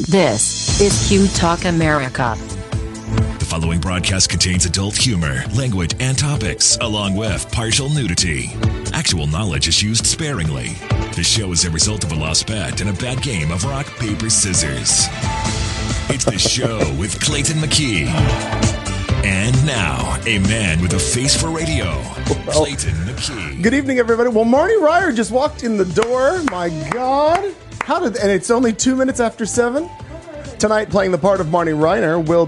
This is Q Talk America. The following broadcast contains adult humor, language, and topics, along with partial nudity. Actual knowledge is used sparingly. The show is a result of a lost bet and a bad game of rock, paper, scissors. It's the show with Clayton McKee. And now, a man with a face for radio, Clayton McKee. Good evening, everybody. Well, Marty Ryer just walked in the door. My God. And it's only 2 minutes after 7. Tonight, playing the part of Marty Ryer will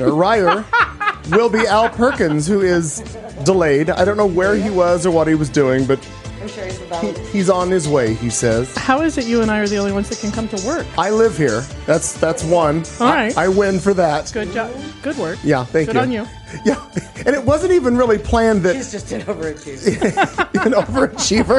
be Al Perkins, who is delayed. I don't know where he was or what he was doing, but I'm sure he's on his way, he says. How is it you and I are the only ones that can come to work? I live here. That's one. All right. I win for that. Good job. Good work. Yeah, thank you. Good on you. Yeah, and it wasn't even really planned that... He's just an overachiever. An overachiever.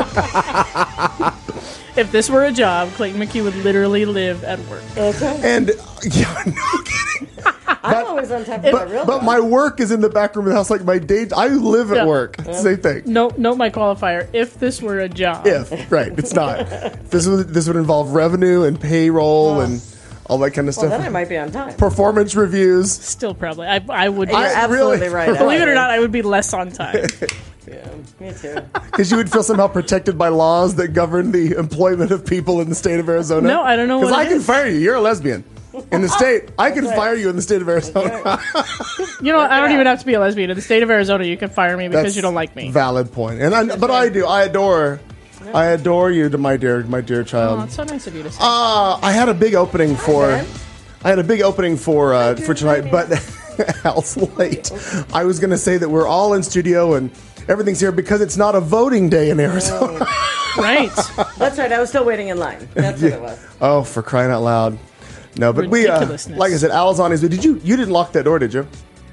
If this were a job, Clayton McKee would literally live at work. Okay. And, yeah, no kidding. I'm always on top of my real But job. my work is in the back room of the house, like my day. I live at work. Same thing. Note my qualifier. If this were a job. Right. It's not. This would involve revenue and payroll and all that kind of Well, stuff. then I might be on time. Performance reviews. Still probably. I would. You're absolutely really- right. Believe it or not, I would be less on time. Yeah, me too. Because you would feel somehow protected by laws that govern the employment of people in the state of Arizona. No, I don't know what Because I it can is. fire you. You're a lesbian. In the state, I can fire you in the state of Arizona. You know, I don't even have to be a lesbian. In the state of Arizona, you can fire me because That's you don't like me. Valid point. But I do. I adore you, to my dear child. Oh, it's so nice of you to say. I had a big opening for. Ben. I had a big opening for tonight, but Al's late. I was going to say that we're all in studio and everything's here because it's not a voting day in Arizona. Right. That's right. I was still waiting in line. That's what it was. Oh, for crying out loud! No, but we Ridiculousness. like I said, Al's on his way. You didn't lock that door, did you?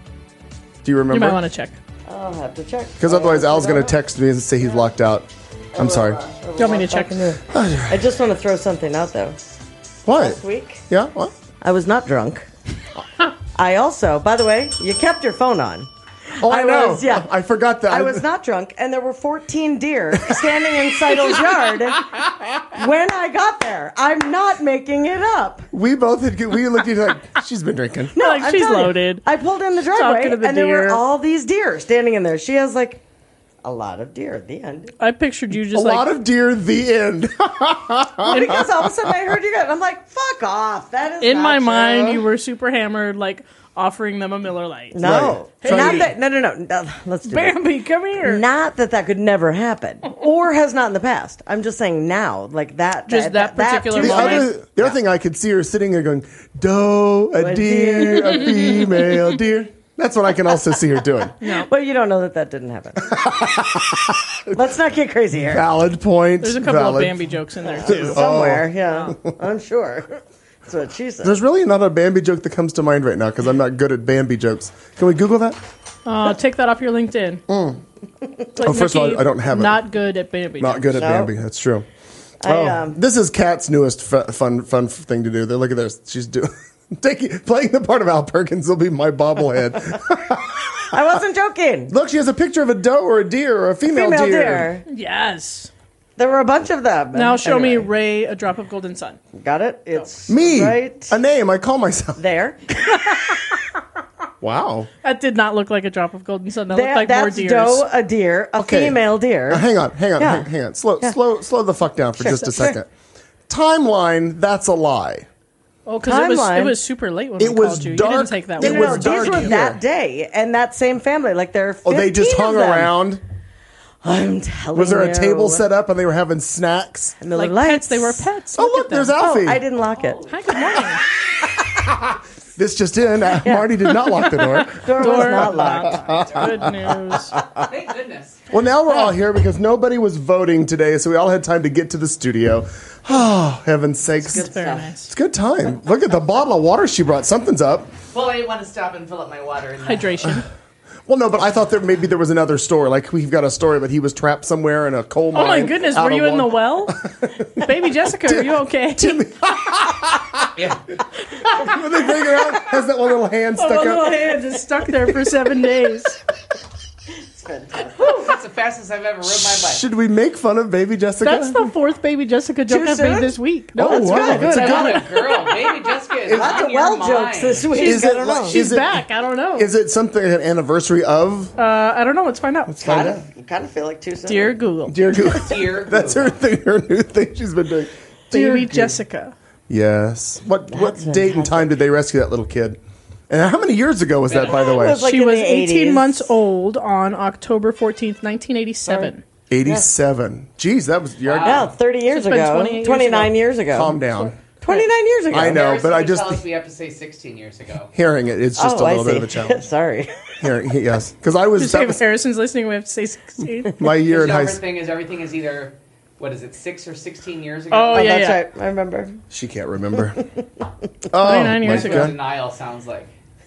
Do you remember? You might want to check. I'll have to check. Because otherwise, Al's going to text me and say he's locked out. I'm sorry. Do you want me to check? I just want to throw something out, though. What? Last week, Yeah. What? I was not drunk. I also, by the way, you kept your phone on. Oh, I know. Yeah. I forgot that. I was not drunk, and there were 14 deer standing in Seidel's yard when I got there. I'm not making it up. We both had. We looked at you like she's been drinking. No, Like, I'm she's telling you. loaded. I pulled in the Talking driveway, to the and there deer. were all these deer standing in there. She has, like, a lot of deer at the end. I pictured you A just lot of deer. The end. Because all of a sudden I heard you guys. I'm like, fuck off. That is in not my true. mind, you were super hammered, like offering them a Miller Lite. No. Right. Not Hey. that, no. Let's do it. Bambi, come here. Not that could never happen, or has not in the past. I'm just saying now, like that. Just that particular too moment. much. The other thing I could see her sitting there going, doe, a deer, a female deer. That's what I can also see her doing. But you don't know that didn't happen. Let's not get crazy here. Valid point. There's a couple of valid. Bambi jokes in there too. Somewhere, yeah. I'm sure. That's what she said. There's really not a Bambi joke that comes to mind right now because I'm not good at Bambi jokes. Can we Google that? Take that off your LinkedIn. Oh, first of all, I don't have it. Not good at Bambi. Not good at No. Bambi. That's true. This is Kat's newest fun thing to do. Look at this. She's doing playing the part of Al Perkins will be my bobblehead. I wasn't joking. Look, she has a picture of a doe or a deer or a female deer. Yes. There were a bunch of them. Now show me Anyway. Ray, a drop of golden sun. Got it? It's Me, right a name. I call myself. there. Wow. That did not look like a drop of golden sun. That looked like more That's deers. doe, a deer, a Okay. female deer. Now, hang on. Yeah. Hang on. Slow the fuck down for just a sure. second. Timeline. That's a lie. Oh, because it Timeline. was super late when It we was called you. dark. You didn't take that It one. was These dark were here. that day, and that same family. Like there are 15 Oh, they just hung of them. around. I'm telling you. Was there a table set up and they were having snacks? Miller Like Lights. pets, they were pets. Oh, look, at there's them. Alfie. Oh, I didn't lock it. Hi, good morning. This just in. Marty did not lock the door. Door was not locked. locked. Good news. Thank goodness. Well, now we're all here because nobody was voting today, so we all had time to get to the studio. Oh, heaven's sakes. It's very nice. It's a good time. Look at the bottle of water she brought. Something's up. Well, I didn't want to stop and fill up my water. In there. Hydration. Well, no, but I thought that maybe there was another story. Like, we've got a story, but he was trapped somewhere in a coal mine. Oh my goodness, out were of you in the one- well? Baby Jessica, are you okay? Yeah. When they bring her out, has that one little hand Oh, stuck my little out. hand is stuck there for 7 days. It's fantastic. That's a fastest I've ever rode my bike. Should we make fun of baby Jessica? That's the fourth baby Jessica joke Too I've soon? made this week. No, Oh, it's wow. really good. It's a I good love one. it. Girl, baby Jessica is Lots on of your well mind. jokes this week. Is I it don't know. like- She's Is it- back. I don't know. Is it something an anniversary of? I don't know. Let's find out. kind of feel like too soon. Dear Google. Dear Google. Dear That's her thing. Her new thing she's been doing. Dear Baby Google. Jessica. Yes. What That's date and fantastic. time did they rescue that little kid? And how many years ago was that, by the way? It was like She in was the 18 80s. months old on October 14th, 1987. 87. Jeez, that was. Yeah, 30 years It's been ago. 28 years 29 ago. years ago. Calm down. 29 years ago. I know, Harrison but I would just tell us we have to say 16 years ago. hearing it. It's just Oh, a little I bit see. of a challenge. Sorry. Hearing, yes, because I was, Just say that if was Harrison's listening, we have to say 16. my year in The high other school. thing is everything is either, what is it, 6 or 16 years ago? Oh, Oh, yeah, that's yeah. right. I remember. She can't remember. 29 my years That's ago. what God. denial sounds like.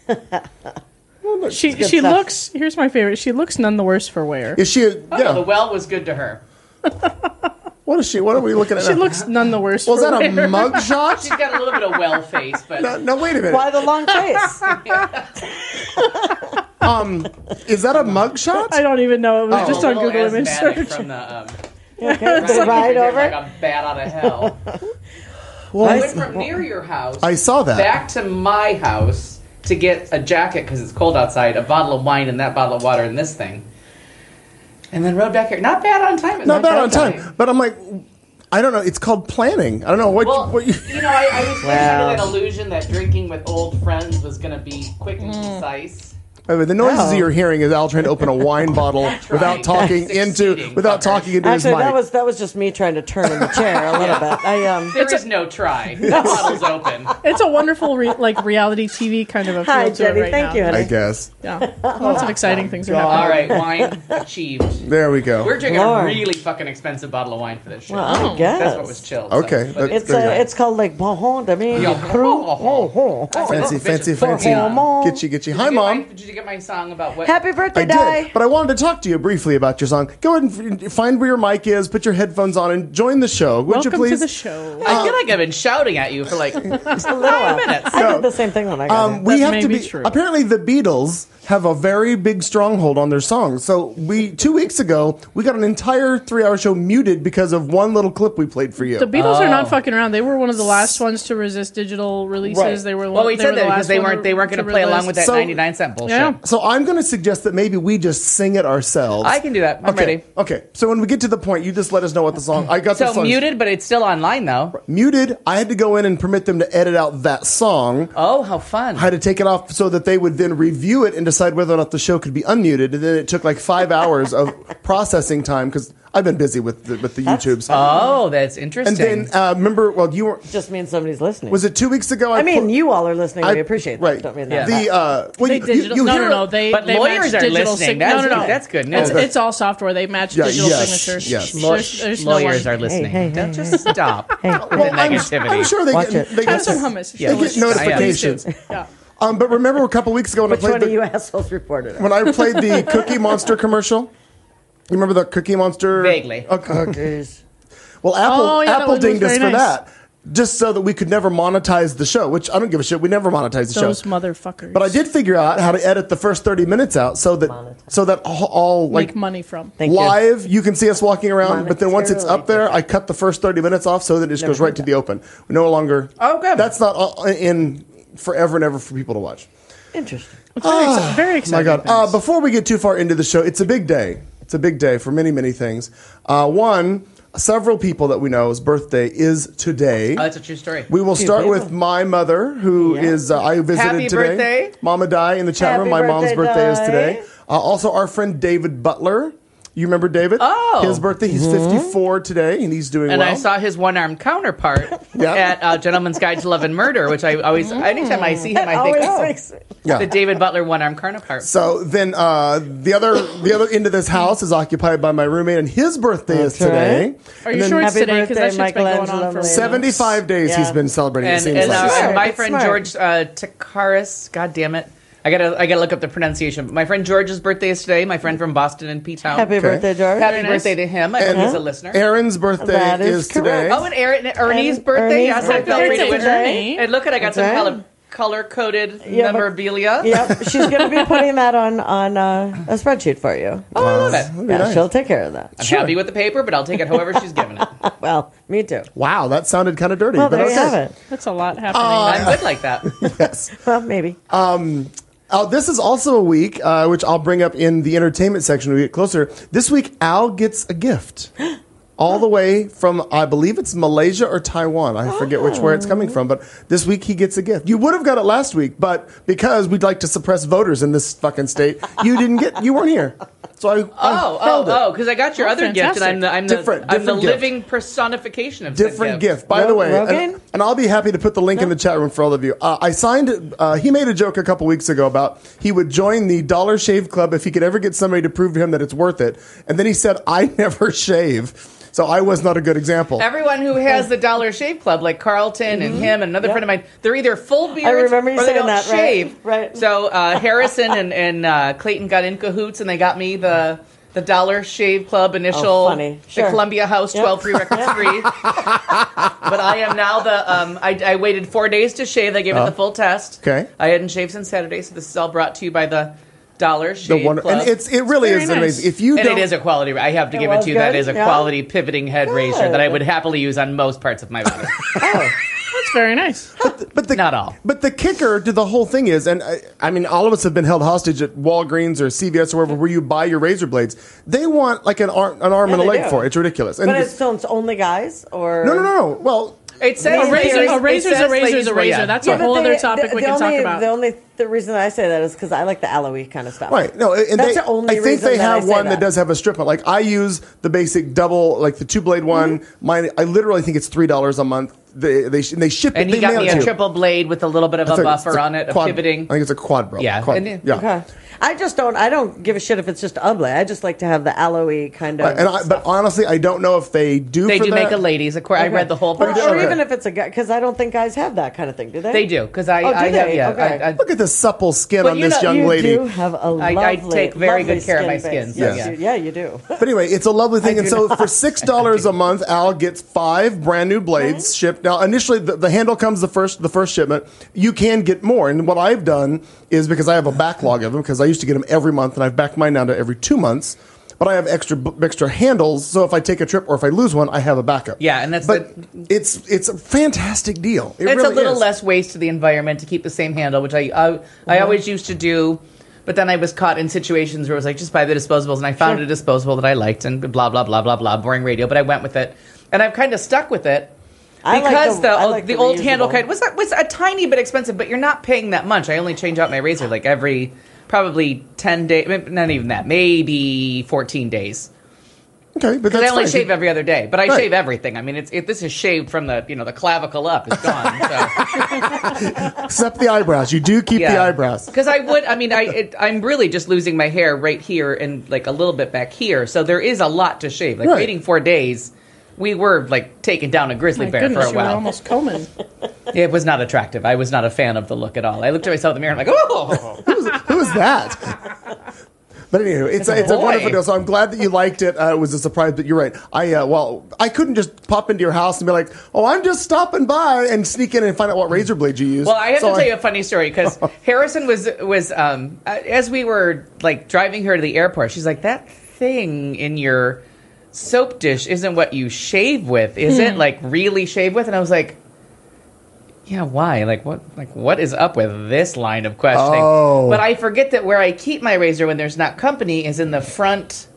She good stuff. looks, here's my favorite, she looks none the worse for wear. Is she? Oh, Yeah. the well was good to her. What is she? What are we looking at? She now? looks none the worse Was for that a wear. mug She's shot? got a little bit of well face, but No, wait a minute. Why the long face? Is that a mug shot? I don't even know. It was I'm just a on little Google image asthmatic search. from the Okay, the ride over. like a bat out of hell. Well, I went from near your house I saw that. back to my house to get a jacket because it's cold outside, a bottle of wine, and that bottle of water, and this thing. And then rode back here. Not bad on time. Not bad on time, but I'm like, I don't know. It's called planning. I don't know what. Well, what you, you know, I was living Well. under that illusion that drinking with old friends was going to be quick and concise. By the way, the noises Oh. you're hearing is Al trying to open a wine bottle without right. talking Succeeding, without fuckers. talking into his Actually, mic. that was just me trying to turn in the chair a little bit. There is no try. That bottle's open. It's a wonderful reality TV kind of a feel Hi, to Jenny. it right Thank now. you, honey. I guess. Yeah. Lots of exciting things are happening. All right, wine achieved. There we go. We're drinking Lord. a really fucking expensive bottle of wine for this show. Well, I guess. That's what was chilled. Okay, So, but that's- It's There you go. it's called like bonjon de me. Fancy, fancy, fancy. Get you. Hi, Mom. Did you get my song about what? Happy birthday, I Di. did, but I wanted to talk to you briefly about your song. Go ahead and find where your mic is, put your headphones on, and join the show. Would Welcome you please? to the show. I feel like I've been shouting at you for like 5 minutes. I did the same thing when I got here. We That have may to be be. true. Apparently, the Beatles have a very big stronghold on their songs. So 2 weeks ago, we got an entire 3-hour show muted because of one little clip we played for you. The Beatles are not fucking around. They were one of the last ones to resist digital releases. Right. They were. Well, we they said were the that because last they one weren't going to play along with that So- 99-cent bullshit. Yeah. So I'm going to suggest that maybe we just sing it ourselves. I can do that. I'm okay. ready. Okay. So when we get to the point, you just let us know what the song. I got the So song muted, but it's still online though. muted. I had to go in and permit them to edit out that song. Oh, how fun! I had to take it off so that they would then review it and decide whether or not the show could be unmuted. And then it took like 5 hours of processing time because I've been busy with the YouTubes. Oh, that's And interesting. then remember, well, you were. Just means somebody's listening. Was it 2 weeks ago? I mean, put- you all are listening. I- We appreciate that. right. Don't mean Yeah. that. The well, They you digital. hear No. it- They But they lawyers match are digital listening. No. That's good news. It's all software. They match Yeah, digital yes, signatures. yes. There's no Lawyers one. are listening. hey, Don't hey, just stop with the I'm negativity. sure they Watch get, it. they Have get some hummus. Yeah. They get notifications. Yeah. But remember a couple weeks ago when Which I one played of the, you assholes reported it? when I played the Cookie Monster commercial. You remember the Cookie Monster? Vaguely. Okay. Cookies. Well, Apple Oh, yeah, that Apple was dinged us very for nice. that, just so that we could never monetize the show. Which I don't give a shit. We never monetize the Those show. motherfuckers. But I did figure out how to edit the first 30 minutes out so that all make like money from. Thank you. live you can see us walking around. But then once it's up there, I cut the first 30 minutes off so that it just goes right to the open. We no longer. Oh, good. That's not in forever and ever for people to watch. Interesting. It's very My exciting. God. things. Before we get too far into the show, it's a big day. It's a big day for many, many things. One, several people that we know's birthday is today. Oh, that's a true story. We will start with my mother, who is I visited Happy today. birthday. Mama Di in the chat Happy room. My mom's birthday, birthday is Di. today. Also, our friend David Butler. You remember David? Oh. His birthday. He's 54 today, and he's doing And well. I saw his one-armed counterpart Yeah. at Gentleman's Guide to Love and Murder, which I always, anytime I see him, I think, Always oh, makes it. Yeah. the David Butler one-armed counterpart. So then the other end of this house is occupied by my roommate, and his birthday is That's today. Are And you then sure it's Happy today? Because that birthday, shit's been going on Michelangelo for Milano. 75 days he's Yeah. been celebrating. It And, seems and, like. Smart, and my it's friend smart. George Takaris, God damn it. I gotta look up the pronunciation. My friend George's birthday is today. My friend from Boston and P-Town. Happy birthday, George. Happy Very nice. birthday to him. I hope he's a listener. Aaron's birthday That is is today. correct. Oh, and Ernie's And birthday. Ernie's Yes, I birthday felt free to today. wish Ernie. And look, I got That's some right. color-coded Yeah, but- memorabilia. Yep, she's going to be putting that on a spreadsheet for you. Oh, I love it. That'd be Yeah, nice. she'll take care of that. I'm happy with the paper, but I'll take it however she's giving it. Well, me too. Wow, that sounded kind of dirty. Well, but there okay. you have it. That's a lot happening. I'm good like that. Yes. Well, maybe. This is also a week, which I'll bring up in the entertainment section when we get closer. This week, Al gets a gift. All the way from, I believe it's Malaysia or Taiwan. I forget where it's coming from, but this week he gets a gift. You would have got it last week, but because we'd like to suppress voters in this fucking state, you weren't here. So I held it. Because I got your other gift, and I'm the Different I'm the gift. living personification of said Different gift. By Ro- the way, Rogan? and I'll be happy to put the link in the chat room for all of you. I signed, he made a joke a couple weeks ago about he would join the Dollar Shave Club if he could ever get somebody to prove to him that it's worth it. And then he said, I never shave. So I was not a good example. Everyone who has the Dollar Shave Club, like Carlton and him and another friend of mine, they're either full beards remember you or they saying don't that, right? shave. Right. So Harrison and Clayton got in cahoots, and they got me the Dollar Shave Club initial, Oh, funny. the Sure. Columbia House Yep. 12 free records free. But I am now I waited 4 days to shave. They gave it the full test. Okay. I hadn't shaved since Saturday, so this is all brought to you by the Dollar Shave Club. And it really Very is nice. amazing. If you And don't, it is a quality. I have to give it was to you. That good? is a Yeah. quality pivoting head razor Good. that I would happily use on most parts of my body. That's very nice. but Not all. But the kicker to the whole thing is, and I mean, all of us have been held hostage at Walgreens or CVS or wherever where you buy your razor blades. They want like an arm and a they leg do. for it. It's ridiculous. And But it's only guys? Or no. Well, It says A razor, ladies- a it razor's says a razor's ladies a wear, razor. yeah. That's Yeah, a but whole other they- topic we can only, talk about. The reason I say that is because I like the aloe kind of stuff. right. No, and That's they, the only I think reason they that I have say one that that. does have a strip on. Like I use the basic double, like the 2-blade one. Mine, I literally think it's $3 a month. They ship it. And he they got mail me it to a you. triple blade with a little bit of It's a a- buffer it's a on it, quad- a pivoting. I think it's a quad, bro. Yeah, Quad. and- yeah. Okay. I don't give a shit if it's just ugly. I just like to have the aloe kind of. But honestly, I don't know if they do. They for do that. make a ladies. Of course, I read the whole Or, brochure. or even if it's a guy, because I don't think guys have that kind of thing, do they? They do, because I Oh, do have, they? yeah. Okay. Look at the supple skin But on you this know- young You lady. do have a lovely, I take very lovely good care of my face. skin, so Yes, yeah. yeah, you do. But anyway, it's a lovely thing. I And do so not. for $6 a month, Al gets 5 brand new blades shipped. Now, initially, the handle comes the first shipment. You can get more. And what I've done is, because I have a backlog of them, because I used to get them every month, and I've backed mine down to every 2 months. But I have extra handles, so if I take a trip or if I lose one, I have a backup. Yeah, and that's but it's a fantastic deal. It It's really a little is. less waste to the environment to keep the same handle, which I always used to do. But then I was caught in situations where it was like, just buy the disposables, and I found a disposable that I liked, and blah blah blah blah blah, boring radio. But I went with it, and I've kind of stuck with it. I like Because I like the old reusable. handle kind was a tiny bit expensive, but you're not paying that much. I only change out my razor like every probably 10 days, not even that, maybe 14 days. Okay, but Because that's I only fine. shave every other day, but I Right. shave everything. I mean, this is shaved from the the clavicle up. It's gone. So. Except the eyebrows. You do keep the eyebrows. Because I'm really just losing my hair right here and like a little bit back here. So there is a lot to shave. Like Right. waiting 4 days, we were like taking down a grizzly My bear goodness, for a you were while. almost combing. It was not attractive. I was not a fan of the look at all. I looked at myself in the mirror and I'm like, oh. Who was that? But anyway, it's a boy. wonderful deal. So I'm glad that you liked it. It was a surprise, but you're right. I couldn't just pop into your house and be like, "Oh, I'm just stopping by," and sneak in and find out what razor blades you use. Well, I have So to tell you a funny story because Harrison was as we were like driving her to the airport, she's like, "That thing in your soap dish isn't what you shave with, is it? Like really shave with?" And I was like, "Yeah, why? Like what is up with this line of questioning?" Oh. But I forget that where I keep my razor when there's not company is in the front.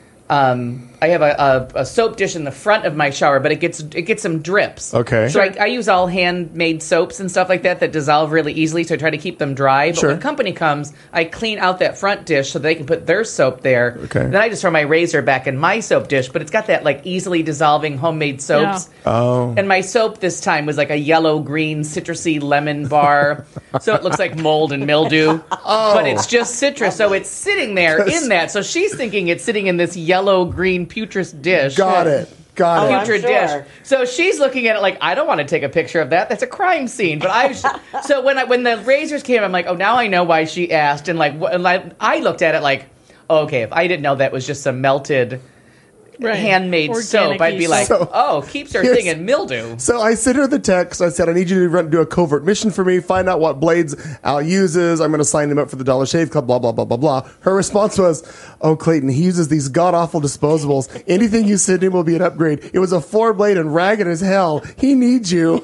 I have a soap dish in the front of my shower, but it gets some drips. Okay. So I use all handmade soaps and stuff like that dissolve really easily, so I try to keep them dry. But Sure. when company comes, I clean out that front dish so they can put their soap there. Okay. Then I just throw my razor back in my soap dish, but it's got that like easily dissolving homemade soaps. Yeah. Oh. And my soap this time was like a yellow-green citrusy lemon bar, so it looks like mold and mildew. Oh. But it's just citrus, so it's sitting there in that. So she's thinking it's sitting in this yellow-green putrid dish. Got it. Got Oh, it. I'm Putrid sure. dish. So she's looking at it like, I don't want to take a picture of that. That's a crime scene. But so when the razors came, I'm like, oh, now I know why she asked. And I looked at it like, oh, okay, if I didn't know that was just some melted handmade Organic soap, I'd be like, soap. keeps our Here's- thing in mildew. So I sent her the text. I said, I need you to do a covert mission for me, find out what blades Al uses. I'm going to sign him up for the Dollar Shave Club, blah, blah, blah, blah, blah. Her response was, oh, Clayton, he uses these god-awful disposables. Anything you send him will be an upgrade. It was a 4-blade and ragged as hell. He needs you.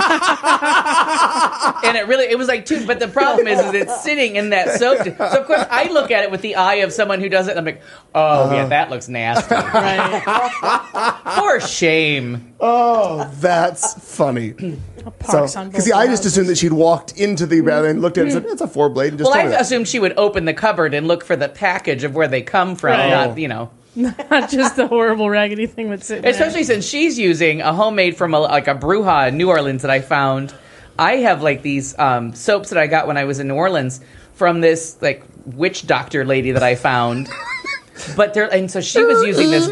And it was like, but the problem is it's sitting in that soap. So, of course, I look at it with the eye of someone who does it, and I'm like, yeah, that looks nasty. Right. For shame. Oh, that's funny. Pox on both Because I just houses. assumed that she'd walked into the and looked at it and said, it's a 4-blade. And just Well, I told me that. assumed she would open the cupboard and look for the package of where they come from, Right. not, Not just the horrible raggedy thing that's sitting Especially since she's using a homemade from a Bruja in New Orleans that I found. I have like these soaps that I got when I was in New Orleans from this like witch doctor lady that I found. But so she was using this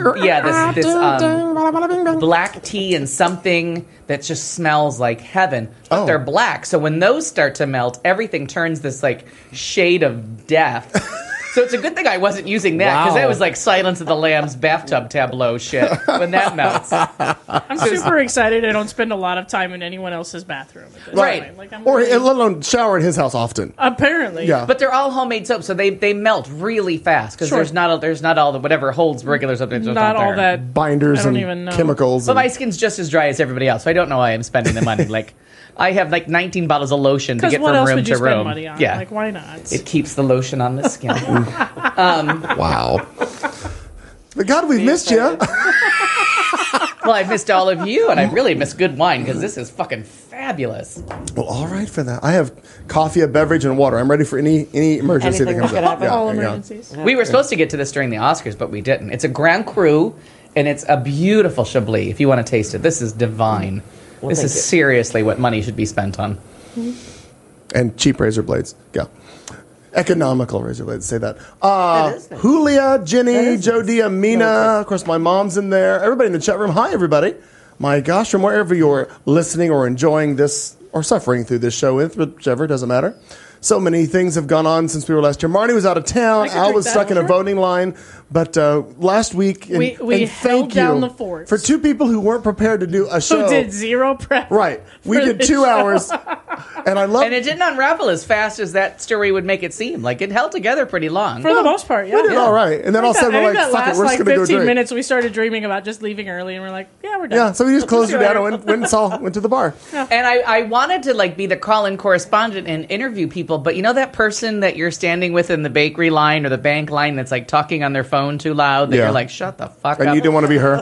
black tea and something that just smells like heaven. But they're black, so when those start to melt, everything turns this like shade of death. So it's a good thing I wasn't using that because that was like Silence of the Lambs bathtub tableau shit when that melts. I'm super excited. I don't spend a lot of time in anyone else's bathroom. At this Right. point. Like, Or let alone shower at his house often. apparently. Yeah. But they're all homemade soaps, so they melt really fast because Sure. there's not all the whatever holds regular soap. Not all that. Binders I don't and even know. chemicals. But and- my skin's just as dry as everybody else, so I don't know why I'm spending the money. Like, I have like 19 bottles of lotion to Because get what from else room would you to spend room. money on? Yeah, Like, why not? it keeps the lotion on the skin. Wow. But God, we've missed you. Well, I've missed all of you, and I really miss good wine because this is fucking fabulous. Well, all right for that. I have coffee, a beverage, and water. I'm ready for any emergency Anything that comes that up. could happen. all yeah. emergencies. We were supposed to get to this during the Oscars, but we didn't. It's a Grand Cru, and it's a beautiful Chablis. If you want to taste it, this is divine. This is seriously what money should be spent on. And cheap razor blades. Go. Economical razor blades. Say that. That is nice. Julia, Jenny, That is nice. Jody, Mina. Of course, my mom's in there. Everybody in the chat room. Hi, everybody. My gosh, from wherever you're listening or enjoying this or suffering through this show with, whichever, doesn't matter. So many things have gone on since we were last year. Marnie was out of town. I could Al drink was that, stuck in a sure. voting line. But last week, and, We and held thank down you the fort. for two people who weren't prepared to do a show. Who did zero prep? Right. We for did this 2 show. hours. And I love And it didn't unravel as fast as that story would make it seem. Like, it held together pretty long. For the most part, yeah. We did all right. And then all of a sudden, I we're think like, that fuck it, last we're just like going to go 15 drink. minutes, we started dreaming about just leaving early, and we're like, yeah, we're done. Yeah, so we just closed see it down you and went to the bar. And I wanted to like be the call-in correspondent and interview people, but you know that person that you're standing with in the bakery line or the bank line that's like talking on their phone too loud that Yeah. you're like, shut the fuck And up. you didn't want to be her?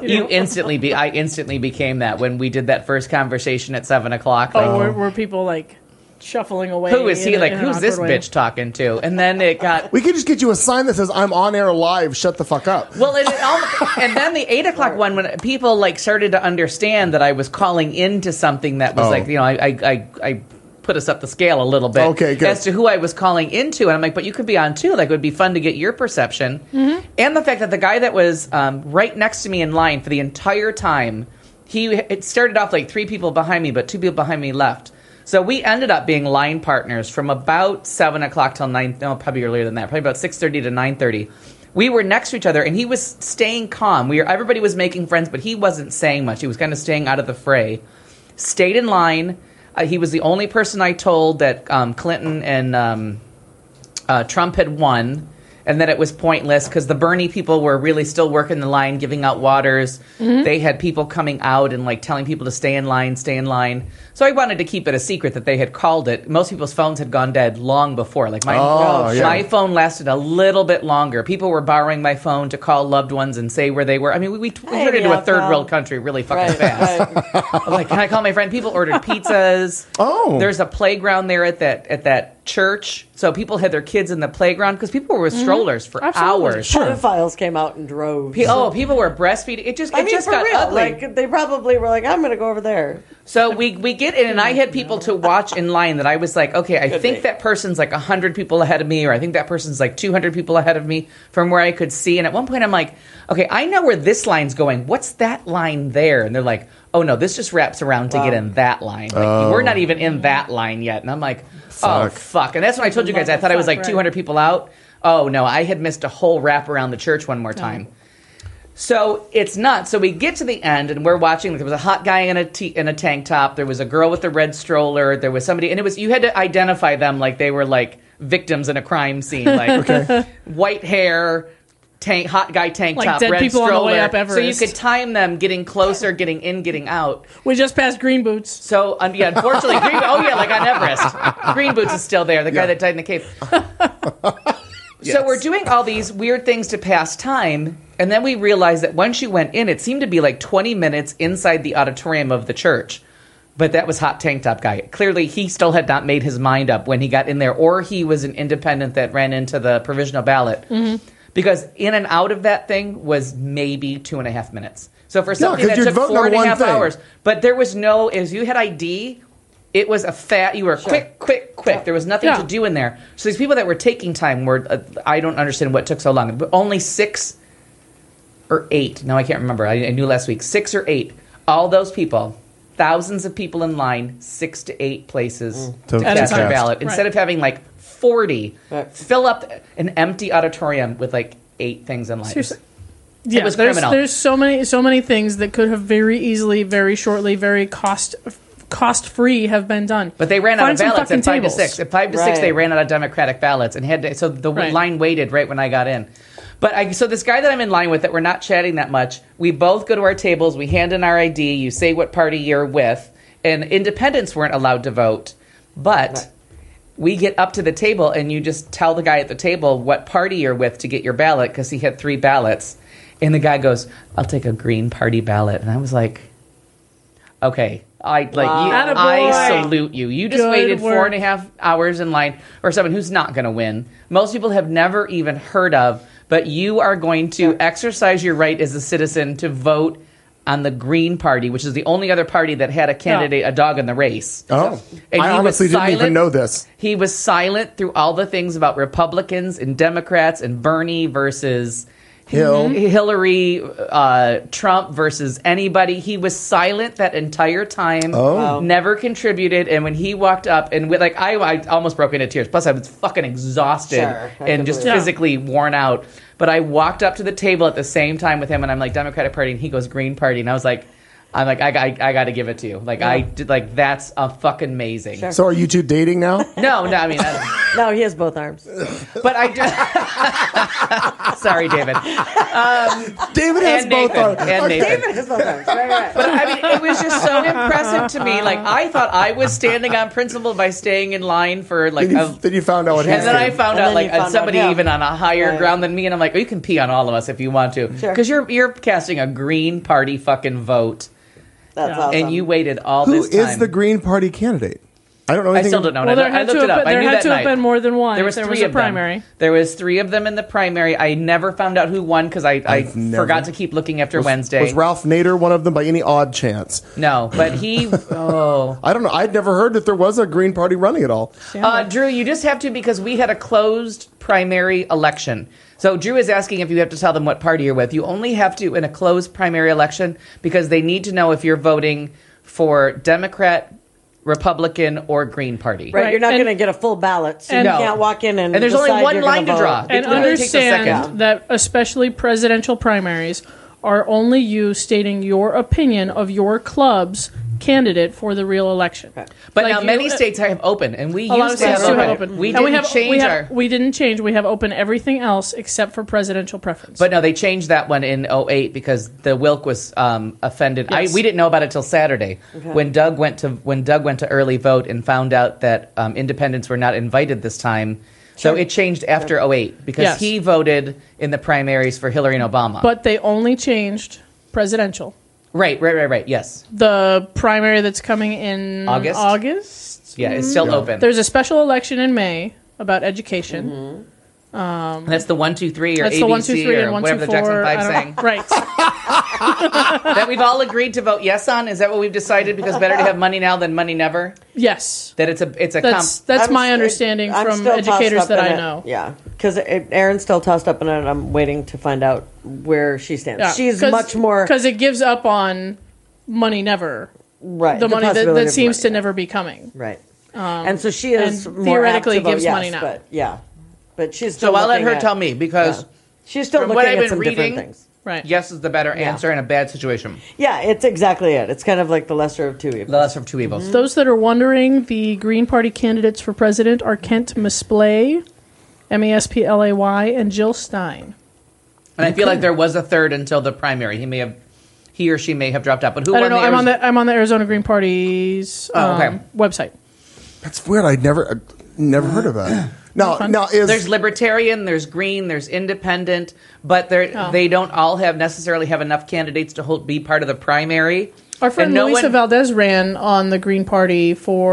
I instantly became that when we did that first conversation at 7:00. Like, Oh, were people like shuffling away? who is he? in a- Like, in an who's this awkward way? bitch talking to? And then it got. We could just get you a sign that says, I'm on air live, shut the fuck up. Well, and then the 8:00 one, when people like started to understand that I was calling into something that was Oh. like, you know, I put us up the scale a little bit Okay, good. as to who I was calling into, and I'm like, but you could be on too. Like, it would be fun to get your perception, and the fact that the guy that was right next to me in line for the entire time, it started off like 3 people behind me, but 2 people behind me left. So we ended up being line partners from about 7:00 till 9. No, probably earlier than that. Probably about 6:30 to 9:30. We were next to each other, and he was staying calm. Everybody was making friends, but he wasn't saying much. He was kind of staying out of the fray. Stayed in line. He was the only person I told that Clinton and Trump had won, and that it was pointless because the Bernie people were really still working the line, giving out waters. They had people coming out and like telling people to stay in line, stay in line. So I wanted to keep it a secret that they had called it. Most people's phones had gone dead long before. Like my phone lasted a little bit longer. People were borrowing my phone to call loved ones and say where they were. I mean, we turned into a third world country really fucking fast. Right. I'm like, can I call my friend? People ordered pizzas. Oh. There's a playground there at that church. So people had their kids in the playground because people were with strollers for Absolutely. hours. Pedophiles came out in droves. People were breastfeeding. It just I mean, just for got real. ugly. Like, they probably were like, I'm going to go over there. So we get in, and I had people to watch in line that I was like, okay, I think that person's like 100 people ahead of me, or I think that person's like 200 people ahead of me from where I could see. And at one point I'm like, okay, I know where this line's going. What's that line there? And they're like, oh no, this just wraps around to get in that line. Like, we're not even in that line yet. And I'm like, oh fuck. And that's when I told you guys, I thought I was like 200 people out. Oh no, I had missed a whole wrap around the church one more time. So it's nuts. So we get to the end, and we're watching. There was a hot guy in a tank top. There was a girl with a red stroller. There was somebody, and you had to identify them like they were like victims in a crime scene, like white hair, hot guy tank Like top, dead red people stroller. on the way up So you Everest. could time them getting closer, getting in, getting out. We just passed Green Boots. So unfortunately, like on Everest, Green Boots is still there. The guy that died in the cave. So we're doing all these weird things to pass time, and then we realized that once you went in, it seemed to be like 20 minutes inside the auditorium of the church. But that was hot tank top guy. Clearly, he still had not made his mind up when he got in there, or he was an independent that ran into the provisional ballot. Mm-hmm. Because in and out of that thing was maybe 2.5 minutes. So for something 'cause that you're took voting on one 4.5 thing. hours, but there was no, as you had ID, it was you were quick. There was nothing to do in there. So these people that were taking time were, I don't understand what took so long, but only 6 or 8. No, I can't remember. I knew last week. 6 or 8. All those people, thousands of people in line, 6 to 8 places to cast their ballot. Instead of having like 40, fill up an empty auditorium with like 8 things in line. Seriously. It was criminal. There's so many things that could have very easily, very shortly, very cost-free have been done. But they ran out of Find some ballots at fucking 5 to tables. 6. At 5 to 6, they ran out of Democratic ballots and had to, so the line waited right when I got in. But so this guy that I'm in line with, that we're not chatting that much, we both go to our tables, we hand in our ID, you say what party you're with, and independents weren't allowed to vote, but we get up to the table and you just tell the guy at the table what party you're with to get your ballot, because he had 3 ballots, and the guy goes, "I'll take a Green Party ballot," and I was like, okay. I salute you. You just waited 4.5 hours in line for someone who's not going to win. Most people have never even heard of, but you are going to exercise your right as a citizen to vote on the Green Party, which is the only other party that had a candidate, a dog in the race. Oh, And I he was honestly didn't even silent. know this. He was silent through all the things about Republicans and Democrats and Bernie versus Hillary, Trump versus anybody. He was silent that entire time. Never contributed. And when he walked up, and I almost broke into tears. Plus, I was fucking exhausted and just physically worn out. But I walked up to the table at the same time with him, and I'm like, Democratic Party, and he goes, Green Party, and I was like, I got to give it to you. That's a fucking amazing. So are you two dating now? No, I mean, No, he has both arms. but I do. Sorry, David. David has And both Nathan. arms. And Nathan. David has both arms. Right. But I mean, it was just so impressive to me. Like, I thought I was standing on principle by staying in line for like. Then you found out what And then I happened. found And out then you like found somebody out him. even on a higher Right. ground than me, and I'm like, oh, you can pee on all of us if you want to, Sure. because you're casting a Green Party fucking vote, That's awesome. and you waited all Who this time. is the Green Party candidate? I don't know I anything. still don't know. Well, there I had looked to it have up. I there knew had that to have night. been more than one. There was if there 3 was a of them. primary. There was 3 of them in the primary. I never found out who won because I never- forgot to keep looking after Wednesday. Was Ralph Nader one of them by any odd chance? No, but he. Oh, I don't know. I'd never heard that there was a Green Party running at all. Drew, you just have to, because we had a closed primary election. So Drew is asking if you have to tell them what party you're with. You only have to in a closed primary election because they need to know if you're voting for Democrat, Republican, or Green Party. Right, you're not And- going to get a full ballot, so you and- can't walk in and there's only decide one you're gonna line to vote. draw. And It literally takes a second. understand that especially presidential primaries are only you stating your opinion of your club's candidate for the real election. But Like now you- many states have open, and we A lot of used to have states do have open. open. We And didn't change our. we didn't change. We have open everything else except for presidential preference. But no, they changed that one in 2008 because the Wilk was offended. Yes. We didn't know about it till Saturday when Doug went to early vote and found out that independents were not invited this time. So it changed after 2008 because Yes. he voted in the primaries for Hillary and Obama. But they only changed presidential. Right. Yes. The primary that's coming in August? Yeah, it's still open. There's a special election in May about education. And that's the 1, 2, 3 or That's ABC the 1, 2, 3, or and 1, 2, whatever 4. the Jackson 5 I don't sang. know. Right. That we've all agreed to vote yes on. Is that what we've decided? Because better to have money now than money never. Yes. That it's a That's I'm my st- understanding I'm from still tossed educators up that in I it. know. Yeah, because Erin's still tossed up in it. I'm waiting to find out where she stands. Yeah. She's much more because it gives up on money never. right. The money possibility that of seems to money, never be coming. right. And so she is and more apt theoretically to vote gives yes, money now. But she's still. So I'll let looking her at- tell me because She's still from looking what I've at been some reading, different things. Right. Yes is the better answer in a bad situation. Yeah, it's exactly it. It's kind of like the lesser of two evils. The lesser of two evils. Those that are wondering, the Green Party candidates for president are Kent Mesplay, Mesplay, and Jill Stein. And I feel like there was a third until the primary. He or she may have dropped out. But who I won don't know. I'm on the Arizona Green Party's website. That's weird. I never heard of that. Now there's libertarian, there's green, there's independent, but they don't all necessarily have enough candidates to be part of the primary. Our friend Luisa Valdez ran on the Green Party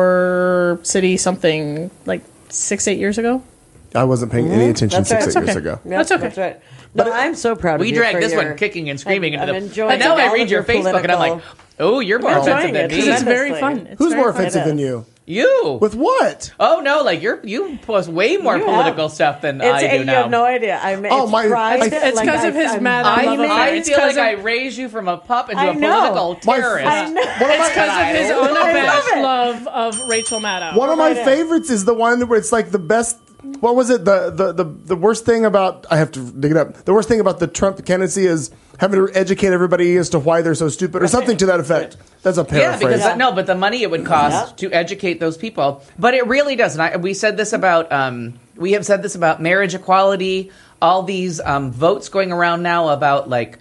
for city something like 6-8 years ago. I wasn't paying any attention That's 6 right. years ago. Yep, That's okay. That's right. No, I'm so proud of We you. dragged for this your- one kicking and screaming into I'm the. enjoying And now all I of read your your Facebook and I'm like, oh, you're more enjoying offensive than it. me. Because it's very Honestly. fun. It's Who's very more fun. offensive than you? You. With what? Oh no, like you post way more You political have. stuff than It's, I do you now. have no idea. Oh, my- It's because of his mad love affair. I It's feel like 'cause of- I raised you from a pup into I a know. political My- terrorist. I know. It's because of his I love unabashed it. love of Rachel Maddow. One of my Right in. favorites is the one where it's like the best. What was it? The worst thing about, I have to dig it up. The worst thing about the Trump candidacy is having to educate everybody as to why they're so stupid or something to that effect. That's a Yeah, paraphrase. because but the money it would cost to educate those people, but it really does. And we said this about we have said this about marriage equality. All these votes going around now about like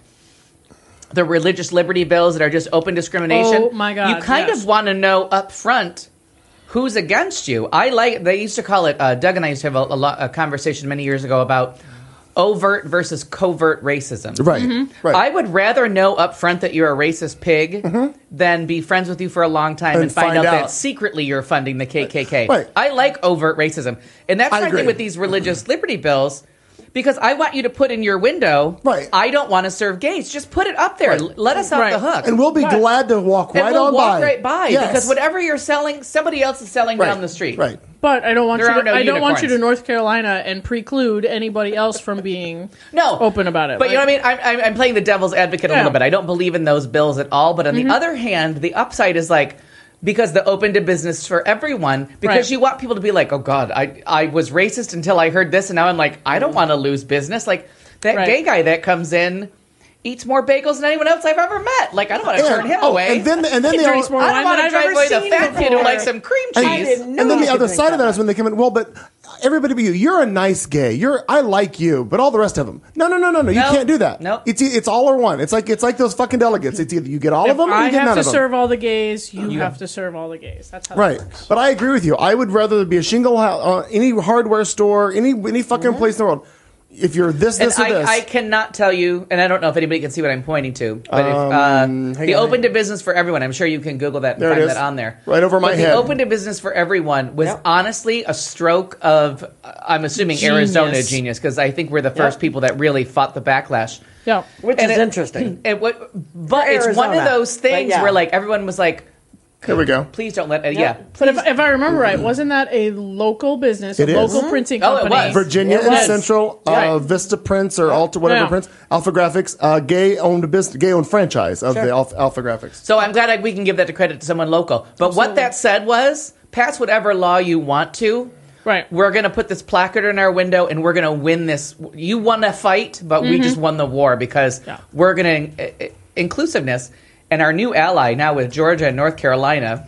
the religious liberty bills that are just open discrimination. Oh, my God, You kind yes. of want to know up front who's against you. They used to call it. Doug and I used to have a conversation many years ago about overt versus covert racism. Right. Right. I would rather know up front that you're a racist pig than be friends with you for a long time and find out that secretly you're funding the KKK. Right. I like overt racism. And that's I my agree. thing with these religious liberty bills, because I want you to put in your window, Right. I don't want to serve gays. Just put it up there. Right. Let us out the hook. And we'll be glad to walk And right we'll on walk by. right by, Yes. because whatever you're selling, somebody else is selling Right. down the street. Right. But I don't want There you. are no I don't want you to unicorns. North Carolina and preclude anybody else from being No, open about it. But you know what I mean? I'm playing the devil's advocate a Yeah. little bit. I don't believe in those bills at all. But on the other hand, the upside is like, because the open to business for everyone, because Right. you want people to be like, oh God, I was racist until I heard this, and now I'm like, I don't want to lose business. Like that Right. gay guy that comes in eats more bagels than anyone else I've ever met. Like I don't want to turn him away. And then He they drinks all, more I wine don't want than to I've drive ever away the seen fat kid who before. likes some cream and, cheese. didn't know and then you the could other drink side of that that is when they come in. Well, but everybody but you're a nice gay. I like you, but all the rest of them. No. You No. can't do that. Nope. It's all or one. It's like those fucking delegates. It's either you get all of If them or I you get have none to of them. serve all the gays, you have to serve all the gays. That's how Right, that works. but I agree with you. I would rather there be a shingle house, any hardware store, any fucking place in the world. If you're this, And this, or this, I cannot tell you, and I don't know if anybody can see what I'm pointing to, but hang the on. open to business for everyone, I'm sure you can Google that and There it find is. that on there. Right over my but head. The open to business for everyone was honestly a stroke of, I'm assuming, Genius. Arizona genius, because I think we're the first people that really fought the backlash. Yeah. Which And is it- interesting. But it's one Arizona. of those things But yeah. where like everyone was like, here we go. please don't let, But if I remember right, wasn't that a local business, It a is. local printing Oh, it company? was. Virginia It and was. Central, Right. Vista Prints or Alta, whatever Yeah. prints, Alpha Graphics, gay owned franchise of the Alpha Graphics. So I'm glad we can give that to credit to someone local. But what that said was, pass whatever law you want to. Right. We're going to put this placard in our window and we're going to win this. You won a fight, but we just won the war because we're going to inclusiveness. And our new ally now with Georgia and North Carolina.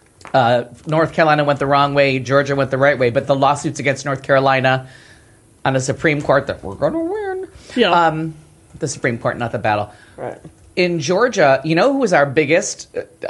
North Carolina went the wrong way. Georgia went the right way. But the lawsuits against North Carolina on the Supreme Court that we're going to win. Yeah. The Supreme Court, not the battle. Right. In Georgia, you know who was our biggest?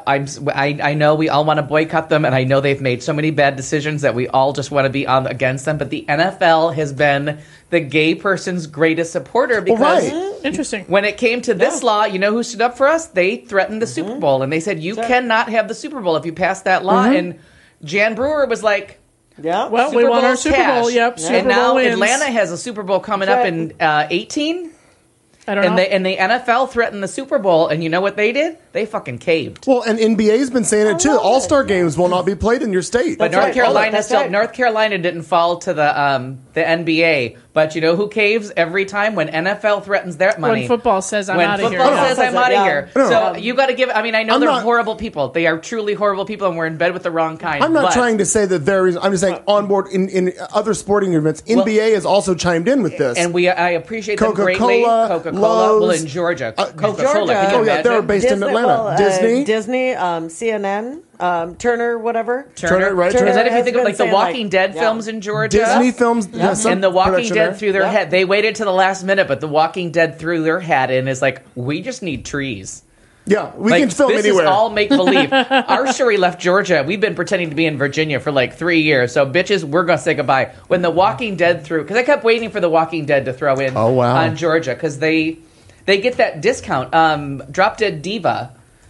I know we all want to boycott them, and I know they've made so many bad decisions that we all just want to be against them. But the NFL has been the gay person's greatest supporter because Interesting. when it came to this law, you know who stood up for us? They threatened the Super Bowl, and they said you cannot have the Super Bowl if you pass that law. And Jan Brewer was like, Yeah. Well, Super we won our Bowl's Super Bowl. cash. Yep. Super and now Bowl wins. Atlanta has a Super Bowl coming up in 18. I don't know. And the NFL threatened the Super Bowl, and you know what they did? they fucking caved. Well, and NBA's been saying it too. love All-Star it. games will not be played in your state. But That's right. North Carolina didn't fall to the NBA. But you know who caves every time when NFL threatens their money? When football says I'm when out of here. football Yeah. says I'm out of Yeah. here. No. So you got to give. I mean, I know I'm they're not- horrible people. They are truly horrible people, and we're in bed with the wrong kind. I'm not but trying to say that there is. I'm just saying on board in other sporting events, NBA has also chimed in with this. And I appreciate them Coca-Cola, greatly. Coca-Cola, Lowe's, well, in Georgia, Coca-Cola. Georgia. Can you Oh, yeah, they were imagine? based in Atlanta. Disney? CNN, Turner, whatever. Turner, right? Is that if you has think of been like the saying, Walking like, Dead yeah. films in Georgia? Disney films. some And The Walking production Dead there. threw their Yeah. head. They waited to the last minute, but The Walking Dead threw their hat in. Is like, we just need trees. Yeah, we Like, can film this anywhere. is all make believe. Our story left Georgia. We've been pretending to be in Virginia for like 3 years. So, bitches, we're gonna say goodbye. When The Walking Dead threw, because I kept waiting for The Walking Dead to throw in Oh, wow. on Georgia because they get that discount. Drop Dead Diva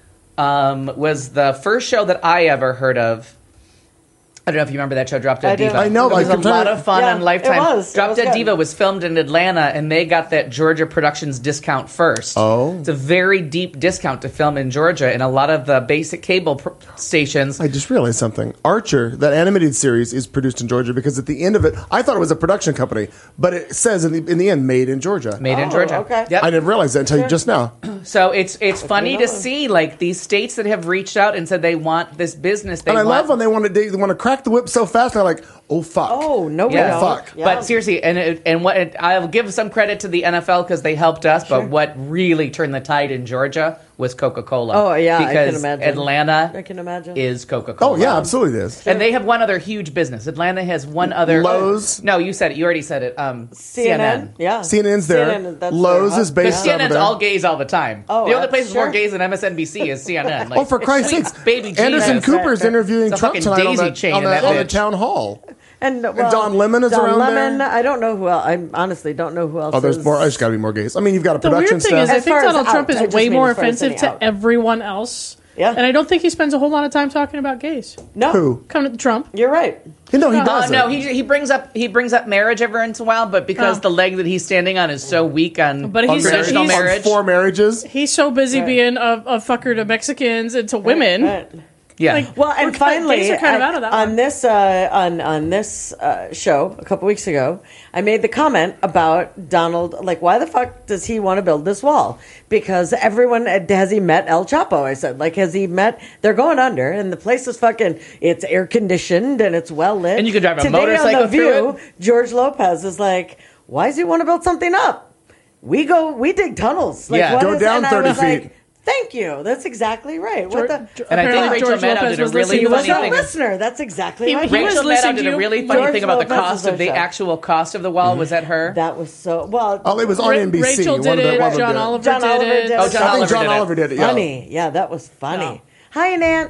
was the first show that I ever heard of. I don't know if you remember that show, Drop Dead I do. Diva. I know, It was I'm a trying lot to- of fun Yeah, on Lifetime. it was. It Drop was Dead good. Diva was filmed in Atlanta, and they got that Georgia Productions discount first. Oh. It's a very deep discount to film in Georgia, and a lot of the basic cable stations. I just realized something. Archer, that animated series, is produced in Georgia because at the end of it, I thought it was a production company, but it says in the end, made in Georgia. Made in Oh, Georgia. okay. Yep. I didn't realize that until just now. So it's funny to know. see like these states that have reached out and said they want this business. They And I want, love when they want to crack the whip so fast. They're like, "Oh fuck!" Oh, no, we Yeah. don't. Fuck. Yeah. But seriously, I'll give some credit to the NFL because they helped us. But what really turned the tide in Georgia was Coca-Cola. Oh, yeah, I can because imagine. Atlanta I can imagine. is Coca-Cola. Oh yeah, absolutely it is. And they have one other huge business. Atlanta has one other. Lowe's. No, you said it. You already said it. CNN. Yeah. CNN's there. CNN, that's Lowe's their is hub. based Because over CNN's there. all gays all the time. Oh, the only place with more sure. gays than MSNBC is CNN. Like, Oh, for Christ's sweet sakes! baby Anderson Jesus. Cooper's Right. interviewing It's a Trump fucking tonight on daisy the, chain on in that the bitch. town hall. And Don Lemon is Don around Lemon, there? I don't know who else. I honestly don't know who else. Oh, there's is. more. There's got to be more gays. I mean, you've got a The production weird thing is, staff. I As think far as Donald out, Trump I is just way mean more as far as offensive any out. to everyone else. Yeah. And I don't think he spends a whole lot of time talking about gays. No, Who? Come to Trump. You're right. No, he Oh, doesn't. No, he brings up marriage every once in a while, but because Oh. the leg that he's standing on is so weak on But he's- traditional he's- marriage. 4 marriages. He's so busy Right. being a fucker to Mexicans and to women. Right. Yeah. Like, Well, and finally, gays are kind of out of that on one. this on this show a couple weeks ago, I made the comment about Donald. Like, why the fuck does he want to build this wall? Because everyone has he met El Chapo? I said, like, has he met? They're going under, and the place is fucking. It's air conditioned and it's well lit. And you could drive a Today motorcycle on the through View, George Lopez is like, why does he want to build something up? We dig tunnels. Like, Yeah. what Go is- down and I 30 was feet. Like, thank you. That's exactly right. What the? And I think apparently Rachel George Maddow Lopez did a was really listening He to was funny a thing. listener. That's exactly right. He was Rachel listening Maddow to did a you. really funny George thing about the Lopez cost is of the our show. actual cost of the wall. Was that her? That was so well. Oh, it was on NBC. Rachel One did of the- it. one of them John did it. Oliver John did Oliver it. did it. Oh, John I think Oliver John did it. Oliver did it. Yeah. Funny. Yeah, that was funny. Hi, Nant.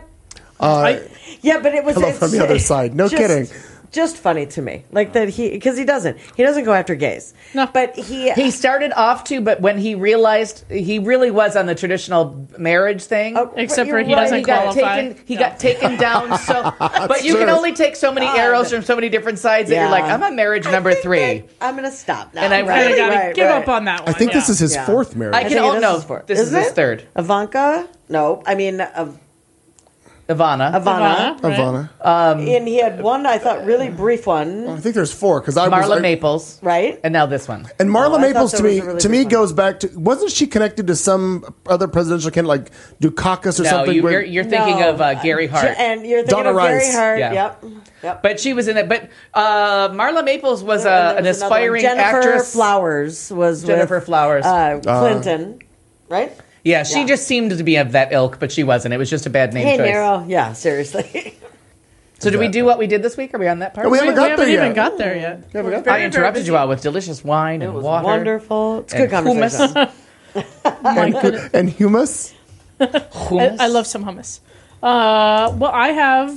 I- Yeah, but it was Hello it's- from the other side. No just- kidding. Just funny to me, like that because he doesn't go after gays. No. But he started off to, but when he realized he really was on the traditional marriage thing. Oh, Except you're for he doesn't He got qualify. taken. He got taken down. So, but you true. can only take so many arrows from so many different sides that you're Yeah. like, I'm on marriage number 3. I'm gonna stop now. And I Kinda really gotta give up on that one. I think this is his Yeah. 4th marriage. I I can. think Oh it is no, his fourth. this is Isn't his it? 3rd. Ivanka. No, I mean Ivana. Ivana. Right? Ivana. And he had one, I thought, really brief one, I think there's 4 because I Marla was. Maples. right? And now this one. And Marla Oh, I Maples thought to there me was a really big one. goes back to, wasn't she connected to some other presidential candidate like Dukakis or No, something? you're thinking No. of Gary Hart. And you're thinking Donna of Rice. Gary Hart. Yeah. Yep. But she was in it. But Marla Maples was And there an was another one. aspiring Jennifer actress. Flowers was Jennifer with, Flowers. Clinton, right? Yeah, she Yeah. just seemed to be of that ilk, but she wasn't. It was just a bad name Hey, choice. Nero. Yeah, seriously. So did we do what we did this week? Are we on that part? We We haven't got haven't there even yet. got there yet. I interrupted you all with delicious wine It and was water. wonderful. It's and good conversation. And humus. Hummus. I love some hummus. Well, I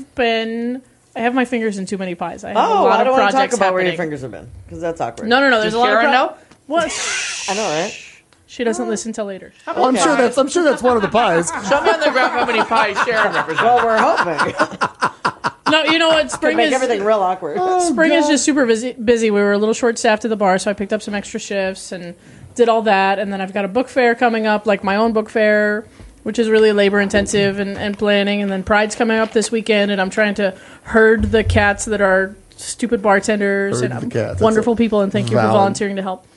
have my fingers in too many pies. I have a Oh, lot I of don't want to talk projects about where your happening. fingers have been because that's awkward. No. There's Does a lot Sharon of know? What? I know, right? She doesn't listen till later. Well, I'm sure that's one of the pies. Show me on the graph how many pies Sharon represents. Well, we're hoping. No, you know what? to Spring make is everything real awkward. spring is just super busy. We were a little short staffed at the bar, so I picked up some extra shifts and did all that. And then I've got a book fair coming up, like my own book fair which is really labor intensive and planning. And then Pride's coming up this weekend, and I'm trying to herd the cats that are stupid bartenders Herd and the cats. wonderful people. And thank you for valid. volunteering to help.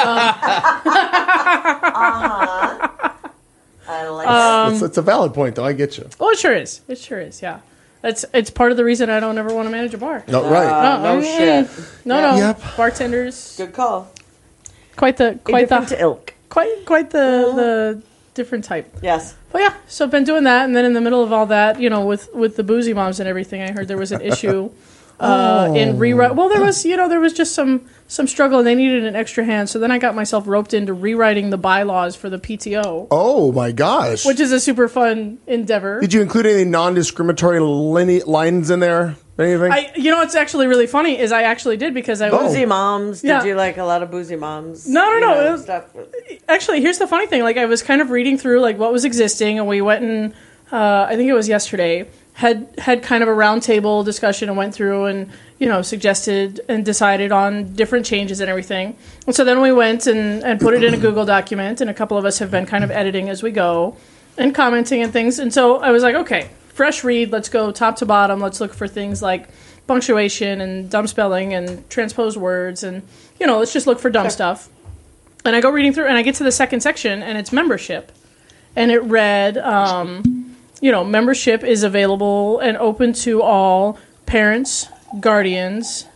I like that. It's a valid point, though. I get you. Oh, it sure is. It sure is. Yeah, it's part of the reason I don't ever want to manage a bar. No, right. No shit. No. Yep. Bartenders, Good call. quite the Different ilk. quite the different type. Yes. But yeah, so I've been doing that, and then in the middle of all that, with the boozy moms and everything, I heard there was an issue in rewrite. Well, there was just some struggle, and they needed an extra hand. So then I got myself roped into rewriting the bylaws for the PTO, Oh, my gosh. which is a super fun endeavor. Did you include any non-discriminatory lines in there? Anything? What's actually really funny is I actually did because I was Boozy moms. Did Yeah. you like a lot of boozy moms? No. You know, It was- stuff. Actually, here's the funny thing. Like, I was kind of reading through like what was existing, and we went and I think it was yesterday had kind of a roundtable discussion and went through and suggested and decided on different changes and everything. And so then we went and put it in a Google document, and a couple of us have been kind of editing as we go and commenting and things. And so I was like, okay, fresh read. Let's go top to bottom. Let's look for things like punctuation and dumb spelling and transposed words, and let's just look for dumb stuff. And I go reading through, and I get to the second section, and it's membership. And it read, membership is available and open to all parents, guardians,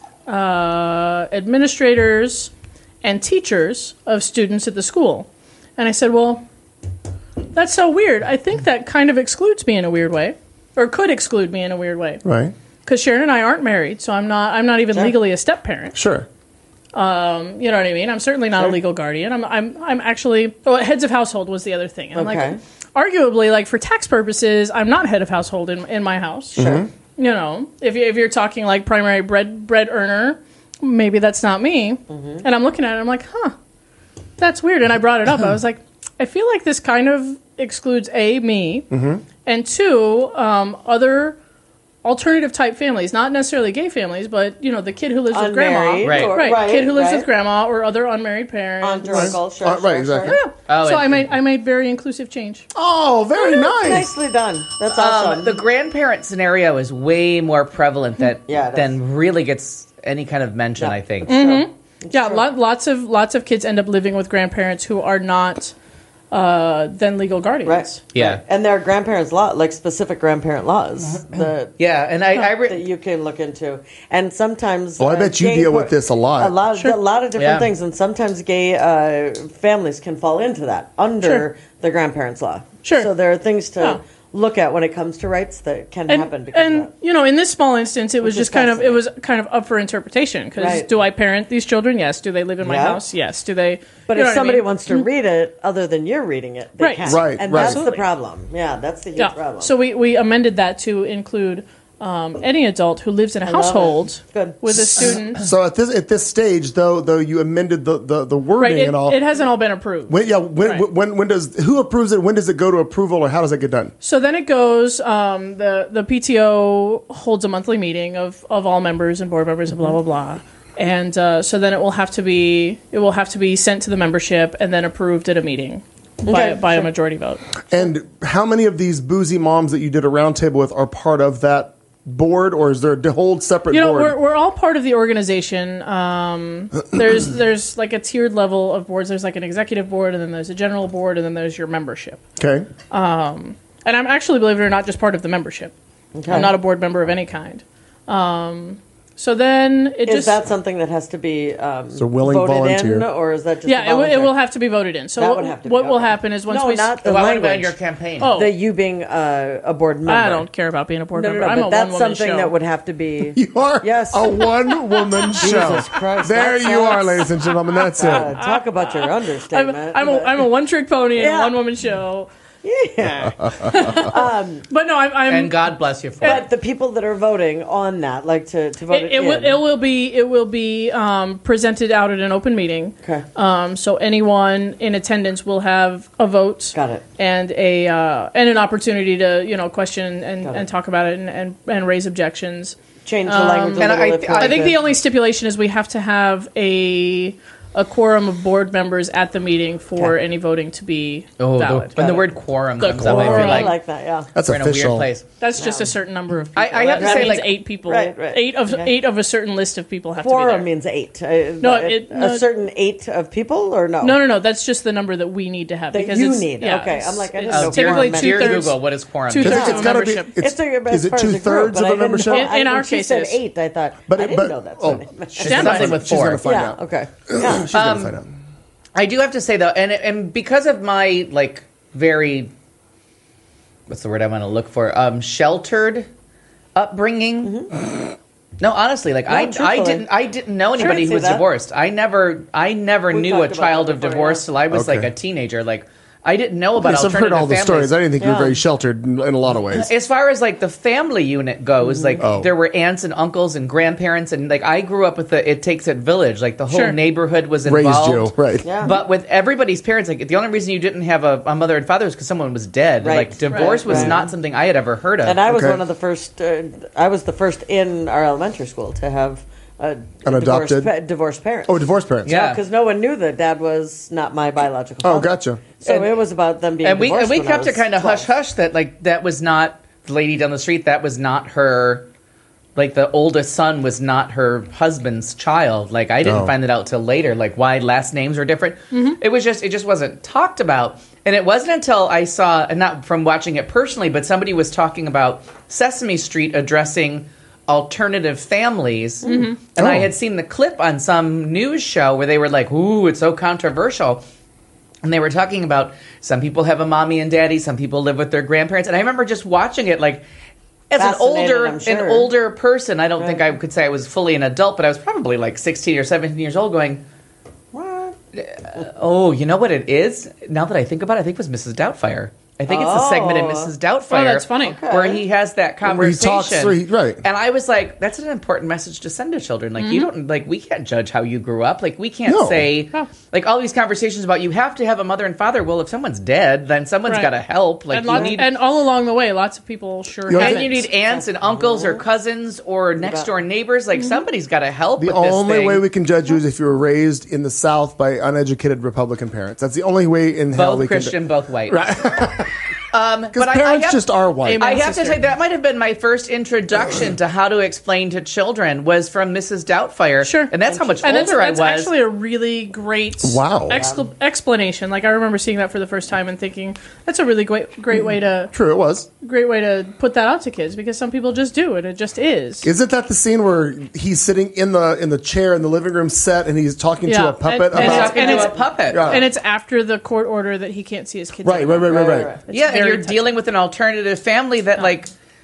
administrators, and teachers of students at the school. And I said, well, that's so weird. I think that kind of excludes me in a weird way, or could exclude me in a weird way. Right. Because Sharon and I aren't married, so I'm not even legally a step parent. Sure. You know what I mean? I'm certainly not a legal guardian. I'm actually heads of household was the other thing. And Okay. like, arguably, like for tax purposes, I'm not head of household in my house. Sure. If you're talking like primary bread earner, maybe that's not me. Mm-hmm. And I'm looking at it, I'm like, huh, that's weird. And I brought it up. I was like, I feel like this kind of excludes me, and two, other alternative type families, not necessarily gay families, but the kid who lives with grandma, Unmarried, Right. or- right? Kid who lives right. with grandma or other unmarried parents. Aunt or uncle, sure, Right, sure, exactly. sure. Yeah. Oh, So and- I made very inclusive change. Oh, very nice. Nicely done. That's awesome. The grandparent scenario is way more prevalent Yeah, it is. than really gets any kind of mention, Yeah. I think. Yeah, lots of kids end up living with grandparents who are not then legal guardians. Right. Yeah. Right. And there are grandparents' law, like specific grandparent laws that Yeah, and that you can look into. And sometimes, I bet you gay deal with this a lot. A lot of different Yeah. things, and sometimes gay families can fall into that under Sure. the grandparents' law. Sure. So there are things to Yeah. look at when it comes to rights that can happen because of And that. in this small instance, it was Which is just it was kind of up for interpretation. Because Right. do I parent these children? Yes. Do they live in my Yeah. house? Yes. Do they? But you know if what I somebody mean? wants to read it other than you're reading it, they Right. can. Right, And right. that's the Absolutely. problem. Yeah, that's the huge Yeah. problem. So we amended that to include any adult who lives in a love it. household Good. with a student. So at this stage, though you amended the wording Right. and all. It hasn't all been approved. When, Right. when does who approves it? When does it go to approval, or how does that get done? So then it goes. The PTO holds a monthly meeting of all members and board members and blah blah blah. And so then it will have to be sent to the membership and then approved at a meeting by a sure. majority vote. And how many of these boozy moms that you did a roundtable with are part of that board, or is there a whole separate board? We're all part of the organization. There's like a tiered level of boards. There's like an executive board, and then there's a general board, and then there's your membership. Okay. And I'm actually, believe it or not, just part of the membership. Okay. I'm not a board member of any kind. So then it Is just that something that has to be willing voted volunteer. in, or is that just a yeah, it volunteer? will have to be voted in. So That what, would have to be, what will okay. happen is once No, we not the Why would language. on your campaign? oh That you being a board member. I don't care about being a board No, no, member. no, I'm but a that's one-woman something show. that would have to be. You are Yes. a one-woman show. Jesus Christ, There that you are, sounds- ladies and gentlemen. That's it. Talk about your understatement. I'm a one-trick pony and Yeah. a one-woman show. yeah. But no, I'm And God bless you for it. But the people that are voting on that, like to vote it will be presented out at an open meeting. Okay. So anyone in attendance will have a vote. Got it. And an opportunity to question Got it. and talk about it and raise objections. Change the language a and little I if think I think needed. the only stipulation is we have to have a a quorum of board members at the meeting for Okay. any voting to be Oh, valid. when the word quorum The comes up, I quorum. feel I like like that. Yeah. That's we're in a weird official. place. That's just a certain number of people. I have to that say, means like- 8 people. Right. Eight of Okay. 8 of a certain list of people have to be Quorum there. means 8. No, A certain 8 of people, or no? No. That's just the number that we need to have That because you it's, need. Yeah, Okay, it's- I'm like, I didn't it's know typically quorum meant- Dear 2/3. Google, what is quorum? 2/3 Because of it's a got to be. membership. It's, Is it 2/3 of a membership? In our when she case, said it is. 8, I thought, But I it- didn't but- know that's oh, what it meant. she's Stand gonna by find- with she's 4. gonna find Yeah, out. okay. She's gonna find out. I do have to say though, and because of my like very, what's the word I want to look for? Sheltered upbringing. No, honestly, like I truthfully. didn't know anybody see who was that. divorced. I never We knew talked a about child that of before, divorce yeah. till I was like Okay. a teenager. Like I didn't know about Yes, I've alternative heard all the families. stories. I didn't think you were Yeah. very sheltered in a lot of ways. As far as like the family unit goes, like Oh. there were aunts and uncles and grandparents, and like I grew up with the It Takes It Village. Like the whole Sure. neighborhood was Raised involved. you, right? Yeah. But with everybody's parents, like the only reason you didn't have a mother and father is because someone was dead. Right. Like divorce was Right. not something I had ever heard of. And I was Okay. one of the first. I was the first in our elementary school to have adopted? divorced parents. Oh, divorced parents. Yeah. because no one knew that Dad was not my biological Oh, father. gotcha. So And- it was about them being and we divorced. when I kept it was kind of 12. hush hush that like that was not the lady down the street. That was not her. Like the oldest son was not her husband's child. Like I didn't Oh. find it out till later. Like why last names were different. It just wasn't talked about. And it wasn't until I saw, and not from watching it personally, but somebody was talking about Sesame Street addressing alternative families. And I Oh. had seen the clip on some news show where they were like, "Ooh, it's so controversial." And they were talking about some people have a mommy and daddy, some people live with their grandparents. And I remember just watching it like as Fascinated, I'm sure. an older person. I don't think I could say I was fully an adult, but I was probably like 16 or 17 years old going, What? "Oh, you know what it is?" Now that I think about it, I think it was Mrs. Doubtfire. I think it's the segment in Mrs. Doubtfire. Oh, that's funny. Where he has that Where he conversation. talks through- right. And I was like, that's an important message to send to children. Like, you don't, like, we can't judge how you grew up. Like, we can't No. say, like, all these conversations about you have to have a mother and father. Well, if someone's dead, then someone's Right. got to help. Like, and, and all along the way, lots of people sure You know, haven't. you need aunts and uncles or cousins or next door neighbors. Like, somebody's got to help The with this only thing. way we can judge you is if you were raised in the South by uneducated Republican parents. That's the only way in hell both we Christian, both white. can. Because but parents have- just are white. Amen. I have to sister. say that might have been my first introduction to how to explain to children was from Mrs. Doubtfire. Sure. And that's how much And that's older I was. actually a really great Wow. explanation. Like I remember seeing that for the first time and thinking that's a really great way to True, it was. put that out to kids because some people just do it. It just is. Isn't that the scene where he's sitting in the chair in the living room set and he's talking to Yeah. a puppet And He's about? talking and to it's- a puppet. Yeah. And it's after the court order that he can't see his kids. Right. It's Yeah, and very you're touching. dealing with an alternative family that like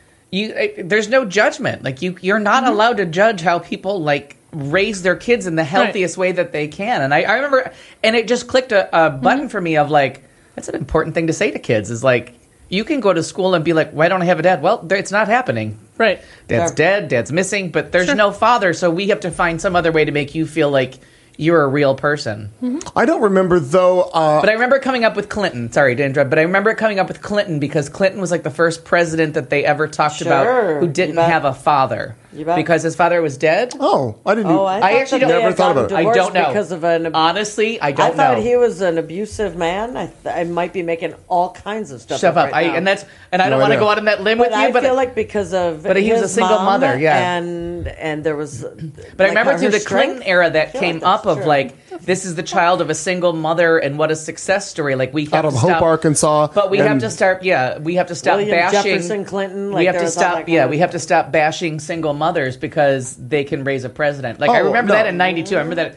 there's no judgment. Like you're not allowed to judge how people like raise their kids in the healthiest way that they can. And I remember, and it just clicked a button for me of like, that's an important thing to say to kids is like, you can go to school and be like, why don't I have a dad? Well, it's not happening. Right. Dad's dead, dad's missing, but there's Sure. no father, so we have to find some other way to make you feel like you're a real person. I don't remember though. But I remember coming up with Clinton. Sorry to interrupt, but I remember coming up with Clinton because Clinton was like the first president that they ever talked about who You didn't bet. have a father You bet. because his father was dead. Oh, I didn't. Oh, I actually don't- never thought about it. I don't know. because of an. Honestly, I I don't thought know. he was an abusive man. I might be making all kinds of stuff Shut up! right now. And I don't No want to idea. go out on that limb But with you, I but feel like because of but he was his a single mom mother, yeah. and there was. But I remember through the Clinton era that feel came like that's up of true. like this is the child of a single mother and what a success story. Like we have Out of to Hope, stop, Arkansas, but we have and- to start. Yeah, we have to stop William bashing Jefferson Clinton. we Like have there to was all stop. that Yeah, kind we of- have to stop bashing single mothers because they can raise a president. Like I Oh, remember no. that in '92. I remember that.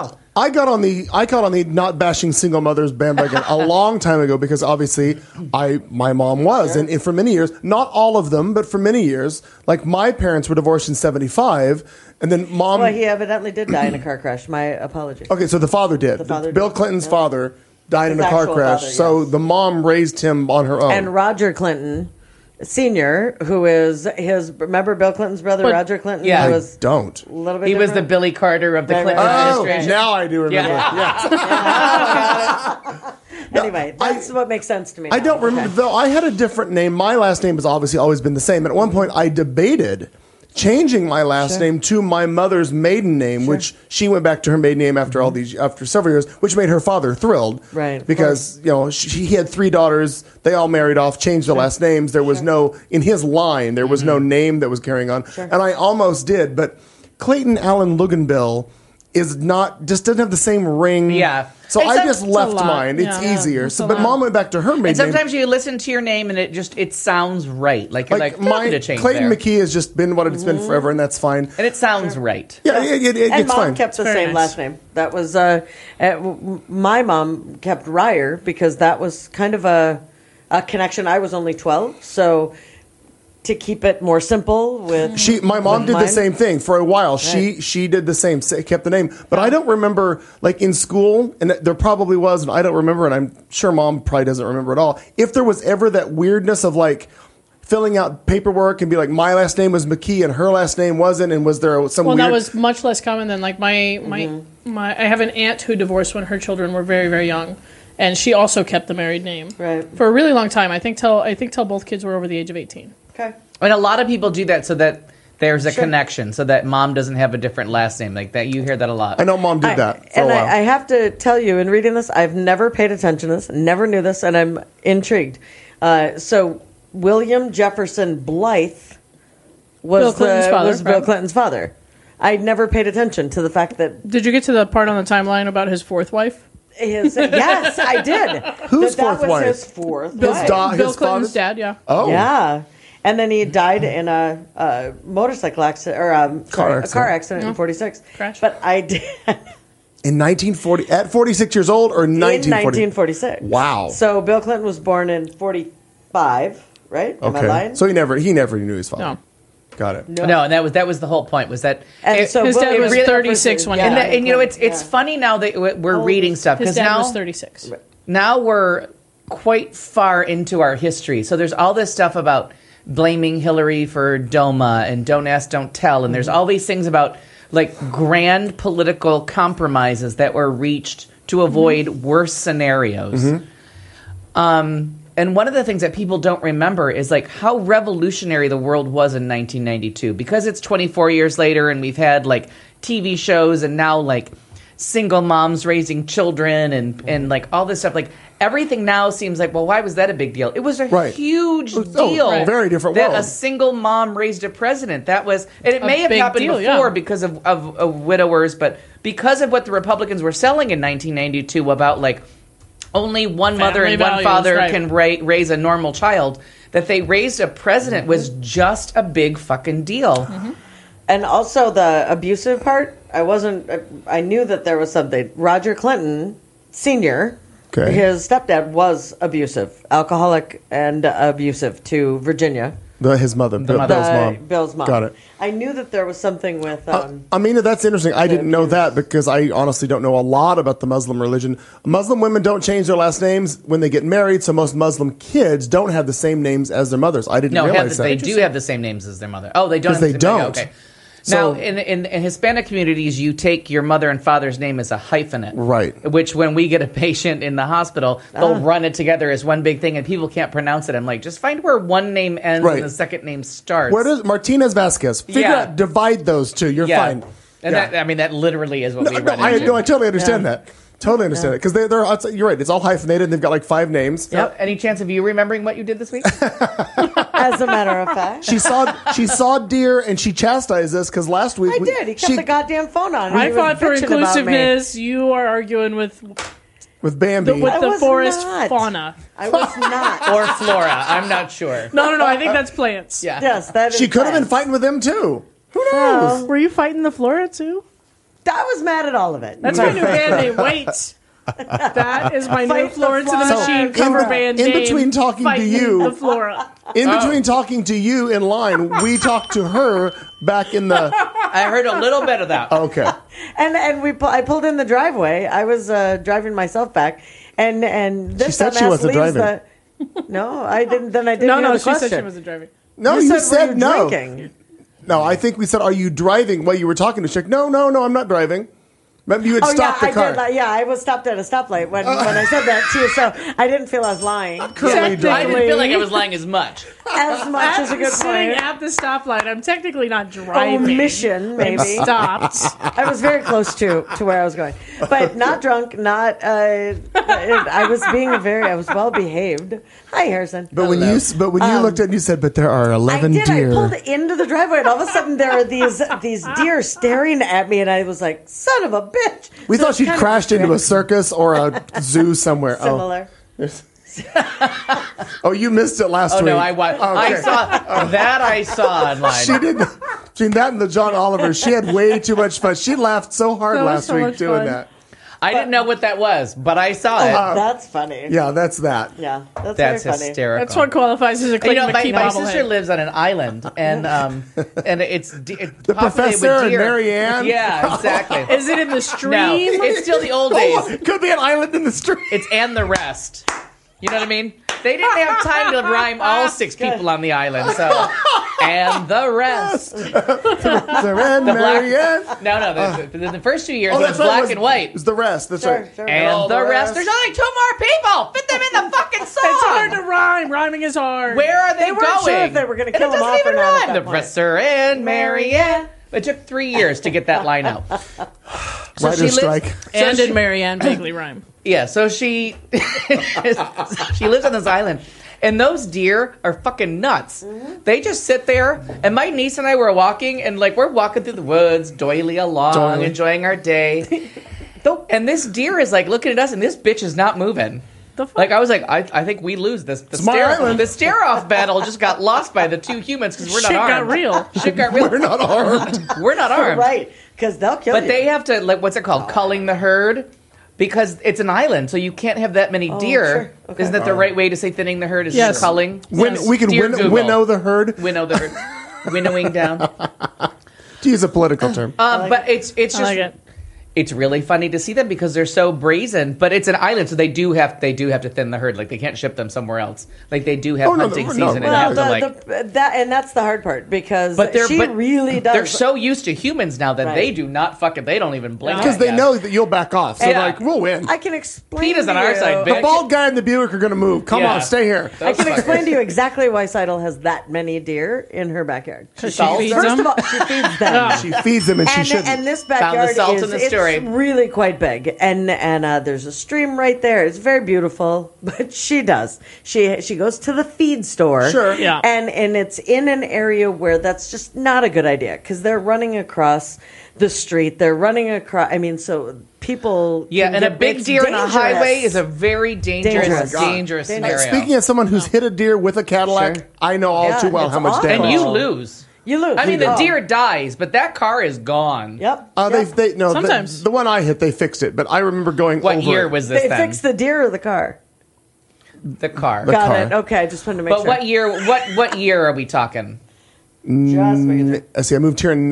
I got on the not bashing single mothers bandwagon a long time ago because obviously my mom was and for many years, not all of them, but for many years, like my parents were divorced in 75 and then mom. Well, he evidently did die in a car crash. My apologies. Okay, so the father did. The father Bill did, Clinton's yeah. father died in His a car actual crash. father, So yes. the mom raised him on her own. And Roger Clinton, Senior, who is his. Remember Bill Clinton's brother, But- Roger Clinton? Yeah. who I was don't. a little bit. He was the different? Billy Carter of the Right, Clinton right, right. Oh, administration. now I do remember. Yeah. Yeah. Anyway, that's what makes sense to me. I now. don't remember Okay. though. I had a different name. My last name has obviously always been the same. And at one point, I debated changing my last name to my mother's maiden name, which she went back to her maiden name after after several years, which made her father thrilled. Right, of Because, he had 3 daughters. They all married off, changed their last names. There was in his line, there was no name that was carrying on. And I almost did, but Clayton Allen Luganbill doesn't have the same ring. Yeah. So I Except just it's left a lot. mine. It's Yeah. easier. It's So, a but lot. Mom went back to her maiden And name. sometimes you listen to your name and it sounds right. Like you're like, my to change Clayton there. McKee has just been what it's been forever, and that's fine. And it sounds right. Yeah, and it's Mom fine. kept the Very same nice. last name. That was my mom kept Ryer because that was kind of a connection. I was only 12, so to keep it more simple with My mom with did the mine. same thing for a while. Right. She did the same, kept the name. But I don't remember, like in school, and there probably was, and I don't remember, and I'm sure Mom probably doesn't remember at all. If there was ever that weirdness of like filling out paperwork and be like, my last name was McKee and her last name wasn't, and was there some Well, weird? that was much less common than like my I have an aunt who divorced when her children were very, very young, and she also kept the married name for a really long time. I think till both kids were over the age of 18. Okay. And a lot of people do that so that there's a connection, so that Mom doesn't have a different last name. Like that, you hear that a lot. I know Mom did that for a while. I have to tell you, in reading this, I've never paid attention to this, never knew this, and I'm intrigued. So William Jefferson Blythe was Bill Clinton's father. I never paid attention to the fact that Did you get to the part on the timeline about his fourth wife? yes, I did. Whose that fourth was wife? His fourth Bill wife. Bill his Clinton's father's- dad, yeah. Oh, Yeah. And then he died in a motorcycle accident, or a car accident in 46. Crash. But I did in 1940, at 46 years old, or in 1940? 1946. Wow. So Bill Clinton was born in 45, right? Am I lying? So he never knew his father. No. Got it. No, and that was the whole point. Was that And so His Bill- dad it was really 36 when he represents- died. and you know it's funny now that we're reading stuff His because dad now was 36. now we're quite far into our history. So there's all this stuff about blaming Hillary for DOMA and don't ask, don't tell, and there's all these things about like grand political compromises that were reached to avoid worse scenarios. And one of the things that people don't remember is like how revolutionary the world was in 1992 because it's 24 years later and we've had like TV shows and now like single moms raising children and like all this stuff. Like everything now seems like, well, why was that a big deal? It was a huge deal. Very different that world. a single mom raised a president. That was, and it may have big happened deal, before yeah. because of widowers, but because of what the Republicans were selling in 1992 about like only one mother Family and one values, father right. can raise a normal child, that they raised a president was just a big fucking deal. And also the abusive part, I knew that there was something. Roger Clinton Sr., Okay. his stepdad was abusive, alcoholic and abusive to Virginia. His mother, Bill's mom. Got it. I knew that there was something with... Amina, that's interesting. I didn't know that because I honestly don't know a lot about the Muslim religion. Muslim women don't change their last names when they get married, so most Muslim kids don't have the same names as their mothers. I didn't realize that. They do have the same names as their mother. Oh, they don't. Because have they the same name. don't. Okay. So- Now, in Hispanic communities, you take your mother and father's name as a hyphenate. Right. Which, when we get a patient in the hospital, they'll run it together as one big thing, and people can't pronounce it. I'm like, just find where one name ends Right. and the second name starts. Where does Martinez Vasquez? Figure out, divide those two. You're fine. And that literally is what we run I into. totally understand that. Totally understand it because they're. You're right. It's all hyphenated. And they've got like 5 names. So, any chance of you remembering what you did this week? as a matter of fact. She saw deer and she chastised us because last week I did. He kept the goddamn phone on. I He was fought for bitching about me. inclusiveness. You are arguing with Bambi. the was forest not. fauna. I was not. Or flora? I'm not sure. No. I think that's plants. Yeah. Yes, that is She could have been plants. fighting with them too. Who knows? Well, Were you fighting the flora too? I was mad at all of it. That's my new band name. Wait. That is my new Fight the Florence and the Flora. Machine So, cover in band in name. between talking to Fighting you- the flora. In between talking to you in line, we talked to her back in the. I heard a little bit of that. Okay. And I pulled in the driveway. I was driving myself back, and this She said she dumbass wasn't leaves driving. No, I didn't. Then I didn't hear No, the she question. said she wasn't driving. No, You you said, "Were you no. drinking?" No, I think we said, "Are you driving?" While you were talking to Chick. No, I'm not driving. Remember, you had stopped the car. I was stopped at a stoplight when I said that to you, so I didn't feel I was lying Currently I driving. didn't feel like I was lying as much. as much as a good Sitting point. at the stoplight. I'm technically not driving. Omission, maybe. Stopped. I was very close to where I was going, but not drunk. Not. I was well behaved. Hi, Harrison. But when you looked at it and you said, "But there are 11 I did. deer." I pulled into the driveway, and all of a sudden there are these deer staring at me, and I was like, "Son of a bitch!" We So thought it's she'd kind of crashed into a circus or a zoo somewhere. similar. Oh, you missed it last Oh week. no, I saw that. I saw online. She didn't. Between that and the John Oliver, she had way too much fun. She laughed so hard That was last so week much doing fun. that. I didn't know what that was, but I saw it. That's funny. Yeah, that's that. Yeah, that's That's very funny. hysterical. That's what qualifies as a You Clayton know, my McKee sister bobblehead. lives on an island, and it's The Professor and Mary Ann? Yeah, exactly. Is it in the stream? No, it's still the old Oh, days. could be an island in the street. It's and the rest. You know what I mean? They didn't have time to rhyme all 6 people on the island, so and the rest. Professor and Mary Ann. No, the first 2 years Oh, it was that's right. black and white. It's the rest. That's Sure, right. sure. And all the the rest. rest. There's only 2 more people. Fit them in the fucking song. It's hard to rhyme. Rhyming is hard. Where are they, They weren't going? sure if they were gonna And kill it him doesn't off or even not at rhyme. that The point. Professor and Mary Ann. It took 3 years to get that line out. So Writer's she lives- strike. And in Marianne vaguely rhyme. Yeah, so she lives on this island, and those deer are fucking nuts. They just sit there, and my niece and I were walking, and like we're walking through the woods, doily along, Doily. enjoying our day. And this deer is like looking at us, and this bitch is not moving. The fuck? Like I was like, I think we lose this. The my island. the stare off battle just got lost by the 2 humans because we're not Shit got armed. real. Shit got real. We're not armed. We're not armed. Right, because they'll kill But you. they have to, like, what's it called? Culling the herd? Because it's an island, so you can't have that many deer. sure. Okay. Isn't that the right way to say thinning the herd? Is Yes. culling? We can Dear Google. winnow the herd. Winnow the herd. Winnowing down. To use a political term. But it's I just like it. it's really funny to see them because they're so brazen. But it's an island, so they do have to thin the herd. Like they can't ship them somewhere else. Like they do have Oh, no, hunting no, season no. and well, have to like. that's the hard part because But she really does. They're so used to humans now that Right. they do not fucking. They don't even blink. Because I they guess. know that you'll back off. So Yeah. like, we'll win. I can explain. Pete is to on our you- side, The bitch. bald guy and the Buick are going to move. Come Yeah. on, stay here. I can explain to you exactly why Seidel has that many deer in her backyard. She Salsa? feeds First them. of all, she feeds them. She feeds them and she shouldn't. And this Found the backyard salt is in the story. it's really quite big, and there's a stream right there. It's very beautiful, but she goes to the feed store, Sure. Yeah. and it's in an area where that's just not a good idea because they're running across the street. They're running across. I mean, so people. Yeah, can and a get- big it's deer on a dangerous. highway is a very Dangerous. dangerous Dangerous. scenario. Speaking as someone who's hit a deer with a Cadillac, Sure. I know all Yeah, too well it's how much awful. damage. and you Oh. lose. You lose. I mean, the Oh. deer dies, but that car is gone. Yep. They no. Sometimes. The one I hit, they fixed it, but I remember going What over. year was this They then? fixed the deer or the car. the car. The Got car. it. Okay, I just wanted to make But sure. what year? What year are we talking? Just making sure. Let's see, I moved here in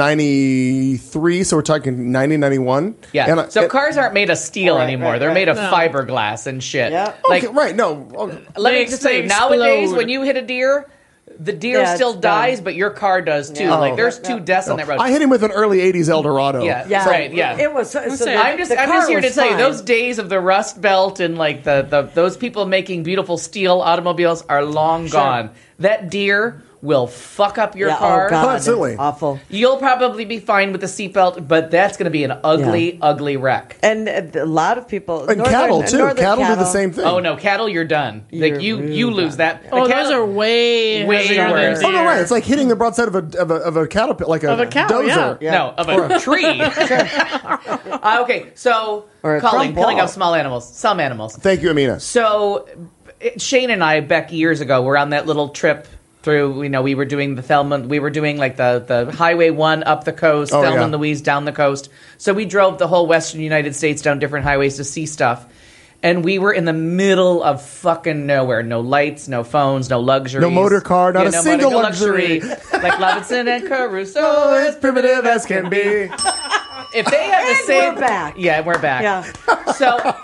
'93, so we're talking 90-91. Yeah. And So cars aren't made of steel Right, anymore. right, They're right. made of No. fiberglass and shit. Yeah. Like, okay, right? No, okay. let me They just say, explode. nowadays when you hit a deer, the deer Yeah, still it's dies, done. but your car does too. Yeah. Like, Oh. there's 2 deaths on that road. I hit him with an early '80s Eldorado. Yeah. Yeah, Right, yeah. It was. So say, I'm just car here to was tell you fine. those days of the Rust Belt and like the those people making beautiful steel automobiles are long Sure. gone. That deer will fuck up your Yeah, car. Oh God, Absolutely. awful. You'll probably be fine with the seatbelt, but that's going to be an ugly, ugly wreck. And a lot of people And cattle too. Cattle do the same thing. Oh no, cattle, you're done. Like You're you really lose that. The Oh, cattle- those are way Way heavier than worse. Oh no, deer. right. It's like hitting the broadside of a caterpillar, like Of a cow, dozer. yeah. No, of a tree. Okay, so Or a culling, trump killing wall. off small animals, some animals. Thank you, Amina. So Shane and I, back years ago, were on that little trip through. You know, we were doing the Thelma. We were doing like the Highway 1 up the coast, Oh, Thelma yeah. and Louise down the coast. So we drove the whole western United States down different highways to see stuff. And we were in the middle of fucking nowhere. No lights, no phones, no luxuries. No motor car, not a no single motor- luxury. Like Robinson and Caruso. Oh, as primitive as can be. If they have the And same, we're back. Yeah, we're back. Yeah. So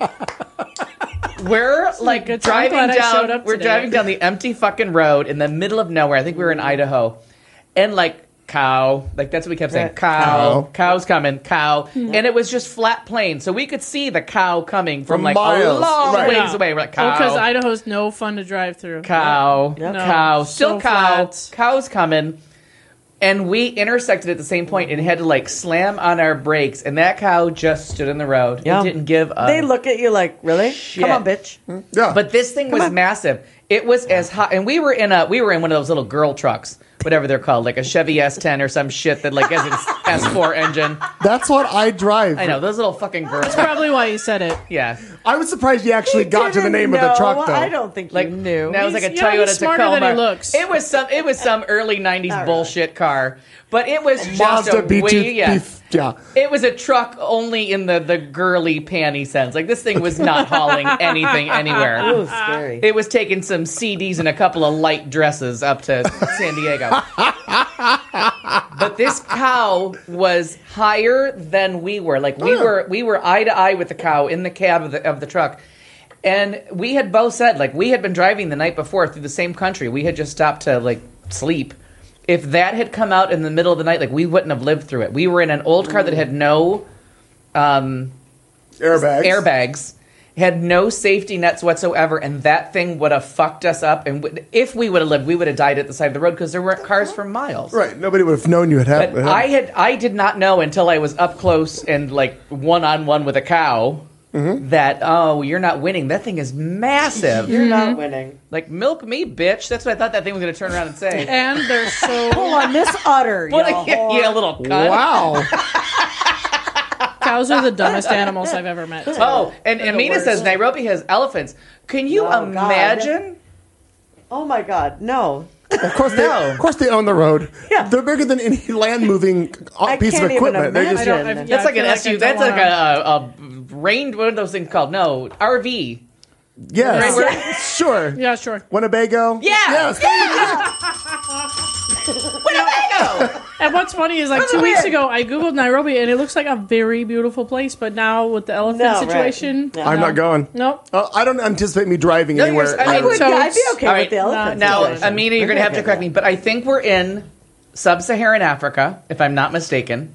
we're like good time. driving Glad I showed down. up We're today. driving down the empty fucking road in the middle of nowhere. I think we were in Idaho, and like cow. Like, that's what we kept saying. Right. Cow. Cow's coming. Cow. And it was just flat plain. So we could see the cow coming from like miles. a long Right. ways Yeah. away. We're like, cow. because Idaho's no fun to drive through. Cow. Yep. Cow. No, Still so cow. flat. Cow's coming. And we intersected at the same point and had to like slam on our brakes. And that cow just stood in the road. Yeah. It didn't give a They look at you like, really? Shit. Come on, bitch. Yeah. But this thing was massive. It was as hot, and we were in one of those little girl trucks, whatever they're called, like a Chevy S10 or some shit that like has an S4 engine. That's what I drive. I know those little fucking girls. Probably why you said it. Yeah, I was surprised you actually got to the name of the truck, though. I don't think like you knew. That was like a He's Toyota smarter Tacoma. than he looks. It was some early '90s bullshit car, but it was just Mazda a B2. Yeah. It was a truck only in the girly panty sense. Like this thing was not hauling anything anywhere. Ooh, scary. It was taking some CDs and a couple of light dresses up to San Diego. But this cow was higher than we were. Like we were eye to eye with the cow in the cab of the truck. And we had both said, like, we had been driving the night before through the same country. We had just stopped to like sleep. If that had come out in the middle of the night, like we wouldn't have lived through it. We were in an old car that had no airbags, had no safety nets whatsoever, and that thing would have fucked us up. And if we would have lived, we would have died at the side of the road because there weren't cars for miles. Right. Nobody would have known you had But happened. I did not know until I was up close and like one-on-one with a cow that, oh, you're not winning. That thing is massive. You're not winning. Like, milk me, bitch. That's what I thought that thing was going to turn around and say. And they're so Pull on this udder, What y'all. yeah, a little cunt. Wow. cows are the dumbest animals I've ever met. Oh, and Amina says Nairobi has elephants. Can you Oh, God. imagine? Oh, my God. No. Of course they own the road. Yeah. They're bigger than any land moving I piece of can't even equipment. They're just imagine. I That's like feel an I SUV. don't That's like wanna- a rain. What are those things called? No, RV. yes. Right, Sure. Yeah, sure. Winnebago. Yeah. Yes. Winnebago. And what's funny is like 2 weeks ago, I googled Nairobi, and it looks like a very beautiful place. But now with the elephant No, right. situation, No. I'm not going. Nope. I don't anticipate me driving No, anywhere. you're- I mean, So I'd be it's- okay All with right. the elephant. Now, situation. Amina, you're going to have to correct me, but I think we're in sub-Saharan Africa, if I'm not mistaken.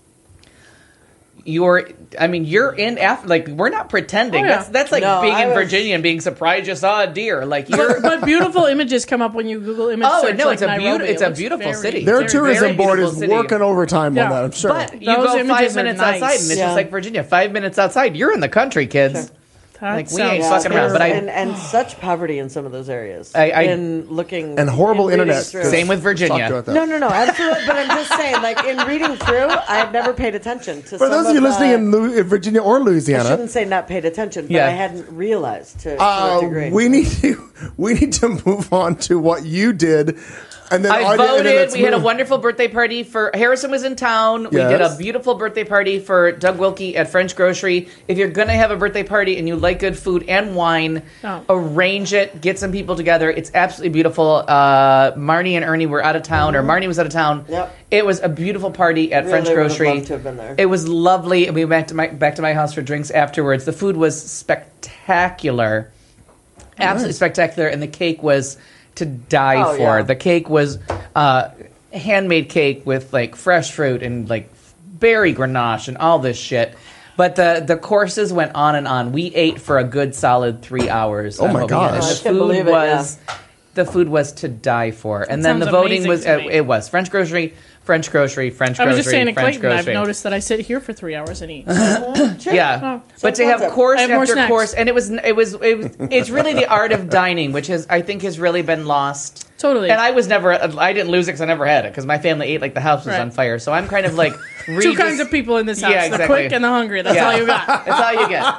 You're in Africa. Like, we're not pretending. Oh, yeah. That's like No, being I in was- Virginia and being surprised you saw a deer. Like, you're. But beautiful images come up when you Google image Oh, search. no, like it's a Nairobi. it's It a looks beautiful very, city. Their very, tourism very board is beautiful city. working overtime Yeah. on that, I'm sure. But you Those go 5 images are minutes nice. outside, and it's Yeah. just like Virginia. 5 minutes outside, you're in the country, kids. That Like, we sounds ain't fucking around, but I- and such poverty in some of those areas. I- in looking And horrible in reading internet. through. Same with Talk Virginia. about that. No, absolutely. But I'm just saying, like in reading through, I've never paid attention to. For those of you listening in in Virginia or I Louisiana, shouldn't say not paid attention, but Yeah. I hadn't realized to a degree. we need to move on to what you did, and then I and then voted. let's We had a move- wonderful birthday party for Harrison was in town. We did a Yes. beautiful birthday party for Doug Wilkie at French Grocery. If you're gonna have a birthday party and you like good food and wine, arrange it. Get some people together. It's absolutely beautiful. Marnie and Ernie were out of town, or Marnie was out of town. Yep. It was a beautiful party at Really French would have Grocery. loved to have been there. It was lovely, and we went back to my house for drinks afterwards. The food was spectacular, absolutely spectacular, and the cake was to die Oh, for. yeah. The cake was handmade cake with like fresh fruit and like berry grenache and all this shit. But the courses went on and on. We ate for a good solid 3 hours. Oh, my gosh. And I the can't believe it, was the food was to die for. And then the sounds voting amazing was to me. it was French Grocery, French Grocery, French I Grocery, was just saying in French Clayton, I've Grocery. noticed that I sit here for 3 hours and eat. Yeah, but to have concept. course I have more after snacks. course, and it's really the art of dining, which I think has really been lost. Totally. And I didn't lose it because I never had it because my family ate like the house was Right. on fire. So I'm kind of like Two kinds of people in this house: Yeah, the exactly. quick and the hungry. That's Yeah. all you got. That's all you get.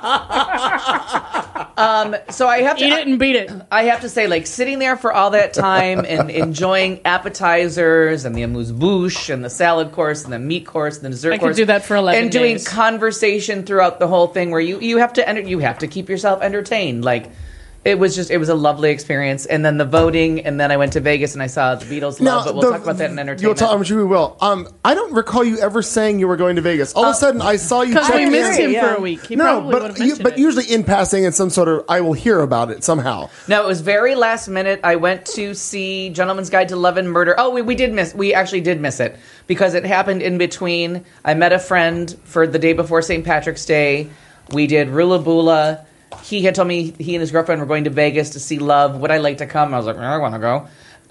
So I have to Eat it and beat it. I have to say, like, sitting there for all that time and enjoying appetizers and the amuse-bouche and the salad course and the meat course and the dessert I could course. do that for 11 And doing days. conversation throughout the whole thing where you have to keep yourself entertained. Like, It was a lovely experience. And then the voting, and then I went to Vegas and I saw the Beatles Love, but we'll talk about that in entertainment. I'm sure we will. I don't recall you ever saying you were going to Vegas. All of a sudden, I saw you Because check we in. missed him for a week. He probably would have mentioned but it. usually in passing, in some sort of, I will hear about it somehow. No, it was very last minute. I went to see Gentleman's Guide to Love and Murder. Oh, we actually did miss it because it happened in between. I met a friend for the day before St. Patrick's Day. We did Rula Bula. He had told me he and his girlfriend were going to Vegas to see Love. Would I like to come? I was like, I want to go.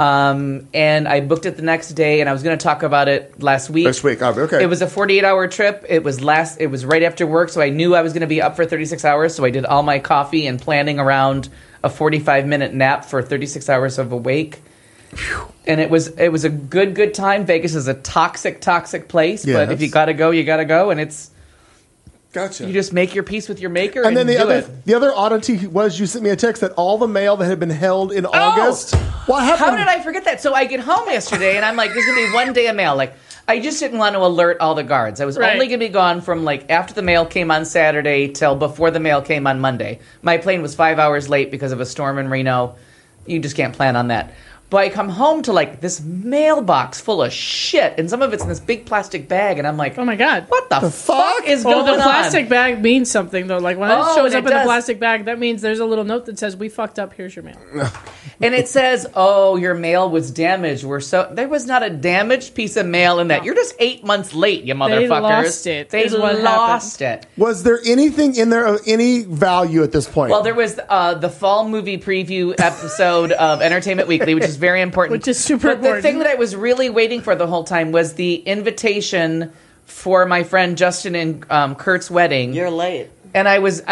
And I booked it the next day, and I was going to talk about it last week. Okay. It was a 48-hour trip. It was right after work, so I knew I was going to be up for 36 hours, so I did all my coffee and planning around a 45-minute nap for 36 hours of awake. And it was a good time. Vegas is a toxic place, yes. But if you got to go, you got to go, and it's... Gotcha. You just make your peace with your maker, And then do it. the other oddity was you sent me a text that all the mail that had been held in August. What happened? How did I forget that? So I get home yesterday, and I'm like, there's going to be one day of mail. Like, I just didn't want to alert all the guards. I was only going to be gone from, like, after the mail came on Saturday till before the mail came on Monday. My plane was 5 hours late because of a storm in Reno. You just can't plan on that. But I come home to, like, this mailbox full of shit, and some of it's in this big plastic bag, and I'm like, Oh my God. what the fuck is going on? Oh, the plastic bag means something, though. Like, when it shows up in the does. plastic bag, that means there's a little note that says, we fucked up, here's your mail. And it says, oh, your mail was damaged. There was not a damaged piece of mail in that. You're just 8 months late, you motherfuckers. They lost it. They is what lost it. Was there anything in there of any value at this point? Well, there was the fall movie preview episode of Entertainment Weekly, which is very important. Which is super But important. the thing that I was really waiting for the whole time was the invitation for my friend Justin and Kurt's wedding. You're late. And I was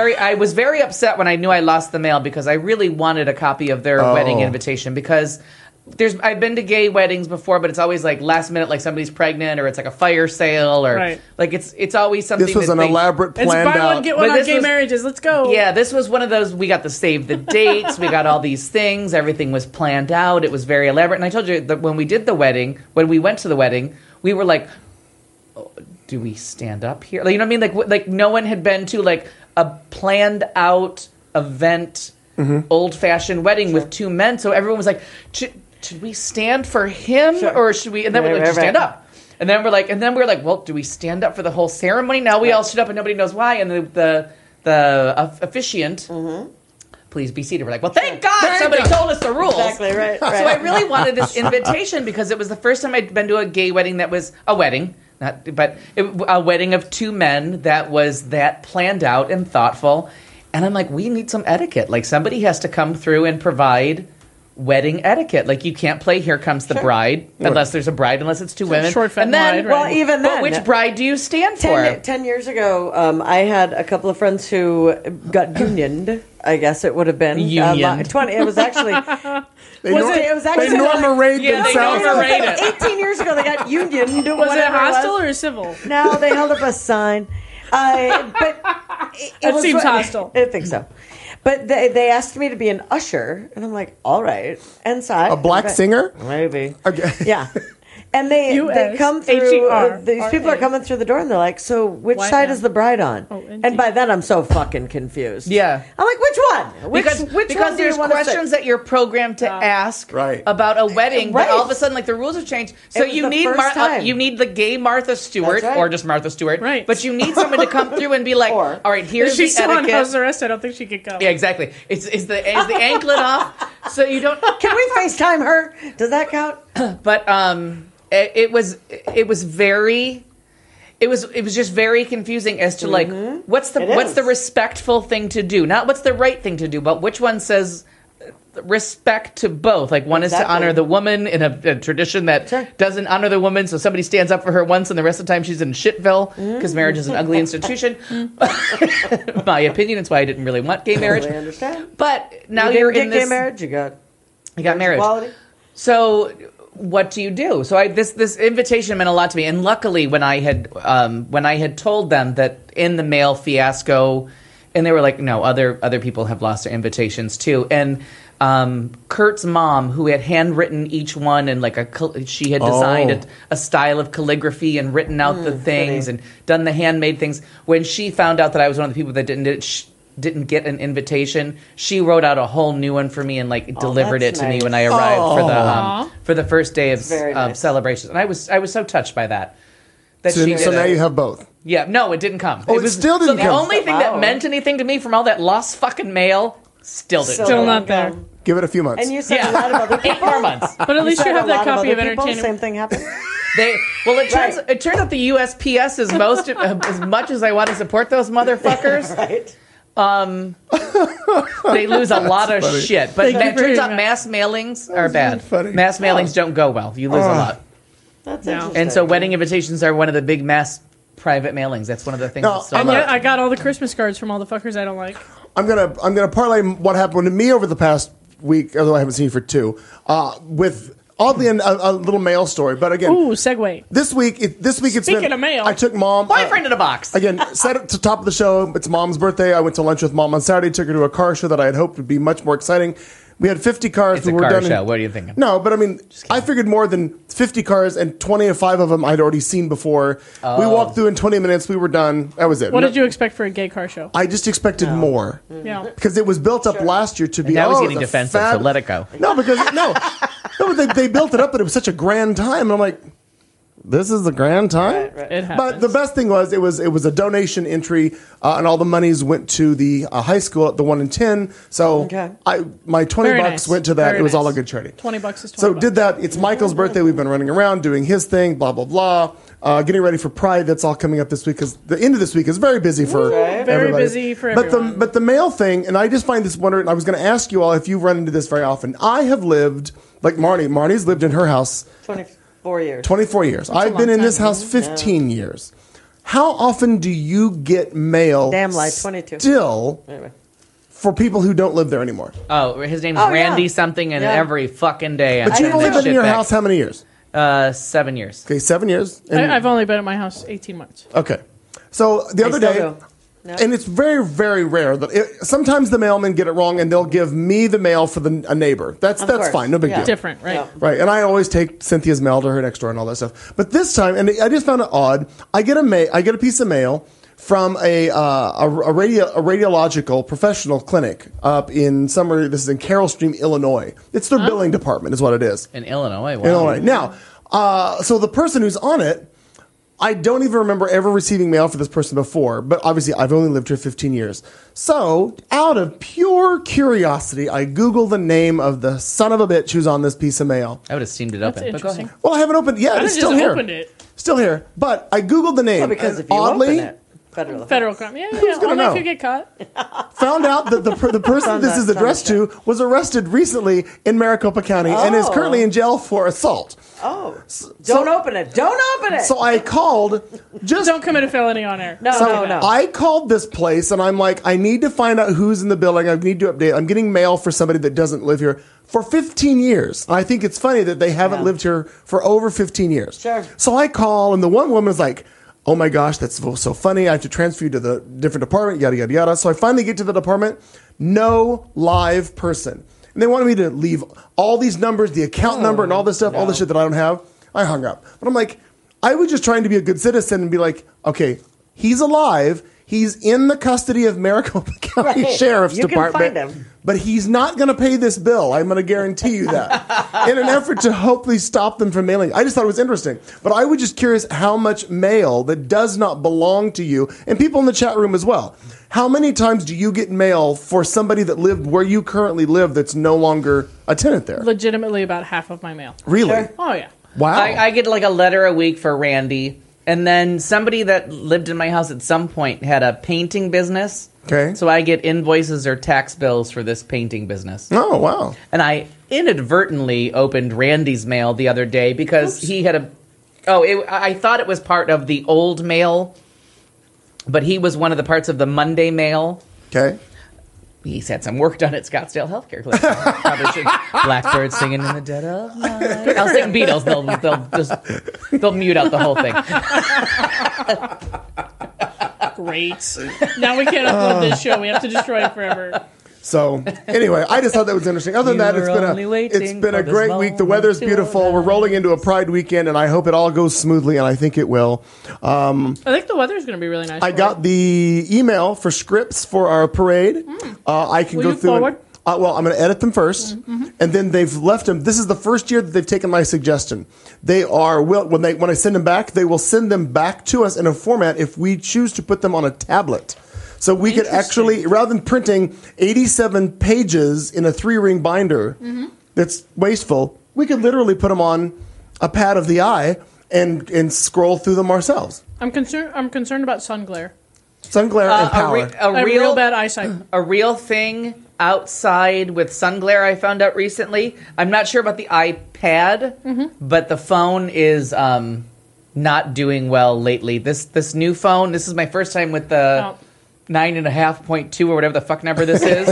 very upset when I knew I lost the mail because I really wanted a copy of their wedding invitation because I've been to gay weddings before, but it's always like last minute, like somebody's pregnant or it's like a fire sale or like it's always something. This was an elaborate It's planned buy one, out. get one But on gay marriages. Let's go. Yeah, this was one of those. We got to save the dates. We got all these things. Everything was planned out. It was very elaborate. And I told you that when we went to the wedding, we were like, oh, do we stand up here? Like, you know what I mean? Like no one had been to like a planned out event, old fashioned wedding with two men. So everyone was like, should we stand for him or should we? And then we're like, just stand up. And then we're like, well, do we stand up for the whole ceremony? Now we all stood up and nobody knows why. And the officiant, please be seated. We're like, well, thank God somebody told us the rules. Exactly, right. So I really wanted this invitation because it was the first time I'd been to a gay wedding that was a wedding. A wedding of two men that was that planned out and thoughtful. And I'm like, we need some etiquette. Like somebody has to come through and provide wedding etiquette. Like you can't play Here Comes the Bride unless there's a bride, unless it's two women. Short, fat, and then, wide, right? Well, even then. But which bride do you stand for? 10 years ago, I had a couple of friends who got unioned. I guess it would have been Unioned. 20. It was actually. They actually Norma Raid Yeah, they themselves. Norma Raid it. 18 years ago, they got unioned. Was it hostile or civil? No, they held up a sign. But That seems hostile. I think so. But they asked me to be an usher, and I'm like, all right. Inside. A black singer? Maybe. Okay. Yeah. And they come through. U.S. These people are coming through the door, and they're like, "So, which side is the bride on?" Oh, and by then, I'm so fucking confused. Yeah. I'm like, which one? Which because one do there's you want to questions that you're programmed to ask Right. about a wedding, Right. but all of a sudden, like the rules have changed. So was you the need first time. you need the gay Martha Stewart That's right. or just Martha Stewart, Right. But you need someone to come through and be like, Or- all right, here's If she's the still on etiquette. house arrest, I don't think she could come. Yeah, exactly. Is the anklet off? So you don't. Can we FaceTime her? Does that count? But it was just very confusing as to like what's the respectful thing to do, not what's the right thing to do, but which one says respect to both. Like one is to Exactly. honor the woman in a tradition that Sure. doesn't honor the woman, so somebody stands up for her once and the rest of the time she's in shitville because marriage is an ugly institution. My opinion, it's why I didn't really want gay marriage. Totally understand. But now You you're didn't in get this gay marriage. You got marriage. equality. So what do you do? So this invitation meant a lot to me, and luckily when I had told them that in the mail fiasco, and they were like, no, other people have lost their invitations too, and Kurt's mom, who had handwritten each one and she had designed a style of calligraphy and written out the things and done the handmade things. When she found out that I was one of the people that didn't do it, didn't get an invitation, she wrote out a whole new one for me and delivered it that's to me nice. when I arrived Aw. for the first day of Very nice. celebrations. And I was so touched by that. That So, she so did now it. you have both. Yeah, no, it didn't come. Oh, it still didn't so come. the only thing Wow. that meant anything to me from all that lost fucking mail still didn't. Still come. not there. Give it a few months. And you said Yeah. a lot of other 8 people. more months. But at least you said have a that lot copy of other people, entertainment. Same thing happened. It turns out the USPS is most as much as I want to support those motherfuckers. Right. They lose a lot of funny. shit. But Thank you it turns very out much. mass mailings are bad. funny. Mass mailings don't go well. You lose a lot. That's No. interesting. And so wedding invitations are one of the big mass private mailings. That's one of the things. No, that's so I'm much. Yeah, I got all the Christmas cards from all the fuckers I don't like. I'm gonna parlay what happened to me over the past week, although I haven't seen you for 2, with oddly a little mail story. But again, Ooh, segue. this week it's Speaking been, of mail. I took mom. Boyfriend in a box. Again, set it to top of the show. It's mom's birthday. I went to lunch with mom on Saturday. Took her to a car show that I had hoped would be much more exciting. We had 50 cars. It's we a were car done show. What are you thinking? No, but I mean, I figured more than 50 cars, and 25 of them I'd already seen before. We walked through in 20 minutes. We were done. That was it. What did you expect for a gay car show? I just expected more. Yeah. Because it was built up last year to be. Now he's getting the defensive, so let it go. No, because no, but they built it up, and it was such a grand time. And I'm like, this is the grand time. It happens. But the best thing was it was a donation entry, and all the monies went to the high school at the 1 in 10. So Okay. my 20 Very bucks nice. went to that. Very It was all a nice. good charity. 20 bucks is 20 So bucks. did that. It's Michael's birthday. We've been running around doing his thing. Blah blah blah. Getting ready for Pride. That's all coming up this week because the end of this week is very busy for Right. Very everybody. busy for But everyone. but the mail thing, and I just find this wondering. I was going to ask you all if you run into this very often. I have lived like Marnie. Marnie's lived in her house 24 years. 24 years. I've a been long in this time. house 15 years. How often do you get mail? Damn lie, 22. Still Anyway. for people who don't live there anymore. Oh, his name's Oh, Randy yeah. something, and Yeah. every fucking day. But you've only been in your house how many years? 7 years. Okay, 7 years. And- I've only been at my house 18 months. Okay. So the other still day, do. No. and it's very, very rare that sometimes the mailmen get it wrong and they'll give me the mail for a neighbor. That's course. fine, no big Yeah. deal. Different, right? Yeah. Right, and I always take Cynthia's mail to her next door and all that stuff. But this time, and I just found it odd. I get a piece of mail from a radiological professional clinic up in somewhere. This is in Carroll Stream, Illinois. It's their billing department, is what it is. In Illinois. Wow. Illinois. Now, so the person who's on it, I don't even remember ever receiving mail for this person before, but obviously I've only lived here 15 years. So, out of pure curiosity, I Google the name of the son of a bitch who's on this piece of mail. I would have steamed it That's open. But go interesting. ahead. Well, I haven't opened it yet. I It's just still here. opened it. Still here. But I Googled the name. Well, because and if you oddly, open it, federal. Federal crime. Yeah, gonna only know? if you get caught. found out that the person this is addressed to was arrested recently in Maricopa County and is Oh. currently in jail for assault. Oh, don't open it. Don't open it. So I called just Don't commit a felony on air. No, So no. I called this place and I'm like, I need to find out who's in the building. I need to update. I'm getting mail for somebody that doesn't live here for 15 years. I think it's funny that they haven't lived here for over 15 years. Sure. So I call and the one woman is like, oh my gosh, that's so funny. I have to transfer you to the different department, yada, yada, yada. So I finally get to the department. No live person. And they wanted me to leave all these numbers, the account number and all this stuff, all the shit that I don't have. I hung up. But I'm like, I was just trying to be a good citizen and be like, okay, he's alive. He's in the custody of Maricopa County Right. Sheriff's You can Department. find him. But he's not going to pay this bill. I'm going to guarantee you that. In an effort to hopefully stop them from mailing. I just thought it was interesting. But I was just curious how much mail that does not belong to you, and people in the chat room as well. How many times do you get mail for somebody that lived where you currently live that's no longer a tenant there? Legitimately about half of my mail. Really? Sure. Oh, yeah. Wow. I get like a letter a week for Randy. And then somebody that lived in my house at some point had a painting business. Okay. So I get invoices or tax bills for this painting business. Oh, wow. And I inadvertently opened Randy's mail the other day because he had a... Oh, I thought it was part of the old mail, but he was one of the parts of the Monday mail. Okay. He's had some work done at Scottsdale Healthcare Clinic. Probably should. Blackbird singing in the dead of night. I'll sing Beatles. They'll mute out the whole thing. Great. Now we can't upload this show. We have to destroy it forever. So anyway, I just thought that was interesting. Other than that, You were only waiting it's been a for this great week. The weather's moment to beautiful. We're rolling into a Pride weekend, and I hope it all goes smoothly, and I think it will. I think the weather's going to be really nice. I for got it. the email for scripts for our parade. I can Will go you through. forward? Well, I'm going to edit them first, and then they've left them. This is the first year that they've taken my suggestion. They are when I send them back, they will send them back to us in a format if we choose to put them on a tablet. So we could actually, rather than printing 87 pages in a 3-ring binder that's wasteful, we could literally put them on a pad of the eye and scroll through them ourselves. I'm concerned about sun glare. Sun glare and power. I have real bad eyesight. A real thing outside with sun glare I found out recently. I'm not sure about the iPad, but the phone is not doing well lately. This new phone, this is my first time with the 9.5.2 or whatever the fuck number this is.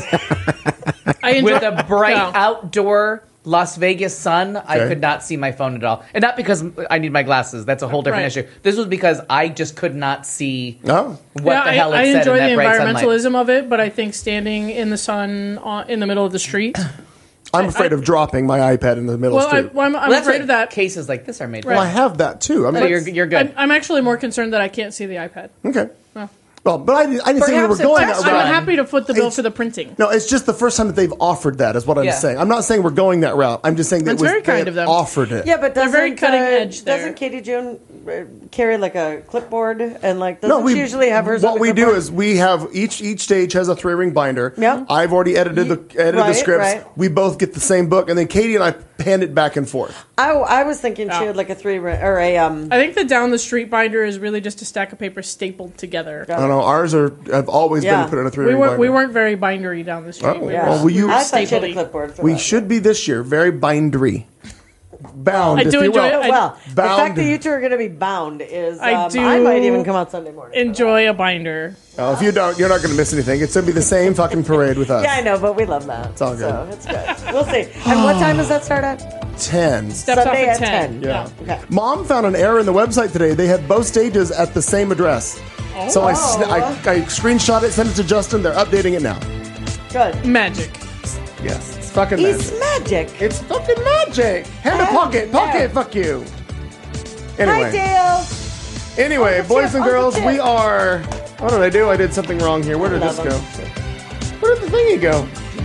With a bright outdoor Las Vegas sun, I could not see my phone at all. And not because I need my glasses. That's a whole different issue. This was because I just could not see what the hell it said in that bright sunlight. I enjoy the environmentalism of it, but I think standing in the sun in the middle of the street... I'm afraid of dropping my iPad in the middle of the street. I'm that's afraid of that. Cases like this are made for. Well, I have that too. I mean, you're good. I'm actually more concerned that I can't see the iPad. Okay. Well, Well, but I didn't say we were Perhaps going it's that I'm route. happy to foot the bill for the printing. No, it's just the first time that they've offered that, is what I'm Yeah. saying. I'm not saying we're going that route. I'm just saying that That's very kind of them. offered it. Yeah, but They're doesn't very cutting edge there. Doesn't Katie June carry like a clipboard and like doesn't No, we she usually have hers? What on a we do clipboard? is we have each stage has a 3-ring binder. Yeah. I've already edited the Right, scripts. right. We both get the same book, and then Katie and I hand it back and forth. I was thinking she had like a 3 or a I think the down the street binder is really just a stack of paper stapled together. I don't know. Ours have always Yeah. been put in a 3-ring binder. We weren't very bindery down the street. Oh, We well, were- will you- I thought she had a stapledy. clipboard for We that. should be this year very bindery, bound. I if do you enjoy will. it. Well, the Bound. fact that you two are going to be bound is I do I might even come out Sunday morning. Enjoy a binder. Oh, if you don't, you're not going to miss anything. It's going to be the same fucking parade with us. Yeah, I know, but we love that. It's all good. So it's good. We'll see. And what time does that start at? 10. Steps Sunday off at 10. 10. Yeah. Okay. Mom found an error in the website today. They had both stages at the same address. So I screenshot it, sent it to Justin. They're updating it now. Good. Magic. Yes. It's fucking It's magic. magic. It's fucking magic. Hand a pocket. Pocket. Fuck you. Hi, Anyway. Dale. Anyway, Uncle boys Chip, and Uncle girls, Chip. we are... What did I do? I did something wrong here. Where did this Love go? 'em. Where did the thingy go?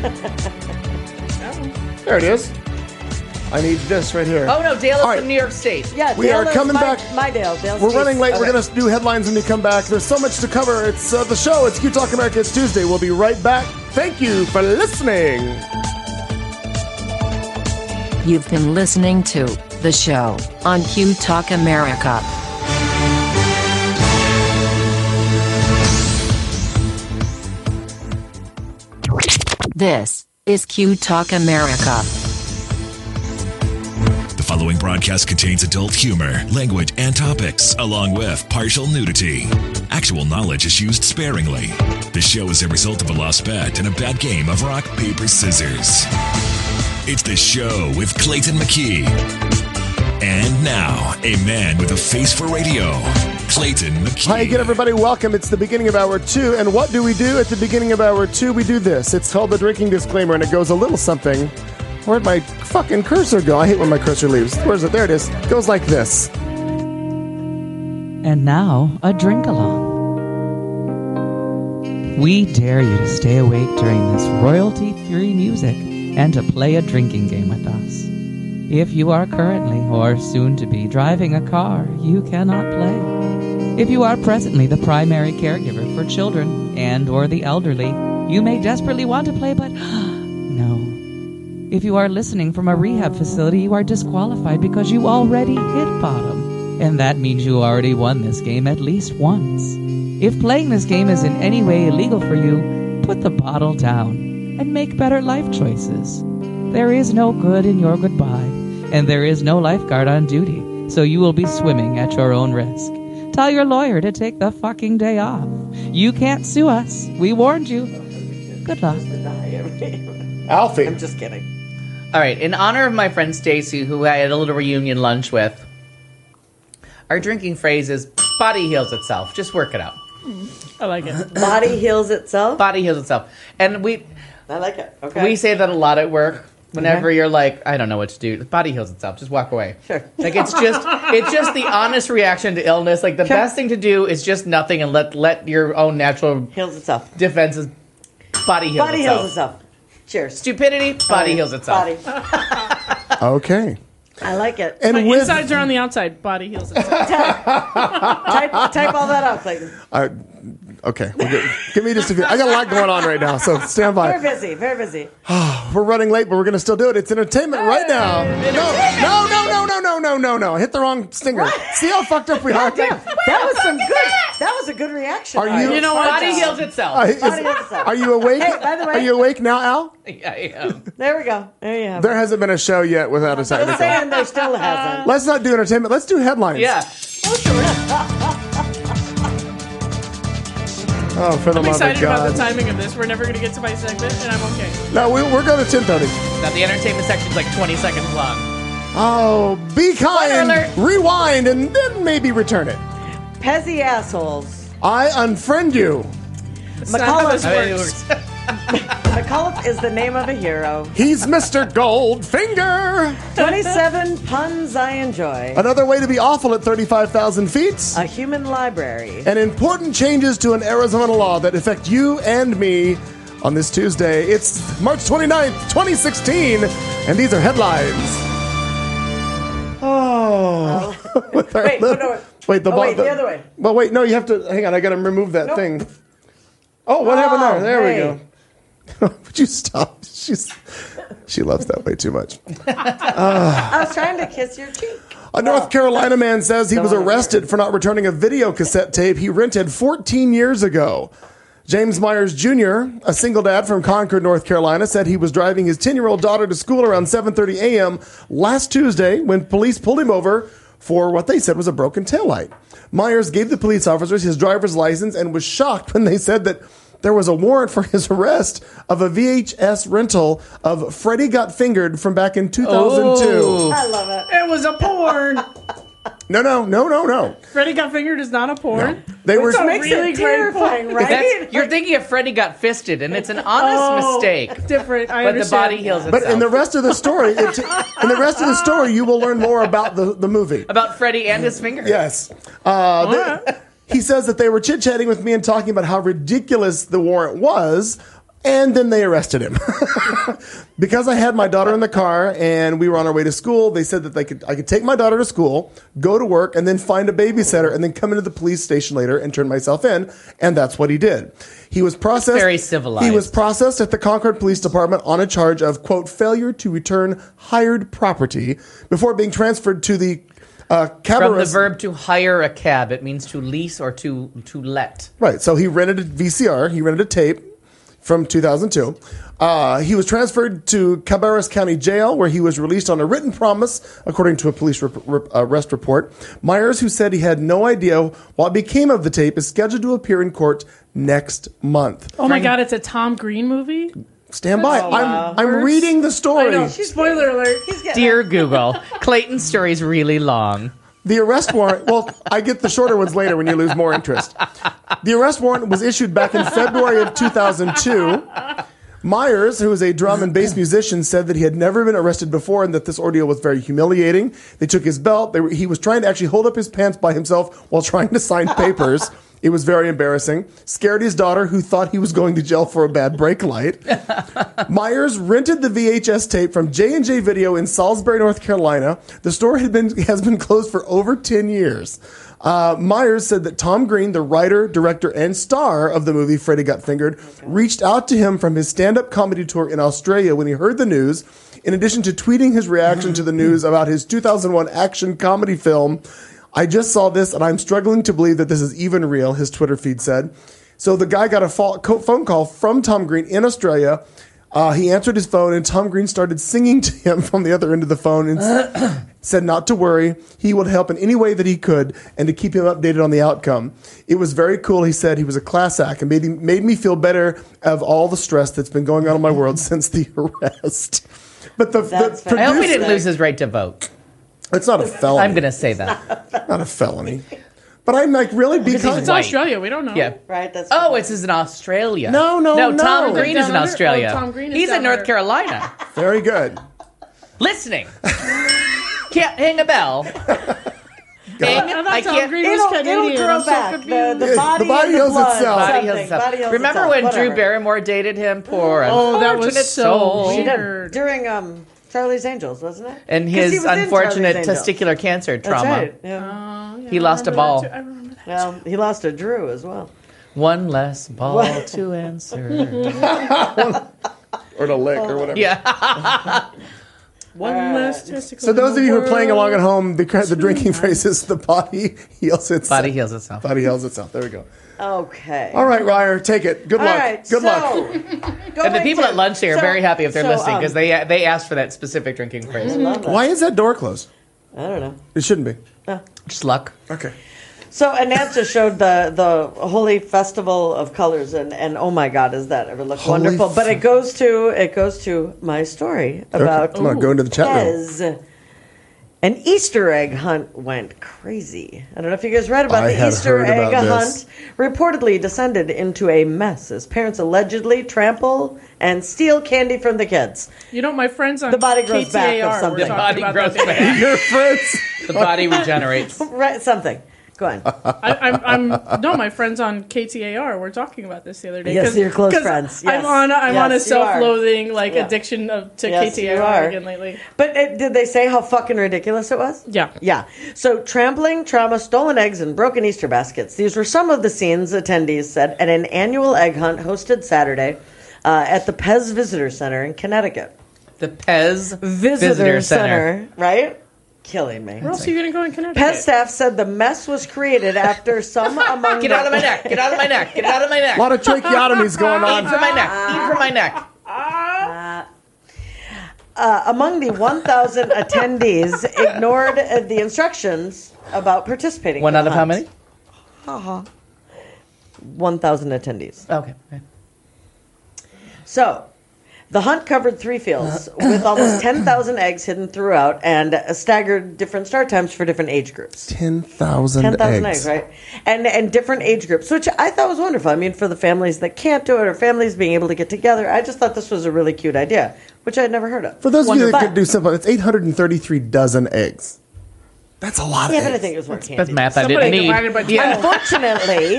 There it is. I need this right here. Oh no, Dale is All right. from New York State. Yeah, We Dale are is coming my, back. My Dale. Dale's We're East. running late. We're Okay. going to do headlines when we come back. There's so much to cover. It's the show. It's Q Talk America. It's Tuesday. We'll be right back. Thank you for listening. You've been listening to the show on Q Talk America. This is Q Talk America. The following broadcast contains adult humor, language, and topics, along with partial nudity. Actual knowledge is used sparingly. The show is a result of a lost bet and a bad game of rock, paper, scissors. It's the show with Clayton McKee. And now, a man with a face for radio, Clayton McKee. Hi again, everybody. Welcome. It's the beginning of Hour 2. And what do we do at the beginning of Hour 2? We do this. It's called the drinking disclaimer, and it goes a little something. Where'd my fucking cursor go? I hate when my cursor leaves. Where's it? There it is. It goes like this. And now, a drink along. We dare you to stay awake during this royalty-free music and to play a drinking game with us. If you are currently or soon to be driving a car, you cannot play. If you are presently the primary caregiver for children and or the elderly, you may desperately want to play, but no. If you are listening from a rehab facility, you are disqualified because you already hit bottom. And that means you already won this game at least once. If playing this game is in any way illegal for you, put the bottle down and make better life choices. There is no good in your goodbye, and there is no lifeguard on duty, so you will be swimming at your own risk. Tell your lawyer to take the fucking day off. You can't sue us. We warned you. Good luck. Alfie. I'm just kidding. All right, in honor of my friend Stacy, who I had a little reunion lunch with, our drinking phrase is "body heals itself." Just work it out. I like it. Body heals itself. Body heals itself, and I like it. Okay. We say that a lot at work. Whenever you're like, I don't know what to do, the body heals itself. Just walk away. Sure. Like it's just the honest reaction to illness. Like the best thing to do is just nothing and let your own natural heals itself. defenses body heals Body itself. heals itself. Cheers. Stupidity, body heals itself. Body. Okay. I like it. And My with insides are on the outside. Body heals itself. type all that out, Clayton. okay, we're good. Give me just a few. I got a lot going on right now, so stand by. Very busy. Very busy. We're running late, but we're going to still do it. It's entertainment right now. No. I hit the wrong stinger. See how fucked up we are? Damn, that was some good. That was a good reaction. Are you- You know what? Body heals itself. Are you awake? Hey, by the way- Are you awake now, Al? Yeah, I am. There we go. There you have There it. hasn't been a show yet without a I'm technical. saying there still hasn't. Let's not do entertainment. Let's do headlines. Yeah. Oh, for the I'm love of excited about the God. timing of this. We're never going to get to my segment, and I'm okay. No, we're going to 10:30. Now the entertainment section's like 20 seconds long. Oh, be kind, alert. rewind, and then maybe return it. Pezzy assholes. I unfriend you. It's not how this I mean, it works. works. McCullough is the name of a hero. He's Mr. Goldfinger. 27 puns I enjoy. Another way to be awful at 35,000 feet. A human library. And important changes to an Arizona law that affect you and me on this Tuesday. It's March 29th, 2016, and these are headlines. Oh. With our Wait, lip- no. Wait, Oh, wait, the other way. Well, wait, no, you have to, hang on, I got to remove that Nope. thing. Oh, what happened there? There hey. we go. Would you stop? She loves that way too much. I was trying to kiss your cheek. A North Carolina man says he was arrested for not returning a video cassette tape he rented 14 years ago. James Myers Jr., a single dad from Concord, North Carolina, said he was driving his 10-year-old daughter to school around 7:30 a.m. last Tuesday when police pulled him over for what they said was a broken taillight. Myers gave the police officers his driver's license and was shocked when they said that there was a warrant for his arrest of a VHS rental of Freddie Got Fingered from back in 2002. Oh. I love it. It was a porn. No. Freddie Got Fingered is not a porn. They were It's a Makes really it great terrifying, porn. right? You're thinking of Freddie Got Fisted, and it's an honest mistake. Different. I But the understand. body heals itself. But in the rest of the story, you will learn more about the movie. About Freddie and his finger. Yes. He says that they were chit-chatting with me and talking about how ridiculous the warrant was, and then they arrested him. Because I had my daughter in the car and we were on our way to school, they said that I could take my daughter to school, go to work, and then find a babysitter, and then come into the police station later and turn myself in, and that's what he did. He was processed. Very civilized. He was processed at the Concord Police Department on a charge of, quote, failure to return hired property before being transferred to the From the Cabarrus. verb to hire a cab, it means to lease or to let. Right. So he rented a VCR. He rented a tape from 2002. He was transferred to Cabarrus County Jail, where he was released on a written promise, according to a police arrest report. Myers, who said he had no idea what became of the tape, is scheduled to appear in court next month. Oh my God! It's a Tom Green movie. Stand by. wow. I'm reading the I story. know. Spoiler alert. He's getting Dear Google, Clayton's story's really long. The arrest warrant, well, I get the shorter ones later when you lose more interest. The arrest warrant was issued back in February of 2002. Myers, who is a drum and bass musician, said that he had never been arrested before and that this ordeal was very humiliating. They took his belt. He was trying to actually hold up his pants by himself while trying to sign papers. It was very embarrassing. Scared his daughter, who thought he was going to jail for a bad brake light. Myers rented the VHS tape from J&J Video in Salisbury, North Carolina. The store has been closed for over 10 years. Myers said that Tom Green, the writer, director, and star of the movie Freddie Got Fingered, reached out to him from his stand-up comedy tour in Australia when he heard the news. In addition to tweeting his reaction to the news about his 2001 action comedy film, I just saw this and I'm struggling to believe that this is even real, his Twitter feed said. So the guy got a phone call from Tom Green in Australia. He answered his phone and Tom Green started singing to him from the other end of the phone and said not to worry. He would help in any way that he could and to keep him updated on the outcome. It was very cool. He said he was a class act and made me feel better of all the stress that's been going on in my world since the arrest. But the producer, I hope he didn't lose his right to vote. it's not a felony. I'm going to say that. Not a felony. But I'm like, really? Because It's Australia. We don't know. Yeah. Right. That's Oh, it's in Australia. No. Tom Green is in Down under? Australia. Oh, Tom Green is He's down in North there. Carolina. very good. Listening. Can't hang a bell. Hang, I thought I Tom can't. Green was Canadian. It'll grow I'm so back. confused. The body, The body and the heals blood, itself. Body something. heals itself. Body heals Remember itself. when Drew Whatever. Barrymore dated him? Poor Oh, that was unfortunate so soul. She did weird. during Charlie's Angels, wasn't it? And 'Cause he his was in unfortunate Charlie's Angels. testicular cancer That's trauma. right. Yeah. He lost a ball. I remember that. Well, he lost to Drew as well. One less ball to answer. Or to lick or whatever. Yeah. One less testicle. So those of you who are playing in the along at world. home, the drinking phrase is the body heals itself. Body heals itself. Body heals itself. There we go. Okay. All right, Ryer, take it. Good All luck. right, Good luck. And the people at lunch here are very happy if they're listening because they. they asked for that specific drinking phrase. Why is that door closed? I don't know. It shouldn't be. Just luck. Okay. So Anantha showed the Holy Festival of Colors, and oh my God, does that ever look Holy wonderful? But it goes to my story about Okay. Come on, go into the chat room. Pez. An Easter egg hunt went crazy. I don't know if you guys read about I the had Easter heard egg about hunt. this. Reportedly descended into a mess as parents allegedly trample and steal candy from the kids. You know, my friends on The body grows KTAR back of were something. talking The body about grows that the other back. day. Your friends. The body regenerates. Right, something. Go on. No, my friends on KTAR were talking about this the other day. Yes, your close 'cause friends. I'm Yes. on a Yes, you are. self-loathing Yeah. addiction to Yes, you are. KTAR again lately. But did they say how fucking ridiculous it was? Yeah. Yeah. So trampling, trauma, stolen eggs, and broken Easter baskets. These were some of the scenes attendees said at an annual egg hunt hosted Saturday at the Pez Visitor Center in Connecticut. The Pez Visitor Center, right? Killing me. Where else are you going to go in Connecticut? Pez staff said the mess was created after some among Get out of my neck. Get out of my neck. Get out of my neck. A lot of tracheotomies going Eat on. from my neck. Eat from my neck. among the 1,000 attendees ignored the instructions about participating. One in out the of how hunt. many? 1,000 attendees. Okay. So, the hunt covered 3 fields with almost 10,000 eggs hidden throughout and staggered different start times for different age groups. 10,000 10,000 eggs. eggs, right? And different age groups, which I thought was wonderful. I mean, for the families that can't do it or families being able to get together, I just thought this was a really cute idea, which I had never heard of. For those of you that Wonderful. could do simple, it's 833 dozen eggs. That's a lot of Yeah, eggs. but I think it was more candy. That's math I Somebody didn't divided by need. Yeah. Unfortunately,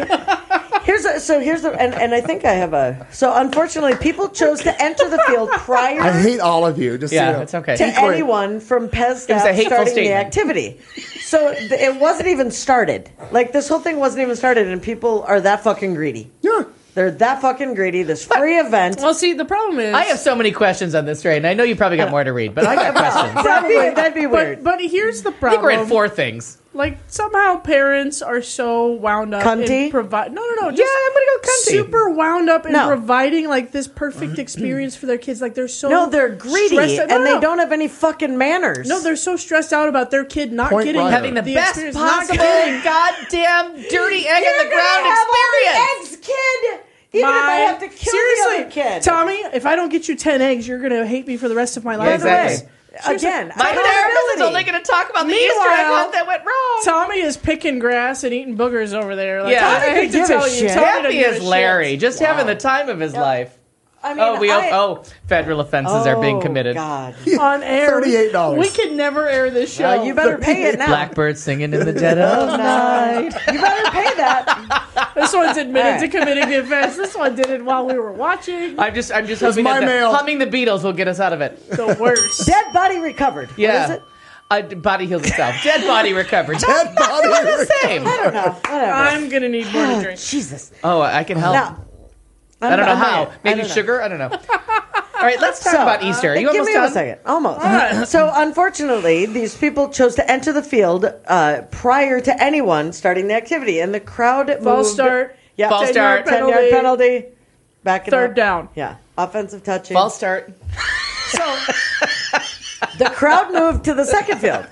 unfortunately, people chose to enter the field prior I hate all of you. Just so Yeah, you know. it's okay. to Equally. anyone from Pez was a staff hateful starting the statement. activity. So it wasn't even started. Like, this whole thing wasn't even started, and people are that fucking greedy. Yeah. They're that fucking greedy. This free event. Well, see, the problem is... I have so many questions on this story, and I know you probably got more to read, but I got questions. That'd be weird. But here's the I think problem. we're at 4 things. Like, somehow parents are so wound up Cunty? in provide. No, just Yeah, I'm gonna go cunty. super wound up in No. providing like this perfect experience for their kids. Like, they're so No, they're greedy, stressed out- and no. they don't have any fucking manners. No, they're so stressed out about their kid not Point getting right. Having the best experience, not possible getting- goddamn dirty egg You're in the gonna ground have experience. all the eggs, kid. Even if I have to kill Seriously, the other kid. Tommy, if I don't get you 10 eggs, you're gonna hate me for the rest of my life. Yeah, exactly. Again, My therapist is accountability. only going to talk about the Easter egg Meanwhile, hunt that went wrong. Tommy is picking grass and eating boogers over there. Like, Yeah. I Tommy hate to give a tell you, shit. Tommy Happy doesn't give as a Larry, shit. just having the time of his life. I mean, Federal offenses are being committed. God. On air, $38. we can never air this show. You better pay it now. Blackbird singing in the dead of night. You better pay that. This one's admitted All right. to committing the offense. This one did it while we were watching. I'm just hoping my that mail. humming the Beatles will get us out of it. The worst. Dead body recovered. Yeah. What is it? Body heals itself. Dead body recovered. Dead body They're the same. I don't know. Whatever. I'm gonna need more to Oh, drink. Jesus. Oh, I can help. Now, I don't know I'm how. right. I Maybe don't know. sugar? I don't know. All right, let's talk So, about Easter. Are you give almost me done? a second. Almost. So, unfortunately, these people chose to enter the field prior to anyone starting the activity, and the crowd moved. False start. Yeah. False 10-yard start. penalty. Back it Third up. down. Yeah. Offensive touching. False start. So, the crowd moved to the second field.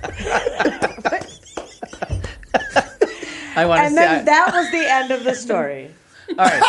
I want to And say. then that was the end of the story. All right.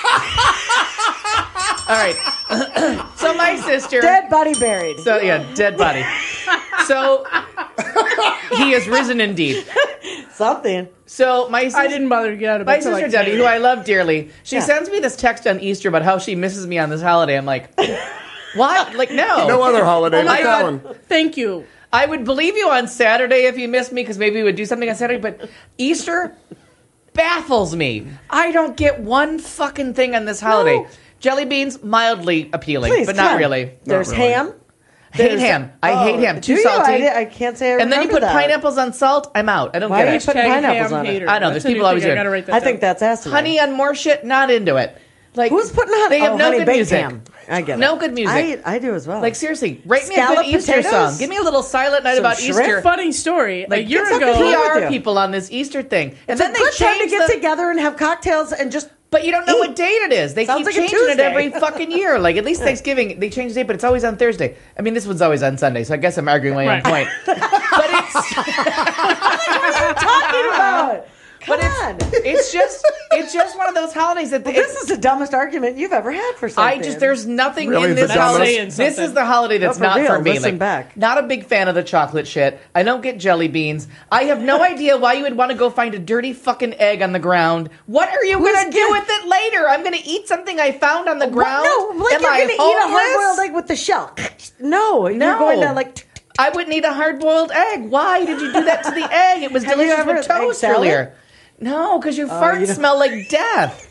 All right. So my sister. Dead body buried. So yeah, dead body. So he has risen indeed. Something. So my sister, I didn't bother to get out of my bed till sister like Debbie, 10. who I love dearly, she Yeah. sends me this text on Easter about how she misses me on this holiday. I'm like, what? Like, no. No other holiday Oh like my that God. one. Thank you. I would believe you on Saturday if you missed me because maybe we would do something on Saturday, but Easter baffles me. I don't get one fucking thing on this holiday. No. Jelly beans, mildly appealing, Please, but come not on. really. There's really. ham. Hate ham. I hate ham. Too Do you? salty. I can't say I And then you remember put that. pineapples on salt, I'm out. I don't Why get do you it. put Hashtag pineapples ham on it? hater. I know, That's there's a new people always thing. I do it. gotta write that I down. think that's asinine. Honey on more shit, not into it. Like, Who's putting honey? They have no honey good baked music. ham. I get it. No good music. I do as well. Like, seriously, write me a Scalloped good Easter potatoes? song. Give me a little Silent Night Some about shrimp? Easter. Funny story. Like, a year get some ago, with PR you. people on this Easter thing. And it's then a they good time to change get the... together and have cocktails and just. But you don't know Eat. what date it is. They Sounds keep like a changing it Tuesday. every fucking year. Like, at least Thanksgiving, they change the date, but it's always on Thursday. I mean, this one's always on Sunday, so I guess I'm arguing my own Right. point. But it's... Talking about. Come But on. it's just one of those holidays that This is the dumbest argument you've ever had for something. there's nothing Really, in the this dumbest? holiday. Saying This something. is the holiday that's No, for not real. for me. Listen Like, back. not a big fan of the chocolate shit. I don't get jelly beans. I have no idea why you would want to go find a dirty fucking egg on the ground. What are you going to do get- with it later? I'm going to eat something I found on the ground. No, like Am you're I going to eat a homeless? hard-boiled egg with the shell. No, you're No. going to like. I wouldn't eat a hard-boiled egg. Why did you do that to the egg? It was Have you delicious ever with had egg toast salad? earlier. No, because your farts you don't- smell like death.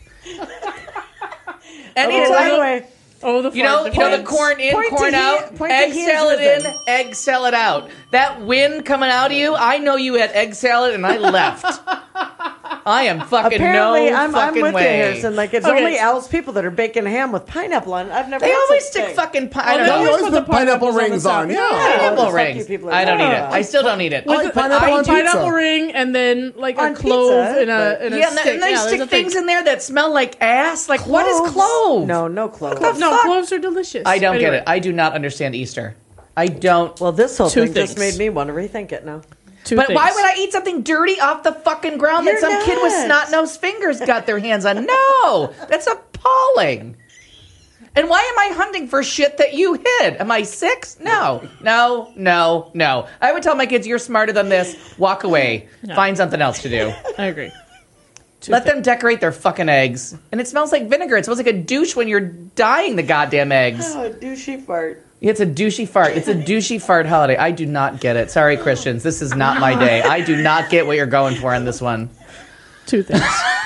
Okay, Anytime, by the way, oh, the You know the points. corn in, Point to corn he- out, point to egg he is salad in, risen. egg salad out. That wind coming out of you, I know you had egg salad and I left. I am fucking apparently no I'm fucking with way. you, Harrison. Like it's Okay. only Al's people that are baking ham with pineapple on it. I've never. They had always such stick thing. fucking Oh, I they don't know. You always always put the put pineapple pineapples on the rings top. on. Yeah. Yeah. Pineapple fuck ring. you people are I don't eat it. dumb. I still don't eat it. I like pineapple on Pineapple pizza. ring and then like On a clove pizza, in a Yeah, stick. and they Yeah, stick there's a thing. things in there that smell like ass. Like, what is Cloves? clove? No cloves. No, fuck? cloves are delicious. I don't get Anyway, it. I do not understand Easter. I don't. Well, this whole Two thing just things. made me want to rethink it now. two But why things. would I eat something dirty off the fucking ground that You're some kid with not. snot-nosed fingers got their hands on? No! That's appalling. And why am I hunting for shit that you hid? Am I 6? No. I would tell my kids, you're smarter than this. Walk away. Find something else to do. I agree. Let them decorate their fucking eggs. And it smells like vinegar. It smells like a douche when you're dyeing the goddamn eggs. Oh, douchey fart. It's a douchey fart. It's a douchey fart holiday. I do not get it. Sorry, Christians. This is not my day. I do not get what you're going for on this one. Two things.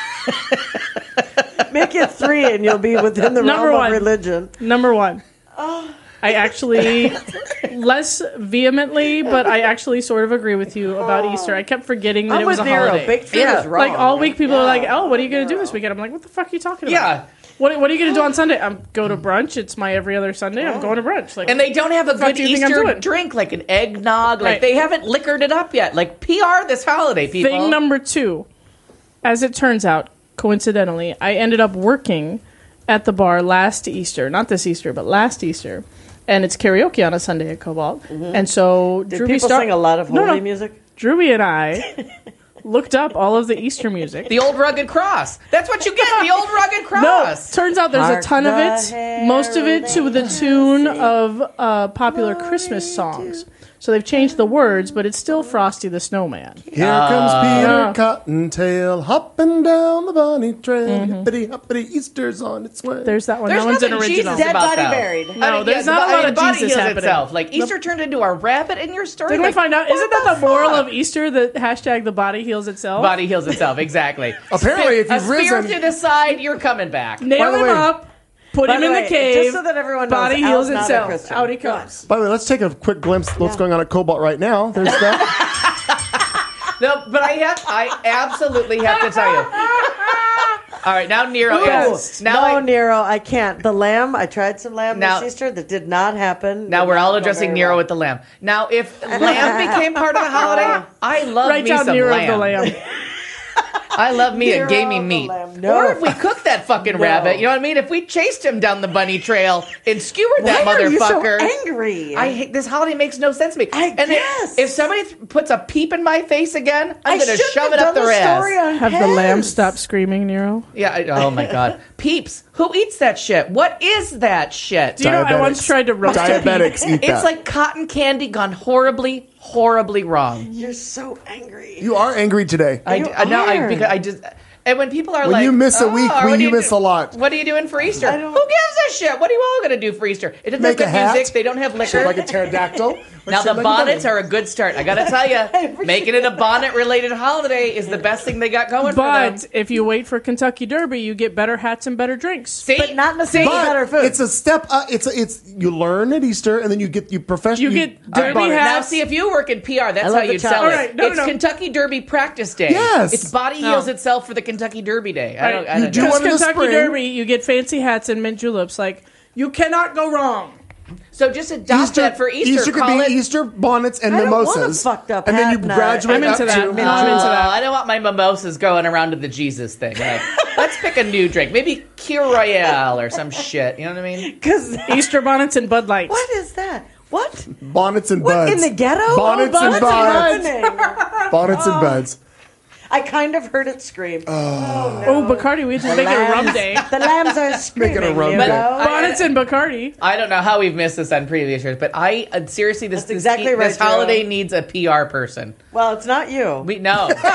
Make it 3 and you'll be within the Number realm one. of religion. Number one. I actually, less vehemently, but I actually sort of agree with you about Easter. I kept forgetting that I'm it was with a Nero. holiday. Baked food Yeah. is wrong. Like all week, people are like, Yeah. "Oh, what are you going to do this weekend?" I'm like, "What the fuck are you talking about?" Yeah. What are you going to do on Sunday? I'm go to brunch. It's my every other Sunday. I'm going to brunch. Like, And they don't have a fuck good do you think I'm Easter doing? drink, like an eggnog. Like, Right. they haven't liquored it up yet. Like, PR this holiday, people. Thing number 2, as it turns out, coincidentally, I ended up working at the bar last Easter, not this Easter, but last Easter, and it's karaoke on a Sunday at Cobalt, and so Did people sing a lot of holy music? Drewy and I looked up all of the Easter music. The old rugged cross. That's what you get, the old rugged No, cross. turns out there's a Hark ton of the it. Most of it to the tune of popular Christmas songs. So they've changed the words, but it's still Frosty the Snowman. Here comes Peter Yeah. Cottontail hopping down the bunny trail. Hippity hoppity, Easter's on its way. There's that one. There's that one's an nothing original. Jesus Dead about body that. buried. No, there's not a the lot of body Jesus heals happening. itself. Like, Easter turned into a rabbit in your story. Didn't like, we find out? what Isn't that the moral fuck? of Easter? That hashtag the body heals itself. Body heals itself, exactly. Apparently, if a you've spear risen- to the side, you're coming back. Nail By the him way- up. Put By him the in way, the cave. just so that everyone knows, body Al's heals not a itself. Christian. Out he Go on. comes. By the way, let's take a quick glimpse of what's going on at Cobalt right now. There's that. No, but I absolutely have to tell you. All right, now Nero. Yes. No, Nero, I can't. The lamb, I tried some lamb Now- this Easter. That did not happen. Now Did we're not all go addressing very Nero well. with the lamb. Now, if lamb became part of the holiday, I love Write me down some Nero lamb. the lamb. I love me a Nero gamey the meat. lamb. No. Or if we cooked that fucking rabbit, you know what I mean? If we chased him down the bunny trail and skewered that Why are you so motherfucker. angry? I hate this holiday. Makes no sense to me. I and guess. if somebody puts a peep in my face again, I'm going to shouldn't shove have it up done their the story ass. on Have the lamb Pez. stop screaming, Nero? Yeah. Oh my god. Peeps. Who eats that shit? What is that shit? Do you know I once Diabetics. tried to roast a peep? Diabetics eat that. It's like cotton candy gone horribly, horribly wrong. You're so angry. You are angry today. Because I just. And when people are When like, you miss a week, what you do miss a lot. What are you doing for Easter? I don't- Who gives a shit? What are you all going to do for Easter? It doesn't Make a have hat. good music. They don't have liquor. Like a pterodactyl. Now the bonnets are a good start. I got to tell you, making it a bonnet-related holiday is the best thing they got going for them. But if you wait for Kentucky Derby, you get better hats and better drinks. See? But not necessarily better food. It's a step. It's you learn at Easter, and then you professional. You get Derby Now, hats. see, if you work in PR, that's love how the you'd challenge. sell it. All right, no, it's no. Kentucky Derby practice day. Yes. Its body No. heals itself for the Kentucky Derby day. I Right. don't You do know. one Because in the Kentucky spring. Derby, you get fancy hats and mint juleps. Like, you cannot go wrong. So just adopt that for Easter. Easter could Call be it. Easter bonnets and I don't want a mimosas. fucked up and then you hat, no. graduate I'm into up that. to I'm into that. I don't want my mimosas going around to the Jesus thing. Like, let's pick a new drink. Maybe Kir Royale or some shit. You know what I mean? Because Easter bonnets and Bud Lights. what is that? What? bonnets and What buds. in the ghetto? Bonnets and What's buds. happening? Bonnets and buds. I kind of heard it scream. Oh, Bacardi, we just make it a rum day. The lambs are screaming. Make it a rum you day. know? Bonnets and Bacardi. I don't know how we've missed this on previous years, but I seriously, this That's exactly right, this holiday Jerome. needs a PR person. Well, it's not you. We know, but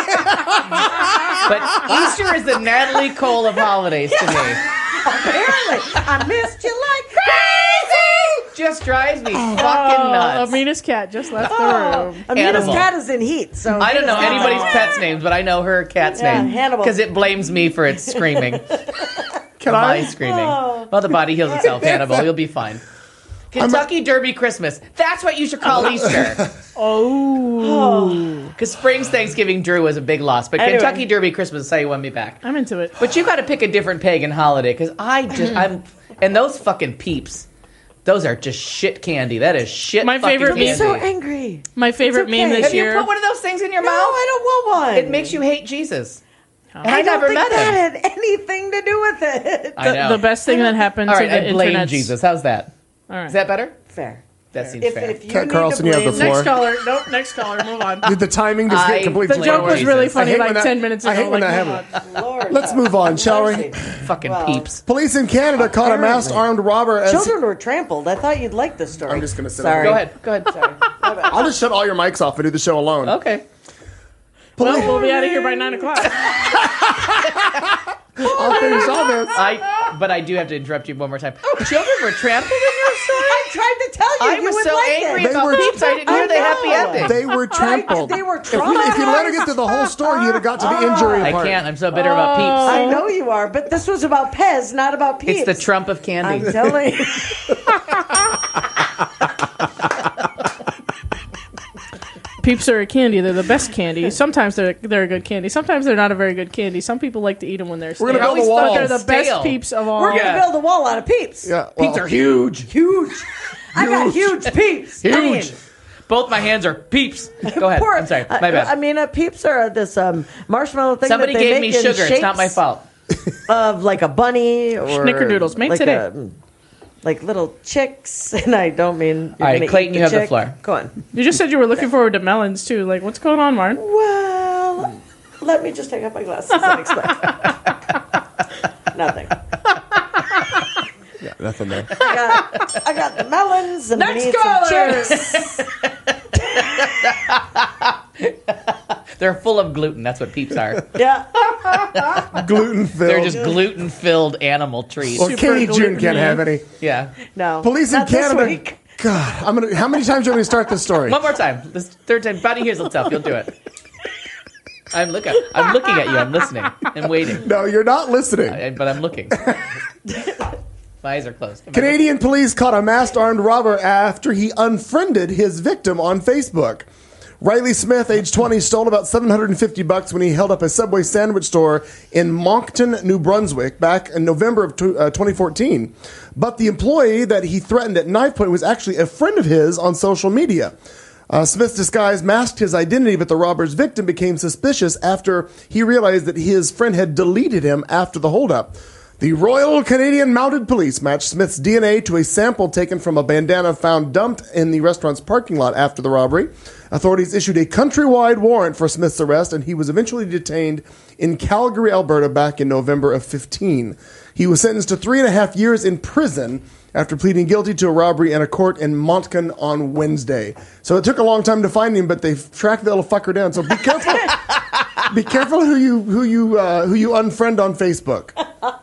Easter is the Natalie Cole of holidays to me. Apparently, I missed you like crazy. Just drives me fucking Oh, nuts. Amina's cat just left the room. Amina's Animal. cat is in heat, so I don't know Amina's anybody's cat- pet's names, but I know her cat's Yeah, name Hannibal. because it blames me for its screaming. Can My I? screaming. Well, the body heals itself, Hannibal. You'll be fine. Kentucky Derby Christmas. That's what you should call Easter. Because Spring's Thanksgiving Drew was a big loss, but Anyway. Kentucky Derby Christmas is how you won me back. I'm into it. But you got to pick a different pagan holiday because and those fucking Peeps. Those are just shit candy. That is shit. My fucking favorite candy. I'm so angry. My favorite It's okay. meme this Have you year. put one of those things in your No, mouth? I don't want one. It makes you hate Jesus. And I, I don't never think met that him. had anything to do with it. I know. The best thing that happened All to right, the I blame internet. Jesus. How's that? All right. Is that better? Fair. That seems If, fair. if you Cat need Carlson, to you have the blame- floor. Next caller. Nope, next caller. Move on. Did the timing just I- get completely The joke was Jesus. really I funny hate like when that- 10 minutes ago. I hate when like, that move happens. on. Lord, Let's move on, shall we? mercy. Fucking Well, Peeps. Police in Canada caught a masked armed robber as. Children were trampled. I thought you'd like this story. I'm just gonna sit Sorry. Go ahead. Go ahead. Sorry. My bad. I'll just shut all your mics off and do the show alone. Okay. Well, we'll be out of here by 9 o'clock. I'll finish all this. But I do have to interrupt you one more time. Children were trampled in your story? I tried to tell you. I you was would so like angry it. They about were- Peeps. I didn't hear the happy know. ending. They were trampled. They were If you let her get through the whole story, you'd have got to the injury I part. can't. I'm so bitter about Peeps. I know you are, but this was about Pez, not about Peeps. It's the Trump of candy. I'm telling you. Peeps are a candy. They're the best candy. Sometimes they're a good candy. Sometimes they're not a very good candy. Some people like to eat them when they're We're gonna stale. build a always wall. They're the best Stale. Peeps of all. We're Yeah. gonna build a wall out of Peeps. Yeah, Peeps are huge. Huge. I got huge Peeps. I mean, Huge. Both my hands are Peeps. Go ahead. poor- I'm sorry. My I bad. mean, Peeps are this marshmallow thing Somebody that they gave make me in sugar. It's not my shapes fault. Of like a bunny or Snickerdoodles, made like today. like little chicks, and I don't mean. You're All right, gonna Clayton, eat you have the chick. floor. Go on. You just said you were looking forward to melons too. Like, what's going on, Martin? Well, let me just take out my glasses and explain. Nothing. Yeah, nothing there. I got the melons and Next we need caller! some chips. They're full of gluten. That's what Peeps are. Yeah. Gluten filled. They're just gluten-filled animal treats. Well, Katie Super June can't gluten-y. have any. Yeah. No. Police in Not this Canada. week. God, I'm gonna. How many times do you want me to start this story? One more time. This third time. Body hears itself. You'll do it. I'm looking at you. I'm listening. I'm waiting. No, you're not listening. But I'm looking. My eyes are closed. Am I Canadian police caught a masked armed robber after he unfriended his victim on Facebook. Riley Smith, age 20, stole about $750 when he held up a Subway sandwich store in Moncton, New Brunswick, back in November of 2014. But the employee that he threatened at knife point was actually a friend of his on social media. Smith's disguise masked his identity, but the robber's victim became suspicious after he realized that his friend had deleted him after the holdup. The Royal Canadian Mounted Police matched Smith's DNA to a sample taken from a bandana found dumped in the restaurant's parking lot after the robbery. Authorities issued a countrywide warrant for Smith's arrest, and he was eventually detained in Calgary, Alberta, back in November of 15. He was sentenced to 3.5 years in prison after pleading guilty to a robbery in a court in Moncton on Wednesday. So it took a long time to find him, but they tracked the little fucker down. So be careful. Be careful who you unfriend on Facebook.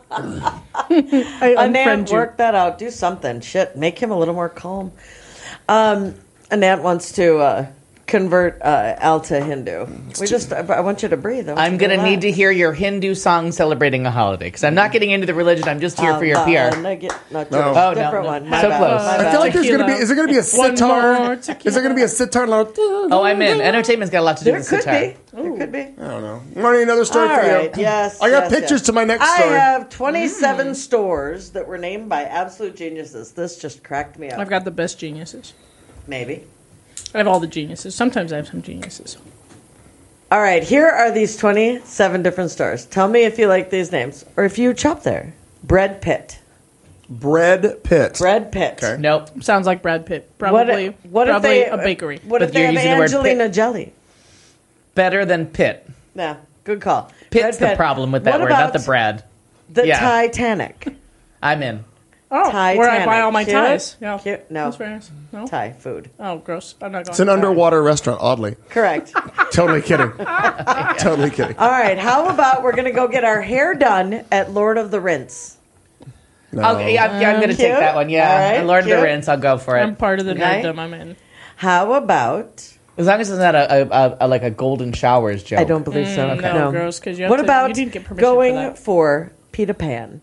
I Anant, unfriend you. work that out. Do something. Shit, make him a little more calm. Anant wants to convert Al to Hindu. I want you to breathe. I'm going to need to hear your Hindu song celebrating a holiday, because I'm not getting into the religion. I'm just here for your PR. No, Oh, different no. one. My So bad. close. My I bad. feel like there's going to be. Tequila. Is there going to be a One sitar? more Is there tequila. going to be a sitar? Oh, I'm in. Entertainment's got a lot to do There with could sitar. be. There could be. I don't know. Marty, another story All for right. you. Yes. I got yes, pictures yes. to my next I story. have 27 stores that were named by absolute geniuses. This just cracked me up. I've got the best geniuses. Maybe. I have all the geniuses. Sometimes I have some geniuses. All right. Here are these 27 different stores. Tell me if you like these names or if you shop there. Bread Pit. Bread Pit. Bread Pit. Okay. Nope. Sounds like Brad Pitt. Probably, What if probably they, a bakery. What But if they you're have using the word Angelina pit. Jelly? Better than Pitt. Yeah, good call. Pitt's Bread the Pit. problem with that What word, not the about Brad. The Yeah. Titanic. I'm in. Oh, Titanic. where I buy all my Cute? ties. Yeah. Cute? No. That's very nice. No? Thai food. Oh, gross. I'm not going. It's an underwater restaurant, oddly. Correct. Totally kidding. Totally kidding. All right. How about we're going to go get our hair done at Lord of the Rinse? No. Okay, yeah, I'm going to take Cute. that one. Yeah. All right, Lord of the cute. Rinse, I'll go for I'm it. part of the Okay. nerddom. I'm in. How about... As long as it's not a like a golden showers joke. I don't believe so. No, gross, 'cause you have What to- about you didn't get permission going for that. for Peter Pan?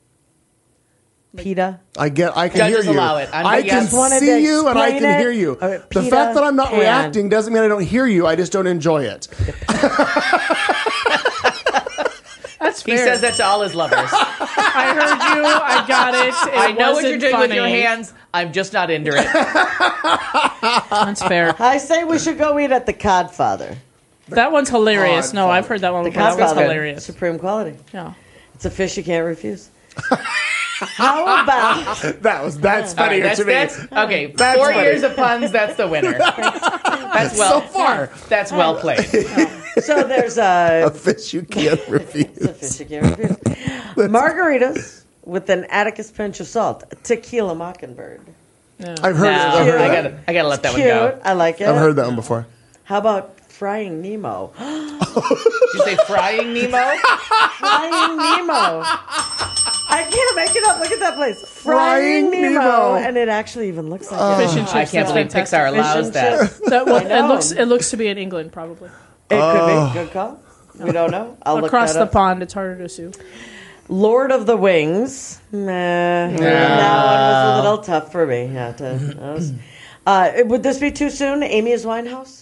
Peter? I can Judges hear you. allow it. I can just wanted to see you and I explain can it. hear you. All right, The Peter fact that I'm not Pan. reacting doesn't mean I don't hear you. I just don't enjoy it. That's He fair. says that to all his lovers. I heard you. I got it. I know what you're wasn't doing with your funny. hands. I'm just not into it. That's fair. I say we should go eat at the Codfather. That one's hilarious. No, I've heard that one The before. That was Codfather. hilarious. Supreme quality. Yeah. It's a fish you can't refuse. How about... That's All right, funnier to me. okay. That's 4 funny. years of puns. That's the winner. That's So far. That's well played. So there's A fish you can't It's a refuse. fish you can't refuse. Margaritas with an Atticus pinch of salt. Tequila Mockingbird. I've heard No, I've heard, I gotta let that one Cute. go. I like it. I've heard that one before. How about Frying Nemo? Did you say frying Nemo? Frying Nemo. I can't make it up. Look at that place. Frying Frying Nemo. Nemo. And it actually even looks like it. Fish and chips. I can't that's believe fantastic. Pixar allows Fish and that. chips. That one, I know. it looks to be in England, probably. It could be. Good call. We don't know. I'll look Across that the up. pond, it's harder to sue. Lord of the Wings. That one was a little tough for me. Yeah, would this be too soon? Amy's Winehouse?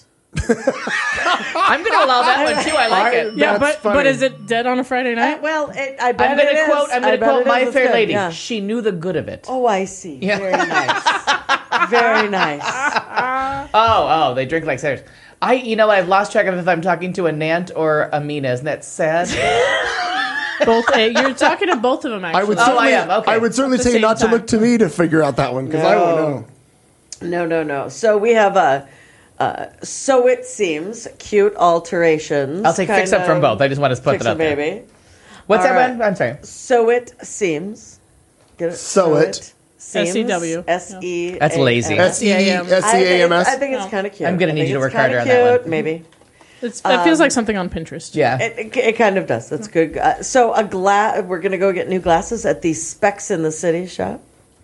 I'm going to allow that one too. I like it. Yeah, That's but funny. is it dead on a Friday night? Well, I bet I'm going it to is. quote. I'm I going to bet quote it My is. It's Fair good. Lady. Yeah. She knew the good of it. Oh, I see. Yeah. Very nice. Very nice. Oh, they drink like sailors. I've lost track of if I'm talking to a Nant or a Mina. Isn't that sad? Both. You're talking to both of them, actually. I would Oh, certainly, I am. Okay. I would certainly At the say same not to time. look to me to figure out that one because I won't know. No. So we have So It Seems, cute alterations. I'll take Fix kind Up from of both. I just want to put Fix that It up there. Baby. What's All that right. one? I'm sorry. So It Seems. Get it? So It. Seems. SEW. S-E. That's lazy. S-E-A-M. S-E-A-M-S? I think it's kind of cute. I'm gonna need I think you to it's work harder kinda on that cute, one. Maybe. It feels like something on Pinterest. Yeah. It kind of does. That's good. So we're going to go get new glasses at the Specs in the City shop.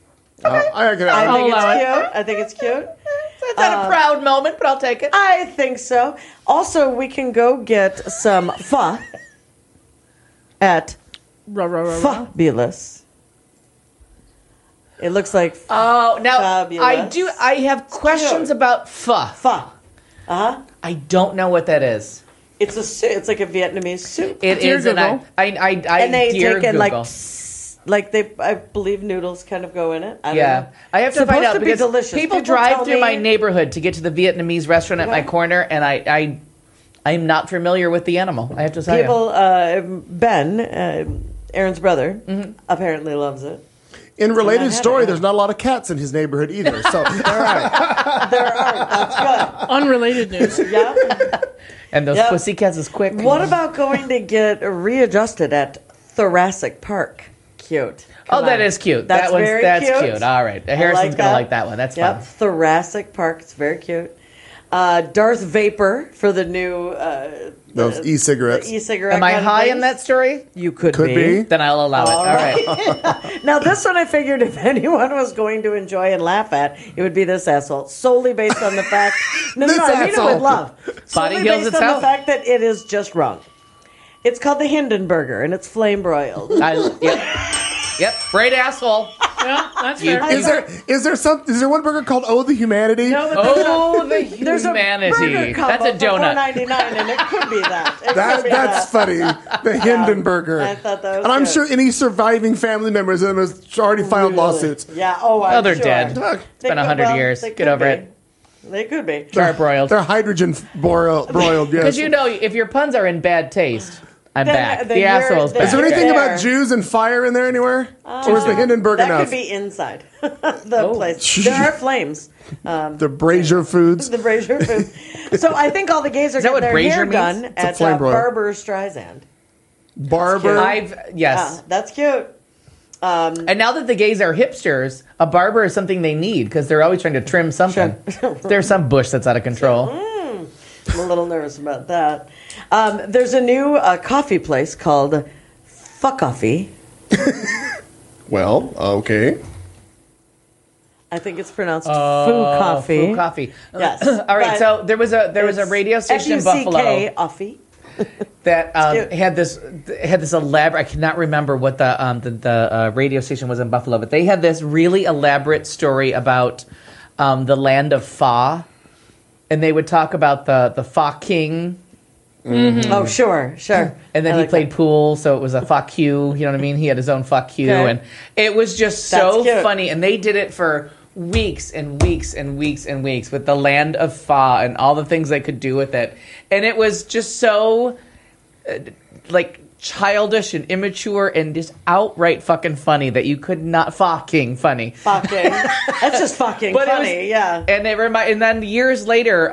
I can, I think allow it's it. cute. I think it's cute. It's not a proud moment, but I'll take it. I think so. Also, we can go get some pho at Rah, rah, rah, rah. Fabulous. It looks like Oh, now Fabulous. I have questions about pho. pho. I don't know what that is. It's a soup. It's like a Vietnamese soup. It Dear is, and Google. I And they dear take it Google. like they, I believe noodles kind of go in it. I don't Yeah, know. I have to Supposed find out to be because delicious. people tell drive through my me- neighborhood to get to the Vietnamese restaurant at my Yeah. corner, and I'm not familiar with the animal. I have to tell you. People, Ben Aaron's brother, apparently loves it. In related had story, it, yeah. there's not a lot of cats in his neighborhood either. So There are. That's Unrelated news. good. Yeah. And those Yep. pussycats is quick. What about going to get readjusted at Thoracic Park? Cute. Come That on. is cute. That's very That's cute. cute. All right. I Harrison's going that. to like that one. That's Yep. fun. Thoracic Park. It's very cute. Darth Vapor for the new those e-cigarettes. the e-cigarette. Am I kind of high in things. that story? You could be. Then I'll allow it. All right. Now, this one I figured if anyone was going to enjoy and laugh at, it would be this asshole. Solely based on the fact. No, This I mean it asshole. with love. Body Solely heals based on itself. the fact that it is just wrong. It's called the Hindenburger, and it's flame broiled. Yep. Great asshole. Yeah, that's fair. Is there one burger called Oh the Humanity? No, but Oh, the there's a humanity. burger combo That's a donut. for $4.99, and it could be that. It could be That's that. funny. The Hindenburger. I thought that was And I'm good. sure any surviving family members of them has already filed Really? lawsuits. Yeah. Oh, I'm they're sure. dead. Look, It's been 100 years. they Get could over be. it. They could be. Char broiled. they're hydrogen broiled, yes. Because you know, if your puns are in bad taste, I'm Then- back. then The you're- asshole's then back. Is there anything There. about Jews and fire in there anywhere? Or is the Hindenburg That enough? could be inside the place. There are flames. The Brazier Foods. The Brazier food. So I think all the gays are that getting what their brazier hair means? done It's a at flame broil. Barbara Streisand. Barber. Yes. Yeah, that's cute. And now that the gays are hipsters, a barber is something they need because they're always trying to trim something. There's some bush that's out of control. I'm a little nervous about that. There's a new coffee place called Fuckoffee. Well, okay. I think it's pronounced Foo Coffee. Foo coffee. Yes. All right. But So there was a radio station in Buffalo F-U-C-K-offee. that cute. had this elaborate. I cannot remember what the radio station was in Buffalo, but they had this really elaborate story about the land of Fa, and they would talk about the Fa King. Oh, sure. And then I he like played that. pool, so it was a fuck you. You know what I mean? He had his own fuck you, Okay. and it was just That's so cute. funny. And they did it for weeks and weeks and weeks and weeks with the land of Fa and all the things they could do with it, and it was just so like childish and immature and just outright fucking funny that you could not fucking funny. Fucking. That's just fucking But it funny, was- yeah. And and then years later,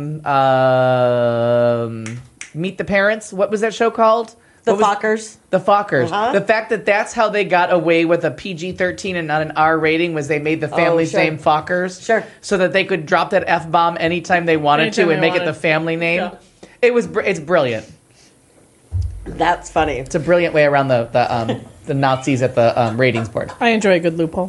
Meet the Parents. What was that show called? The What was- Fockers. The Fockers. Uh-huh. The fact that that's how they got away with a PG-13 and not an R rating was they made the family's sure. name Fockers. Sure. So that they could drop that F-bomb anytime they wanted Anytime to and they make it wanted. the family name. Yeah. It's brilliant. That's funny. It's a brilliant way around the Nazis at the ratings board. I enjoy a good loophole.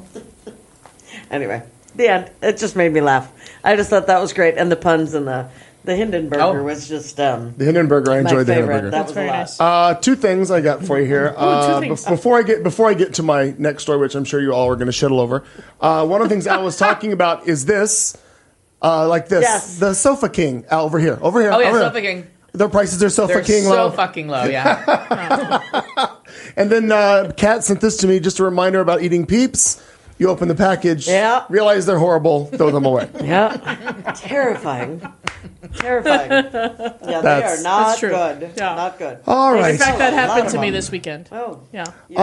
Anyway, the end. It just made me laugh. I just thought that was great. And the puns and the Hindenburger Oh. was just The Hindenburger, I my enjoyed the favorite. Hindenburger. That was very a lot. nice. Two things I got for you here. two things. Before I get to my next story, which I'm sure you all are going to shittle over. One of the things Al was talking about is this, like this, Yes. the Sofa King. Al, over here. Oh yeah, over here. Sofa King. Their prices are Sofa They're King so low. fucking low. Yeah. And then Kat sent this to me, just a reminder about eating Peeps. You open the package, Yeah. realize they're horrible, throw them away. Yeah. Terrifying. Terrifying. Yeah, they That's- are not That's true. good. Yeah. Not good. All right. In fact, that A lot happened of to me them. this weekend. Oh. Yeah.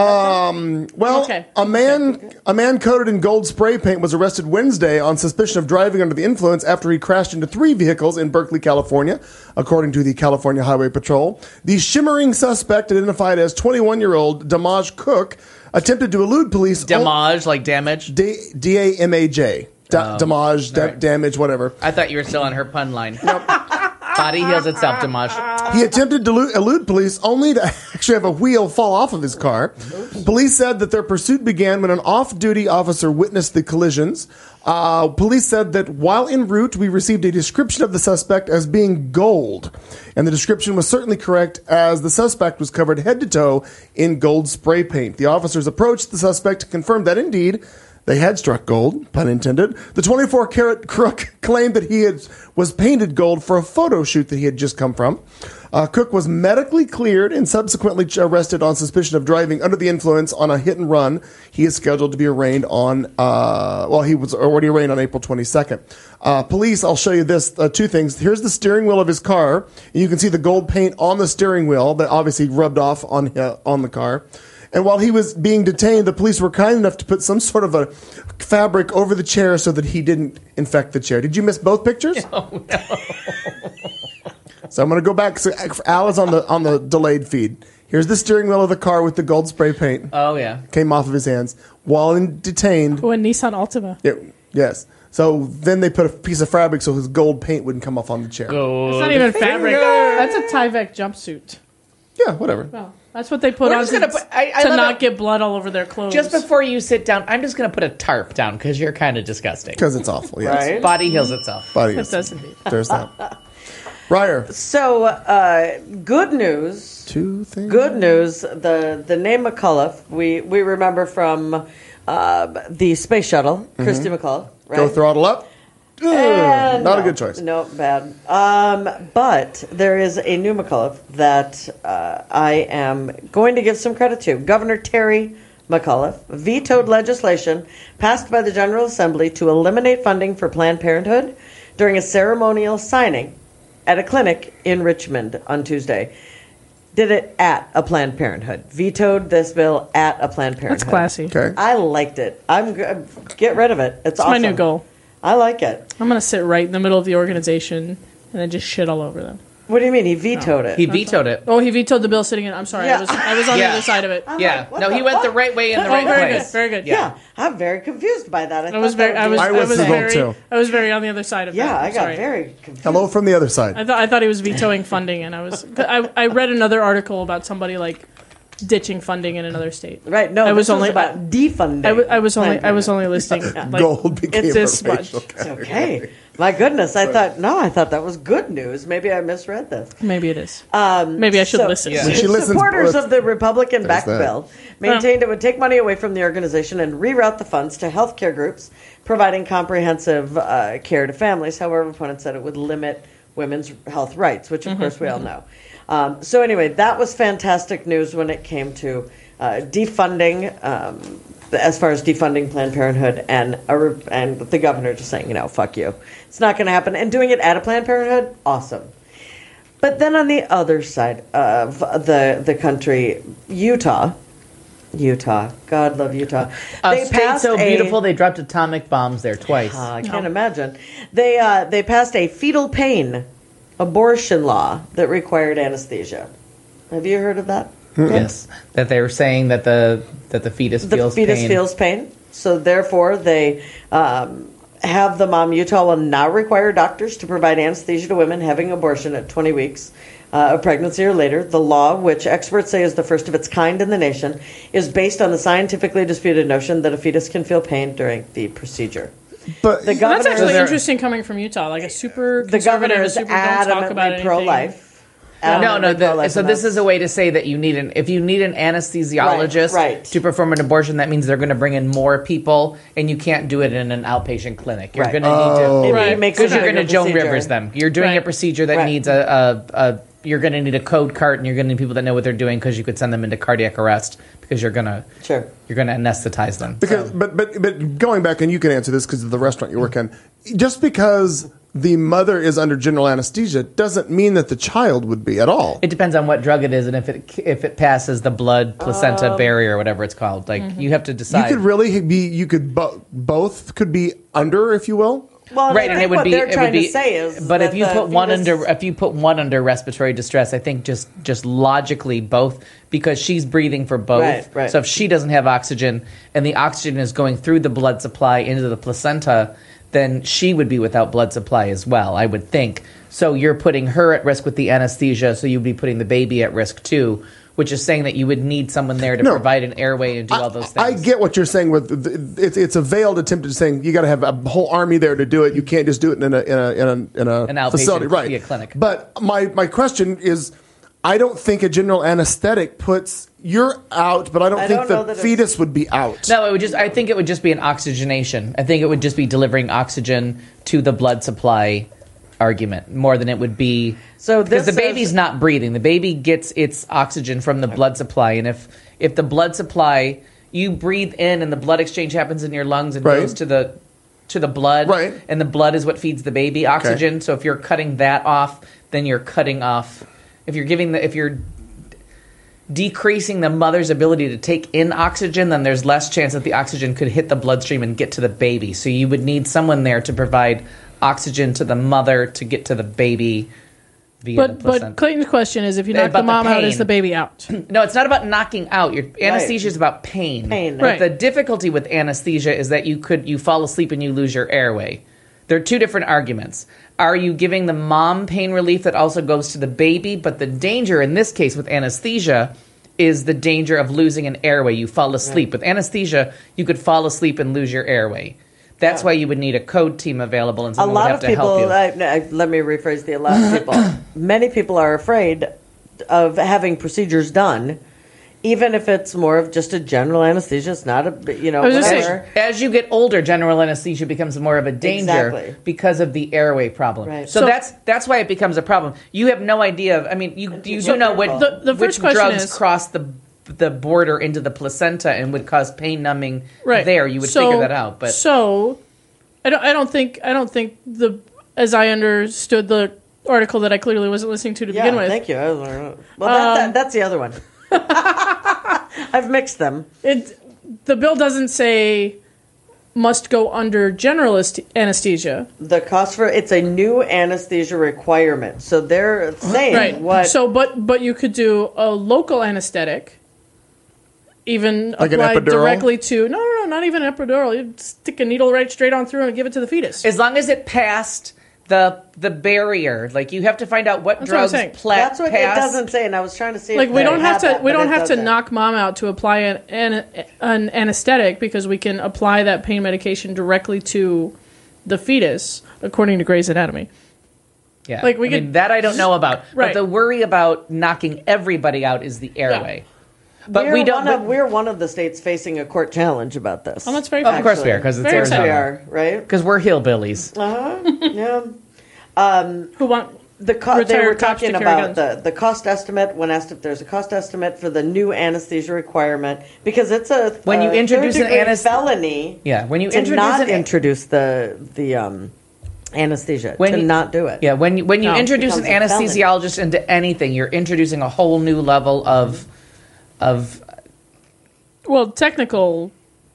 Well, Okay. a man coated in gold spray paint was arrested Wednesday on suspicion of driving under the influence after he crashed into 3 vehicles in Berkeley, California, according to the California Highway Patrol. The shimmering suspect, identified as 21-year-old Damaj Cook, attempted to elude police. Damage, like damage. D-A-M-A-J. Damage, right. damage, whatever. I thought you were still on her pun line. Body heals itself, Damage. He attempted to elude police only to actually have a wheel fall off of his car. Police said that their pursuit began when an off-duty officer witnessed the collisions. Police said that while en route, we received a description of the suspect as being gold. And the description was certainly correct, as the suspect was covered head to toe in gold spray paint. The officers approached the suspect to confirm that indeed they had struck gold, pun intended. The 24-carat crook claimed that he was painted gold for a photo shoot that he had just come from. Cook was medically cleared and subsequently arrested on suspicion of driving under the influence on a hit and run. He is scheduled to be arraigned on, he was already arraigned on April 22nd. Police, I'll show you this, two things. Here's the steering wheel of his car. And you can see the gold paint on the steering wheel that obviously rubbed off on the car. And while he was being detained, the police were kind enough to put some sort of a fabric over the chair so that he didn't infect the chair. Did you miss both pictures? Oh, no. So I'm going to go back. So Al is on the delayed feed. Here's the steering wheel of the car with the gold spray paint. Oh, yeah. Came off of his hands while detained. Oh, a Nissan Altima. Yes. So then they put a piece of fabric so his gold paint wouldn't come off on the chair. It's not even fabric. That's a Tyvek jumpsuit. Yeah, whatever. Well, that's what they put We're on just gonna to, put- I to love not it. get blood all over their clothes. Just before you sit down, I'm just going to put a tarp down because you're kind of disgusting. Because it's awful. Yes. Right. Body heals itself. Body It is. does indeed. There's that. Ryer. So, good news. Two things. Good news. The name McAuliffe, we remember from the space shuttle, Christy McAuliffe. Right? Go throttle up. Not No, a good choice. No, bad. But there is a new McAuliffe that I am going to give some credit to. Governor Terry McAuliffe vetoed legislation passed by the General Assembly to eliminate funding for Planned Parenthood during a ceremonial signing at a clinic in Richmond on Tuesday. Did it at a Planned Parenthood. Vetoed this bill at a Planned Parenthood. That's classy. Okay. I liked it. Get rid of it. It's That's awesome. my new goal. I like it. I'm going to sit right in the middle of the organization and then just shit all over them. What do you mean? He vetoed it. He vetoed it. Oh, he vetoed the bill sitting in. I'm sorry. Yeah. I was on the Yeah. other side of it. I'm Yeah. like, what No, the he went the fuck? right way in the Oh, right very place. good. Very good. Yeah, I'm very confused by that. I was very. I was. I I was was as well, very. too. I was very on the other side of that. Yeah, I I'm got sorry. very confused. Hello from the other side. I thought he was vetoing funding, and I was. I read another article about somebody like ditching funding in another state. Right? No, I was this only about defunding. I was only. Planned I was only listing. Like, Gold became it's a this much. racial Parenthood. Okay. My goodness, I thought that was good news. Maybe I misread this. Maybe it is. Maybe I should so- listen. Yeah. She listens- Supporters of the Republican-backed There's that. bill maintained it would take money away from the organization and reroute the funds to healthcare groups providing comprehensive care to families. However, opponents said it would limit women's health rights, which of course we all know. So anyway, that was fantastic news when it came to defunding, as far as defunding Planned Parenthood and the governor just saying, fuck you. It's not going to happen. And doing it at a Planned Parenthood, awesome. But then on the other side of the country, Utah, God love Utah. A state so beautiful they dropped atomic bombs there twice. I can't imagine. They passed a fetal pain abortion law that required anesthesia. Have you heard of that? Yes, that they were saying that the fetus The feels fetus pain. feels pain. So therefore, they have the mom. Utah will now require doctors to provide anesthesia to women having abortion at 20 weeks of pregnancy or later. The law, which experts say is the first of its kind in the nation, is based on the scientifically disputed notion that a fetus can feel pain during the procedure. But The That's governor, actually there- interesting coming from Utah, like a super. the governor conservative, is super don't talk about adamantly anything. pro-life. No. So this is a way to say that if you need an anesthesiologist Right. to perform an abortion, that means they're going to bring in more people, and you can't do it in an outpatient clinic. You're Right. going to need to. Right. Because you're going to Joan procedure. Rivers them. You're doing a Right. procedure that Right. needs you're going to need a code cart, and you're going to need people that know what they're doing because you could send them into cardiac arrest because you're going to anesthetize them. Because, but going back, and you can answer this because of the restaurant you work in. Just because the mother is under general anesthesia doesn't mean that the child would be at all. It depends on what drug it is and if it passes the blood placenta barrier or whatever it's called. Like you have to You decide. could really be. You could both could be under, if you will. Well, Right, I and think it would what be. they're It trying would be. to say is, but if that you the put one fetus- under respiratory distress, I think just logically both, because she's breathing for both. Right. So if she doesn't have oxygen and the oxygen is going through the blood supply into the placenta, then she would be without blood supply as well, I would think. So you're putting her at risk with the anesthesia, so you'd be putting the baby at risk too, which is saying that you would need someone there to No. provide an airway and do all those things. I get what you're saying with it's a veiled attempt at saying you got to have a whole army there to do it. You can't just do it in a An outpatient facility, right? via clinic. But my question is, I don't think a general anesthetic puts you're out, but I don't I think don't know the that it's- fetus would be out. No, I think it would just be an oxygenation. I think it would just be delivering oxygen to the blood supply argument more than it would be. So because this the baby's says- not breathing. The baby gets its oxygen from the blood supply, and if the blood supply, you breathe in and the blood exchange happens in your lungs and Right. goes to the blood, Right. and the blood is what feeds the baby oxygen. So if you're cutting that off, then you're cutting off. If you're decreasing the mother's ability to take in oxygen, then there's less chance that the oxygen could hit the bloodstream and get to the baby. So you would need someone there to provide oxygen to the mother to get to the baby via the placenta. But Clayton's question is, if you knock About the mom the out, pain. is the baby out? No, it's not about knocking out. Your anesthesia is about pain. Pain. But Right. the difficulty with anesthesia is that you fall asleep and you lose your airway. There are two different arguments. Are you giving the mom pain relief that also goes to the baby? But the danger in this case with anesthesia is the danger of losing an airway. You fall asleep. With anesthesia, you could fall asleep and lose your airway. That's why you would need a code team available and A someone would lot have of to people, help you. let me rephrase a lot of people. Many people are afraid of having procedures done, even if it's more of just a general anesthesia. It's not a, I was just saying, whatever. As you get older, general anesthesia becomes more of a danger Exactly. because of the airway problem. Right. So that's why it becomes a problem. You have no idea. I mean, you do know what The which first question drugs is- cross the border into the placenta and would cause pain numbing Right. there. You would figure that out. But so I don't think as I understood the article that I clearly wasn't listening to begin with. Thank you. Well, that's the other one. I've mixed them. The bill doesn't say must go under general anesthesia. The cost for it's a new anesthesia requirement. So they're saying Right. what. So, but you could do a local anesthetic, even Like an applied epidural? directly to no, not even an epidural. You stick a needle right straight on through and give it to the fetus. as long as it passed the barrier, like you have to find out what That's what I'm drugs saying. that's what it pass. doesn't say, and I was trying to see. Like if we they don't have had to that, we but don't it have to doesn't. knock mom out to apply an anesthetic, because we can apply that pain medication directly to the fetus, according to Grey's Anatomy. Yeah, Like, we I mean, could- that I don't know about. Right. But the worry about knocking everybody out is the airway. But we don't. We're one of the states facing a court challenge about this. Oh, that's very Of course Actually. we are, because it's Very Arizona. we are, right? Because we're hillbillies. Yeah. Who want They retired were cops to talking carry about guns. the cost estimate when asked if there's a cost estimate for the new anesthesia requirement, because it's a When you introduce an third-degree anesth- felony. Yeah, when you to introduce not an- introduce the anesthesia, When to you- not do it. Yeah, when you No, introduce an becomes a felony. anesthesiologist into anything, you're introducing a whole new level of. well technical.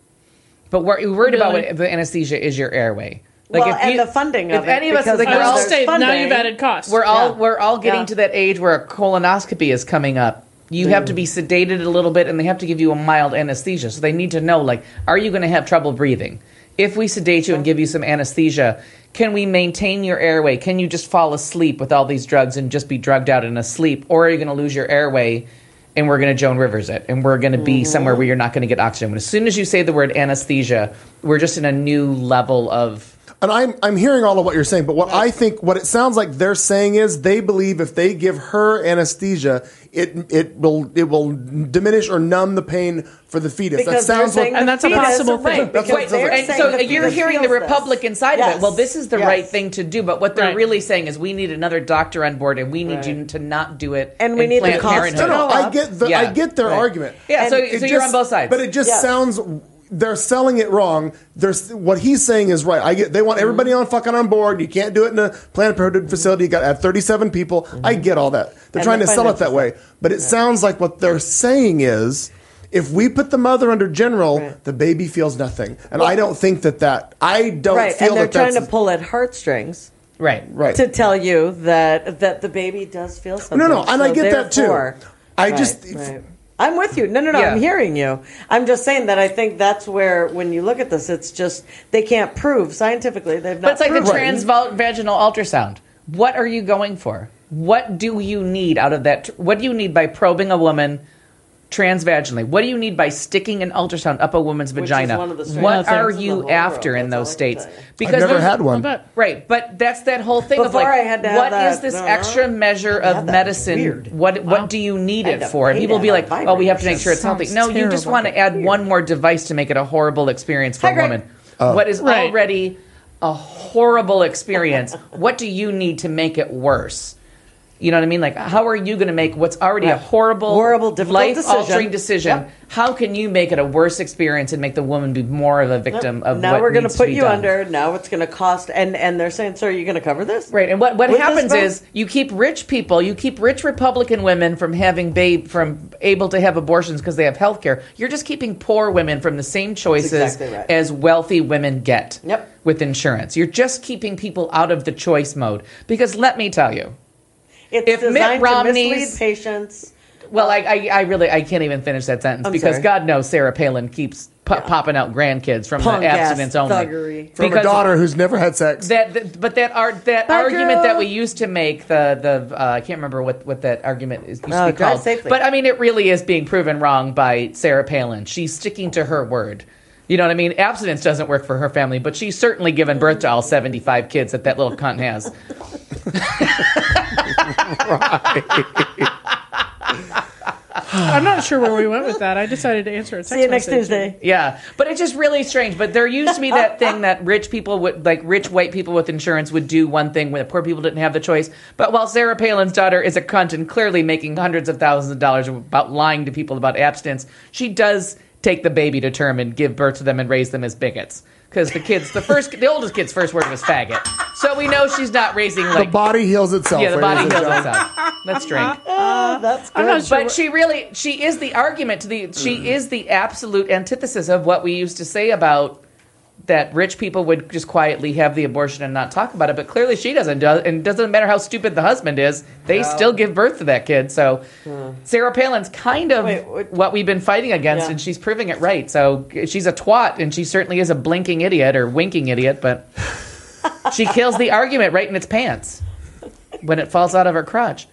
But we're worried about Really? what the anesthesia is your airway. Well, and the funding if of it, any of us, because like, I we're was all, just saying, now funding. you've added costs. we're all Yeah. we're all getting Yeah. to that age where a colonoscopy is coming up. You have to be sedated a little bit, and they have to give you a mild anesthesia. So they need to know, like, are you going to have trouble breathing? If we sedate you and give you some anesthesia, can we maintain your airway? Can you just fall asleep with all these drugs and just be drugged out and asleep? Or are you going to lose your airway and we're going to Joan Rivers it? And we're going to be somewhere where you're not going to get oxygen. As soon as you say the word anesthesia, we're just in a new level of... And I'm hearing all of what you're saying, but what I think, what it sounds like they're saying is they believe if they give her anesthesia, it will diminish or numb the pain for the fetus. Because that they're sounds saying like And that's a the fetus- possible right, thing. because That's what- they're and saying so the you're fetus hearing the feels this. Republican side of Yes. it. Well, this is the Yes. right thing to do. But what they're Right. really saying is we need another doctor on board, and we need you to not do it. And we in need the Planned cost to Parenthood. no, go I up. get Yeah. I get their Right. argument. Yeah, And so It you're just- on both sides. But it just Yes. sounds they're selling it wrong. There's what he's saying is right. They want everybody on board. You can't do it in a Planned Parenthood facility. You got to have 37 people. I get all that. They're And trying the to sell it that finances. way. But it sounds like what they're saying is, if we put the mother under general, Right. the baby feels nothing. And I don't think that. I don't Right, feel and they're that trying that's to pull at heartstrings Right. right. to tell you that the baby does feel something. No, and I So get that too. therefore- I Right, just right. I'm with you. No, Yeah. I'm hearing you. I'm just saying that I think that's where, when you look at this, it's just they can't prove scientifically. They've not. But it's like the proven. transvaginal ultrasound. What are you going for? What do you need out of that? What do you need by probing a woman transvaginally? What do you need by sticking an ultrasound up a woman's Which is vagina? one of the strangest What things are in the you whole after world. in That's those all I states? can tell you. I've never there's- had one. bet. Right, but that's that whole thing of Before like, I had to have what that, is this no, extra measure had of that. medicine? Weird. What do you need I it had to for? And pay people to be have like, a oh, we have to make vibrator. sure it's healthy. Sounds No, you just terrible. want to add one more device to make it a horrible experience for Hi, a Greg. woman. What is Right. already a horrible experience? What do you need to make it worse? You know what I mean? Like, how are you going to make what's already a horrible, difficult life-altering decision? Yep. How can you make it a worse experience and make the woman be more of a victim of now what we're going to needs put be you done? under. Now it's going to cost. And they're saying, "So are you going to cover this?" Right, and what With this happens vote? is you keep rich people, you keep rich Republican women from having from able to have abortions because they have health care. You're just keeping poor women from the same choices exactly right. as wealthy women get Yep. with insurance. You're just keeping people out of the choice mode. Because let me tell you, It's if Mitt designed to Romney's- mislead patients. well, I really can't even finish that sentence I'm because sorry. God knows Sarah Palin keeps popping out grandkids from Punk the ass abstinence only. thuggery. From a Because- daughter who's never had sex. That argument girl. that we used to make I can't remember what that argument used to be Drive called, safely. but I mean it really is being proven wrong by Sarah Palin. She's sticking to her word. You know what I mean? Abstinence doesn't work for her family, but she's certainly given birth to all 75 kids that little cunt has. I'm not sure where we went with that. I decided to answer a text See you next message. Tuesday. Yeah, but it's just really strange. But there used to be that thing that rich people would, like rich white people with insurance, would do one thing when poor people didn't have the choice. But while Sarah Palin's daughter is a cunt and clearly making hundreds of thousands of dollars about lying to people about abstinence, she does take the baby to term and give birth to them and raise them as bigots. Because the oldest kid's first word was faggot. So we know she's not raising The like body heals itself. yeah, the body ladies and heals gentlemen. itself. Let's drink. That's good. I'm not sure. But she is the argument she is the absolute antithesis of what we used to say about that rich people would just quietly have the abortion and not talk about it. But clearly she doesn't, and it doesn't matter how stupid the husband is, they still give birth to that kid. So Sarah Palin's kind of what we've been fighting against, Yeah. and she's proving it right. So she's a twat, and she certainly is a blinking idiot or winking idiot, but she kills the argument right in its pants when it falls out of her crotch.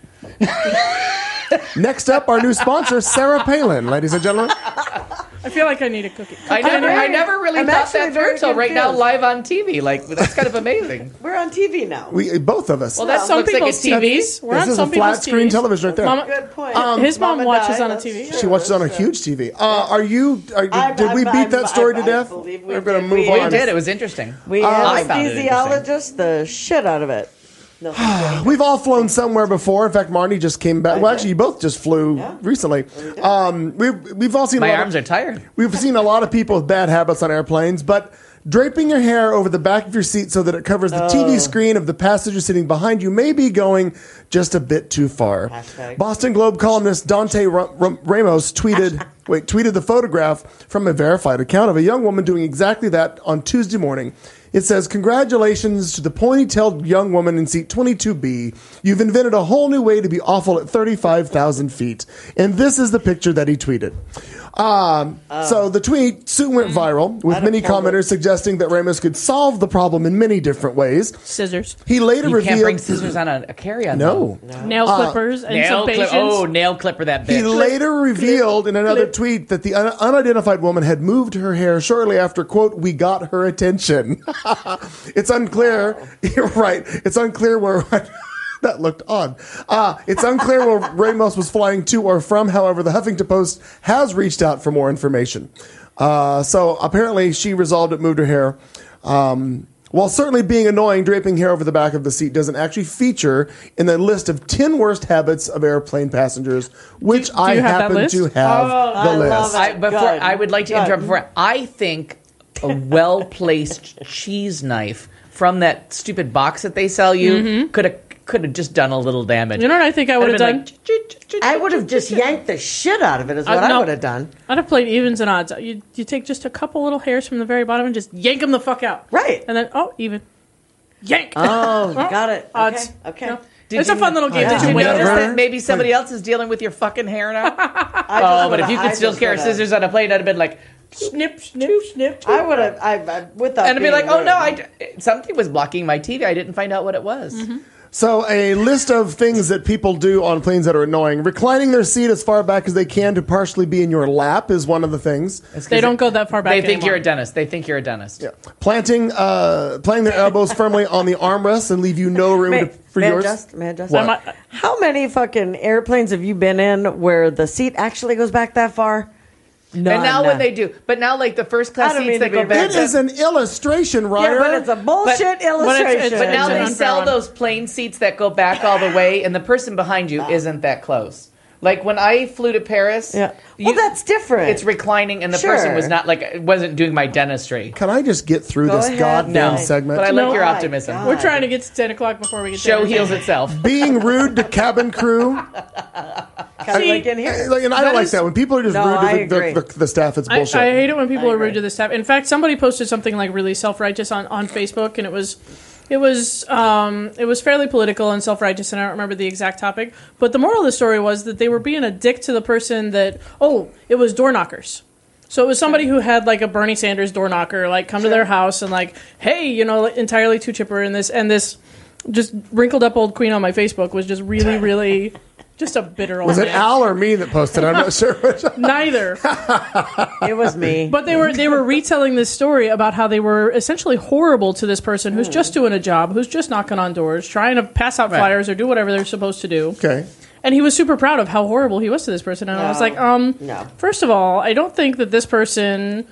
Next up, our new sponsor, Sarah Palin, ladies and gentlemen. I feel like I need a cookie. I never really I'm thought actually that very through until right now confused. live on TV. Like, that's kind of amazing. We're on TV now. Both of us. Well, that Some looks like people's a TV. TVs. We're This on is some a flat people's screen TVs. television right there. Mama, Good point. his mom and watches I, on a that's TV. true. She watches on a That's true. huge TV. Did we beat that story to death? I believe We're we going to did. move We on. We did. It was interesting. We I found it anesthesiologist the shit out of it. No, thank you. We've all flown somewhere before. In fact, Marnie just came back. Well, actually, you both just flew Yeah. recently. We've all seen My a lot arms are tired. We've seen a lot of people with bad habits on airplanes, but draping your hair over the back of your seat so that it covers the TV screen of the passenger sitting behind you may be going just a bit too far. Hashtag. Boston Globe columnist Dante Ramos tweeted the photograph from a verified account of a young woman doing exactly that on Tuesday morning. It says, "Congratulations to the ponytailed young woman in seat 22B. You've invented a whole new way to be awful at 35,000 feet." And this is the picture that he tweeted. So the tweet soon went viral, with many commenters suggesting that Ramos could solve the problem in many different ways. Scissors, He later You can't revealed... bring scissors on a carry-on. No. nail clippers, and Nail some clip. patience. Oh, nail clipper that He bitch. later revealed in another clip. tweet that the unidentified woman had moved her hair shortly after, quote, "we got her attention." It's unclear. You're right. It's unclear where... That looked odd. It's unclear where Ramos was flying to or from. However, the Huffington Post has reached out for more information. So apparently she resolved it, moved her hair. While certainly being annoying, draping hair over the back of the seat doesn't actually feature in the list of 10 worst habits of airplane passengers, which do I you have that happen list? to have I the love list. it. Good. I would like to Good. interrupt before. I think a well-placed cheese knife from that stupid box that they sell you could have just done a little damage. You know what I think I would have done? I would have just yanked the shit out of it. Is what I no. would have done. I'd have played evens and odds. You take just a couple little hairs from the very bottom and just yank them the fuck out. Right. And then, even. Yank. Oh, got it. Odds. Okay. You know? Did It's you- a fun little game. Did Did you you never- notice that maybe somebody else is dealing with your fucking hair now? I But if you could still carry scissors on a plane, I'd have been like, Snip, snip, snip. I would have. I without. and I'd be like, oh being no, rude. something was blocking my TV. I didn't find out what it was. So a list of things that people do on planes that are annoying. Reclining their seat as far back as they can to partially be in your lap is one of the things. They don't go that far back They think anymore. you're a dentist. They think you're a dentist. Yeah. Planting their elbows firmly on the armrest and leave you no room for May I yours. adjust? May I adjust? What? How many fucking airplanes have you been in where the seat actually goes back that far? And now when they do, but now like the first class I don't seats mean that to go be back. It is an illustration, Ryder. Yeah, but it's a bullshit illustration. But now It's an they unfair sell one. those plane seats that go back all the way, and the person behind you isn't that close. Like when I flew to Paris, Yeah. Well, that's different. It's reclining, and the Sure. person was not like wasn't doing my dentistry. Can I just get through Go this ahead. goddamn No, segment? but I like No. your My optimism. God. We're trying to get to 10 o'clock before we get to Show entertainment. heals itself. Being rude to cabin crew. Kind of like in here. And I don't like that. When people are just No, I rude to agree. the staff, it's bullshit. I hate it when people I are rude agree. to the staff. In fact, somebody posted something like really self-righteous on Facebook, and it was fairly political and self-righteous, and I don't remember the exact topic. But the moral of the story was that they were being a dick to the person that it was door knockers. So it was somebody who had like a Bernie Sanders door knocker, like come to their house and like, hey, entirely too chipper, and this just wrinkled up old queen on my Facebook was just really, really. Just a bitter old Was it man. Al or me that posted? I'm not sure. Neither. It was me. But they were retelling this story about how they were essentially horrible to this person who's just doing a job, who's just knocking on doors, trying to pass out flyers or do whatever they're supposed to do. Okay. And he was super proud of how horrible he was to this person. And I was like, No. first of all, I don't think that this person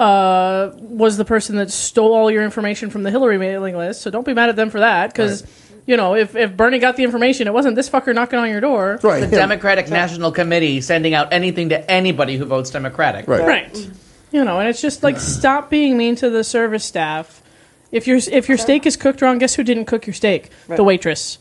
was the person that stole all your information from the Hillary mailing list. So don't be mad at them for that, because if Bernie got the information, it wasn't this fucker knocking on your door. Right. The Democratic National Committee sending out anything to anybody who votes Democratic. Right. Right. And it's just like, stop being mean to the service staff. If your steak is cooked wrong, guess who didn't cook your steak? The waitress.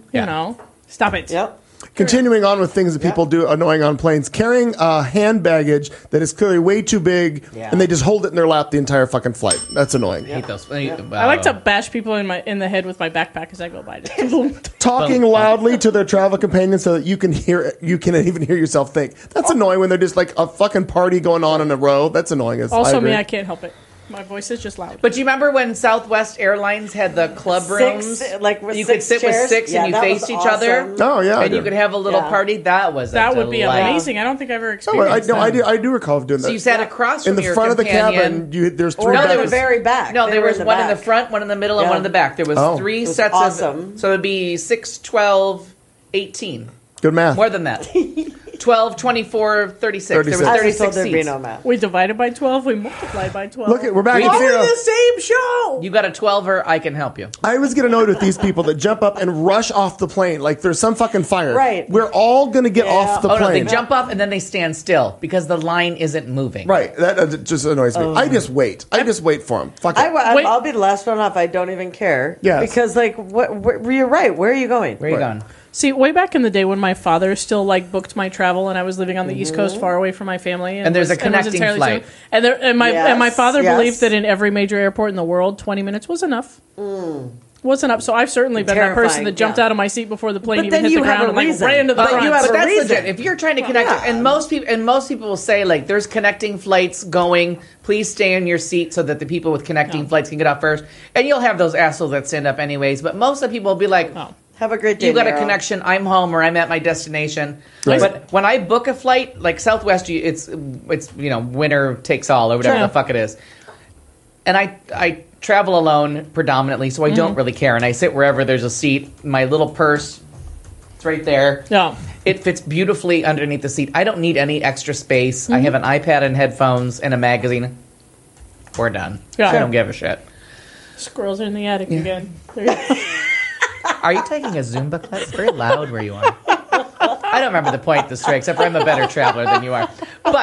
Stop it. Yep. Continuing on with things that people do annoying on planes, carrying hand baggage that is clearly way too big, and they just hold it in their lap the entire fucking flight. That's annoying. I hate those. I like to bash people in the head with my backpack as I go by. Talking loudly to their travel companions so that you can even hear yourself think. That's annoying when they're just like a fucking party going on in a row. That's annoying. Also, agree. I can't help it. My voice is just loud. But do you remember when Southwest Airlines had the club rooms? With you could sit with chairs? six and you that was faced each other. awesome. Oh yeah, And you could have a little party. That was That a would be delight. amazing. I don't think I've ever Oh, experienced that. I do recall doing that. So you sat across in from the your front of the companion. cabin. There's three Or No, they there were was- very back. No, They there were was in the one in the back. front, one in the middle, and Yeah. one in the back. There was Oh. three was sets awesome. of. So it'd be 6, 12, 18. Good math. More than that. 12, 24, 36. There was 36. I was 36 told there'd be seats. no math. We divided by 12. We multiplied by 12. Look, we're back We at did zero. the same show. You got a 12er, I can help you. I always get annoyed with these people that jump up and rush off the plane like there's some fucking fire. Right. We're all going to get off the Oh, no, they plane. jump up and then they stand still because the line isn't moving. Right. That just annoys me. I just wait. I just wait for them. Fuck it. Wait. I'll be the last one off. I don't even care. Yes. Because, you're right. Where are you going? Where are you Right. going? See, way back in the day when my father still booked my travel and I was living on the East Coast, far away from my family, And there's a was connecting entirely flight. soon. And my father Yes. believed that in every major airport in the world, 20 minutes was enough. Was enough. So I've certainly been that person Terrifying, that jumped yeah. out of my seat before the plane But even then hit you the have ground a and reason. ran to the But front. you have But a that's reason. legit. If you're trying to connect, Yeah. and most people will say there's connecting flights going. Please stay in your seat so that the people with connecting flights can get off first. And you'll have those assholes that stand up anyways. But most of the people will be like, No. Have a great day. you got a Nero. connection. I'm home or I'm at my destination. Right. But when I book a flight, like Southwest, it's winner takes all or whatever Sure. the fuck it is. And I travel alone predominantly, so I don't really care. And I sit wherever there's a seat. My little purse, it's right there. Yeah. It fits beautifully underneath the seat. I don't need any extra space. I have an iPad and headphones and a magazine. We're done. Yeah. I don't give a shit. Squirrels are in the attic again. There you go. Are you taking a Zumba class? It's very loud where you are. I don't remember the point of the story, except for I'm a better traveler than you are.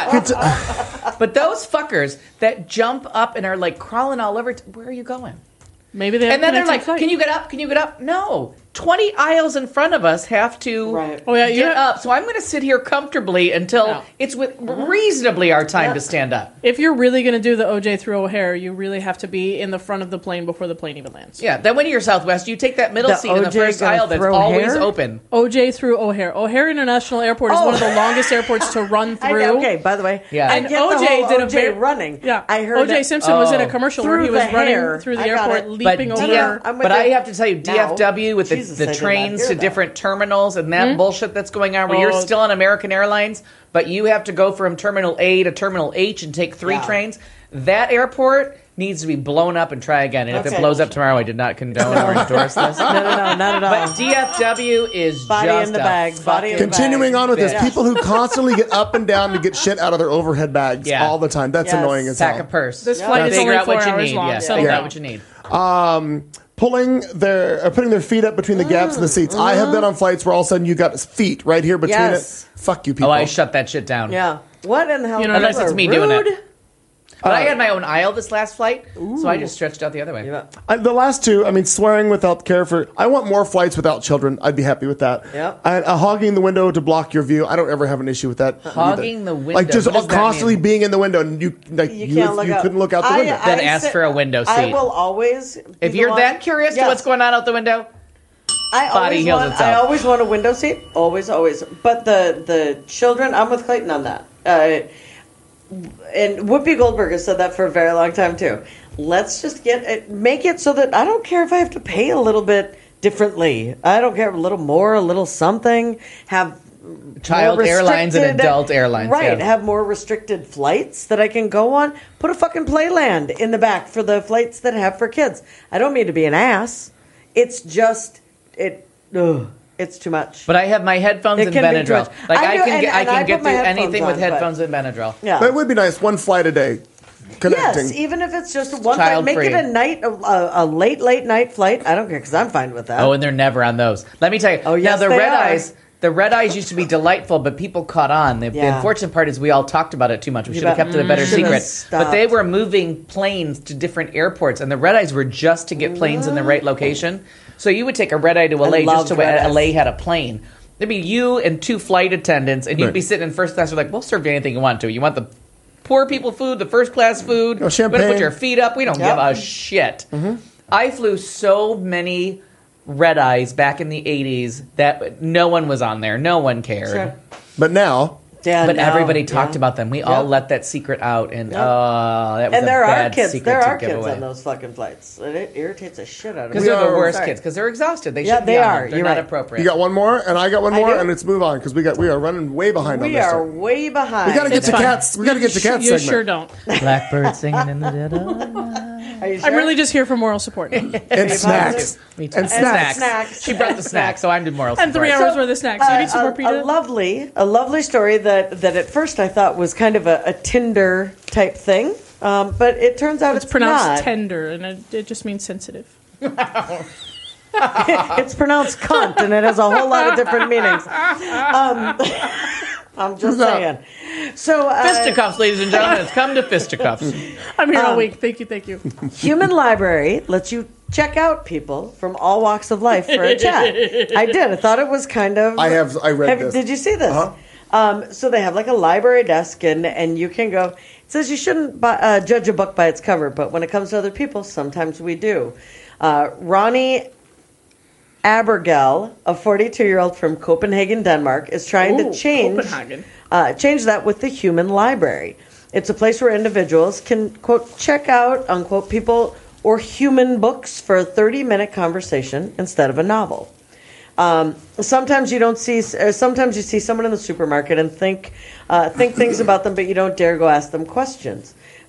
But those fuckers that jump up and are crawling all over, where are you going? Maybe they have And then they're connecting like, flight. can you get up? Can you get up? No. 20 aisles in front of us have to Right. Oh, yeah, you get have- up. So I'm going to sit here comfortably until Yeah. it's reasonably our time to stand up. If you're really going to do the OJ through O'Hare, you really have to be in the front of the plane before the plane even lands. Yeah, then when you're Southwest, you take that middle The seat in the OJ first gonna aisle that's throw always hair? open. OJ through O'Hare. O'Hare International Airport is one of the longest airports to run through. Okay, by the way, Yeah. I And get the OJ whole did a OJ very running. Yeah, I heard OJ that- Simpson was in a Oh. commercial where Through he was the running hair. through the I got airport, it. leaping But over. I'm with But I you. have to tell you, DFW with Jesus, I the did not trains hear to that. different terminals and that bullshit that's going on where you're Oh. still on American Airlines, but you have to go from Terminal A to Terminal H and take 3 Yeah. trains. That airport needs to be blown up and try again. And if it Okay. blows up tomorrow, I did not condone or endorse this. No, not at all. But DFW is Body just in the a bag, body in the fucking- bag. Continuing on with this, Yeah. people who constantly get up and down to get shit out of their overhead bags Yeah. all the time. That's Yes. annoying as Pack hell. a purse. This flight is Figure only out 4 what you hours need. long. Yeah, Settle figure out down. what you need. Putting their feet up between the gaps in the seats. I have been on flights where all of a sudden you got feet right here between Yes. it. Fuck you, people. Oh, I shut that shit down. Yeah. What in the hell? You know, Unless People it's me Rude. doing it. But I had my own aisle this last flight, so I just stretched out the other way. Yeah. The last two, I mean, swearing without care for. I want more flights without children. I'd be happy with that. Yep. And hogging the window to block your view. I don't ever have an issue with that. Hogging either. the window? like just What does that constantly mean? being in the window, and you can't look out. couldn't look out the window. Then ask for a window I seat. will always. If you're that curious to what's going on out the window, I body always heals want, itself. I always want a window seat. Always. But the children, I'm with Clayton on that. And Whoopi Goldberg has said that for a very long time too. Let's just make it so that I don't care if I have to pay a little bit differently. I don't care, a little more, a little something. Have Child more airlines and restricted- adult airlines, right? yeah. Have more restricted flights that I can go on. Put a fucking playland in the back for the flights that have for kids. I don't mean to be an ass. It's just it's too much. but I have my headphones It and can be too Benadryl. much. Like I I do, can get, I and I can get put my through headphones anything with on, but- headphones and Benadryl. yeah. But it would be nice. One flight a day. Connecting. Yes, even if it's just one flight, Child make free. it a night, a late night flight. I don't care because I'm fine with that. Oh, and they're never on those. Let me tell you. Oh, yes, now the they red are. eyes. The red eyes used to be delightful, but people caught on. The Yeah. unfortunate part is we all talked about it too much. We You should have bet. kept it a better Should've secret. But they stopped. were moving planes to different airports, and the red eyes were just to get planes in the right location. So you would take a red eye to LA just loved to red eyes. LA had a plane. There'd be you and 2 flight attendants, and you'd Right. be sitting in first class. We're like, we'll serve you anything you want to. You want the poor people food, the first class food. Oh, champagne. You want to put your feet up. We don't Yep. give a shit. I flew so many red eyes back in the 80s that no one was on there. No one cared. Sure. But now, Yeah, But no, everybody talked yeah. about them. We all Yep. let that secret out, and Yep. that was And a there are bad kids. secret There to are give kids away. on those fucking flights. It irritates the shit out of me. Because they're the worst Sorry. kids. Because they're exhausted. They Yeah, shouldn't they be on are. there. They're You're not right. appropriate. you got one more, and I got one I more, do. and let's move on because we are running way behind on We this. are stuff. way behind. We got to get It's to fine. cats. We got to get to cats You segment. sure don't. Blackbird singing in the dead of night. Are you sure? I'm really just here for moral support. And snacks. Me too. And snacks. snacks. She brought the snacks, so I'm doing moral And 3 support. hours worth of snacks. You need some more pizza? A lovely story that at first I thought was kind of a Tinder type thing, but it turns out It's it's pronounced not. tender, and it just means sensitive. It's pronounced cunt, and it has a whole lot of different meanings. I'm just saying. So, Fisticuffs, ladies and gentlemen. It's come to fisticuffs. I'm here all week. Thank you. Human Library lets you check out people from all walks of life for a chat. I did. I thought it was kind of. I read this. Did you see this? Uh-huh. So they have like a library desk, and you can go. It says you shouldn't judge a book by its cover, but when it comes to other people, sometimes we do. Ronnie Abergel, a 42-year-old from Copenhagen, Denmark, is trying to change Copenhagen. change that with the Human Library. It's a place where individuals can, quote, check out, unquote, people or human books for a 30-minute conversation instead of a novel. Sometimes you don't see. Sometimes you see someone in the supermarket and think things about them, but you don't dare go ask them questions.